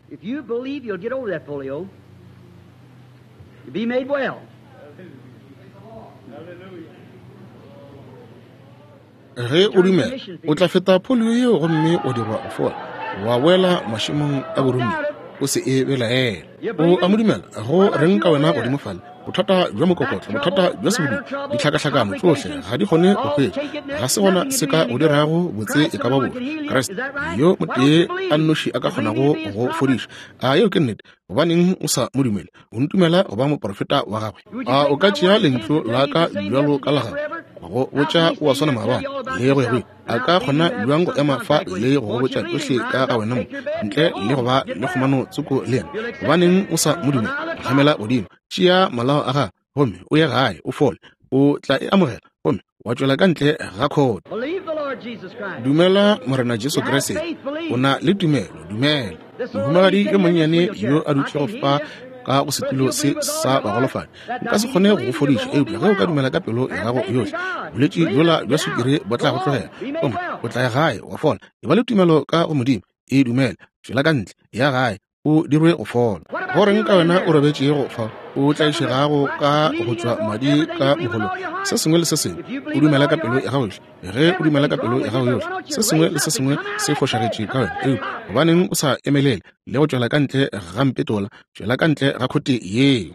ge o dumela o tla feta polio yeo gomme o dirwa go fola wa wela mašemong a borumi o se e belaela o a mo dumela go reng ka wena godimo fale bothata jwa mokokotlo bothata jwa sebudu ditlhakatlhakano tsohle ga di kgone go hwetša ga se gona se ka o dirago botse e ka ba botse keresete yo motee a nnoši a ka kgonago go fodiša a yeo ke nnete gobaneng o sa mo dumele o ntumela go ba moprofeta wa gagwe a o ka tšea lentlo la ka bjalo ka la gagwe go botša o a swana maabane le gwegwe a ka kgona bjang go ema fa le go botša tsohle ka ga wena mo ntle le go ba le kgomano tsoko le ena gobaneng o sa mo dumele gamela godimo tšea malao a gago gomme o ye gae o fole o tla e amogela gomme wa tšwela ka ntle ga kgoto dumela morena Jesu Kriste o na le tumelo dumela mohumagadi yo monnyane yo a dutse go fa ka go setulo se sa bagolofane nka se kgone go fodiša eupša ge o ka dumela ka pelo ya gago yohle bolwetši jola jwa sukiri bo tla go tlogela gomme o tla ya gae wa fola e ba le tumelo ka go modimo e dumela tšwela ka ntle ya gae o dirwe go fola go reng ka wena o robetše go fa o tlaiše gago ka go tšwa madi ka mogolo se sengwe le se sengwe o dumela ka pelo ya gago yohle ge o dumela ka pelo ya gago yohle se sengwe le se sengwe se fošagetše ka wena eo gobaneng o sa emelele le go tšwela ka ntle ga mpetola tšwela ka ntle ga kgote yeo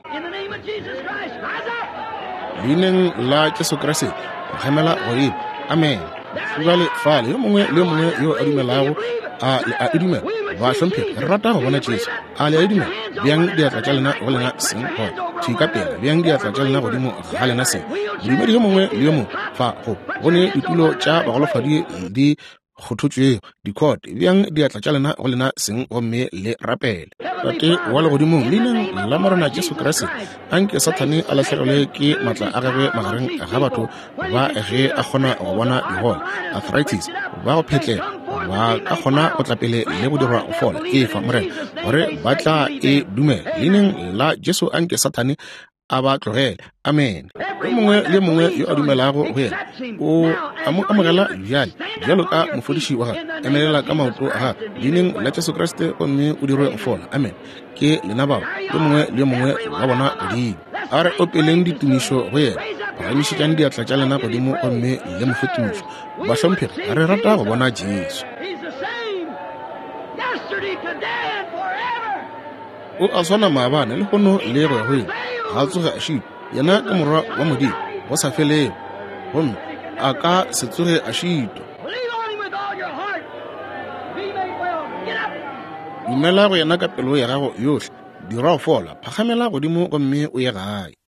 leineng la Jesu Kriste go gemela godimo amen jale fale yo mongwe le mongwe yo a dumelago a dumela ba hlomphega re rata go bona Jesu a le a dumela bjang diatla tša lena go lena seng go thika pele bjang diatla tša lena godimo ga lena seng dumedi yo mongwe le yo mongwe fa go bone ditulo tša bagolofadi di go thotšwego dikhot bjang diatla tša lena go lena seng gomme le rapele tate wa le godimong leineng la morena Jesu Kriste a nke sathane a latlhegelwe ke maatla a gagwe magareng ga batho ba ge a kgona go bona digole arthritis ba go phetlega ba ka kgona go tla pele le go dirwa go fola e fa morena gore ba tla e dumela leineng la Jesu a nke sathane a ba tlogele amen yo mongwe le mongwe yo a dumelago go yena o a mo amogela bjalo ka mofodiši wa gago emelela ka maoto a gago leineng la Jesu Kriste gomme o dirwe go fola amen ke lena bao yo mongwe le mongwe wa bona godimo a re opeleng ditumišo go yena ba emišitšang diatla tša lena godimo gomme le mofetušo ba hlomphega a re rata go bona Jesu o a swana maabane le gono le gwegweng ga tsoge a šipo yena ka morwa wa modimo go sa feleng gomme a ka se tsoge a šitwa. Believe on him with all your heart. Be made well. Get up. Dumela go yena ka pelo ya gago yotlhe, dira go fola, phagamela godimo gomme o ye gae.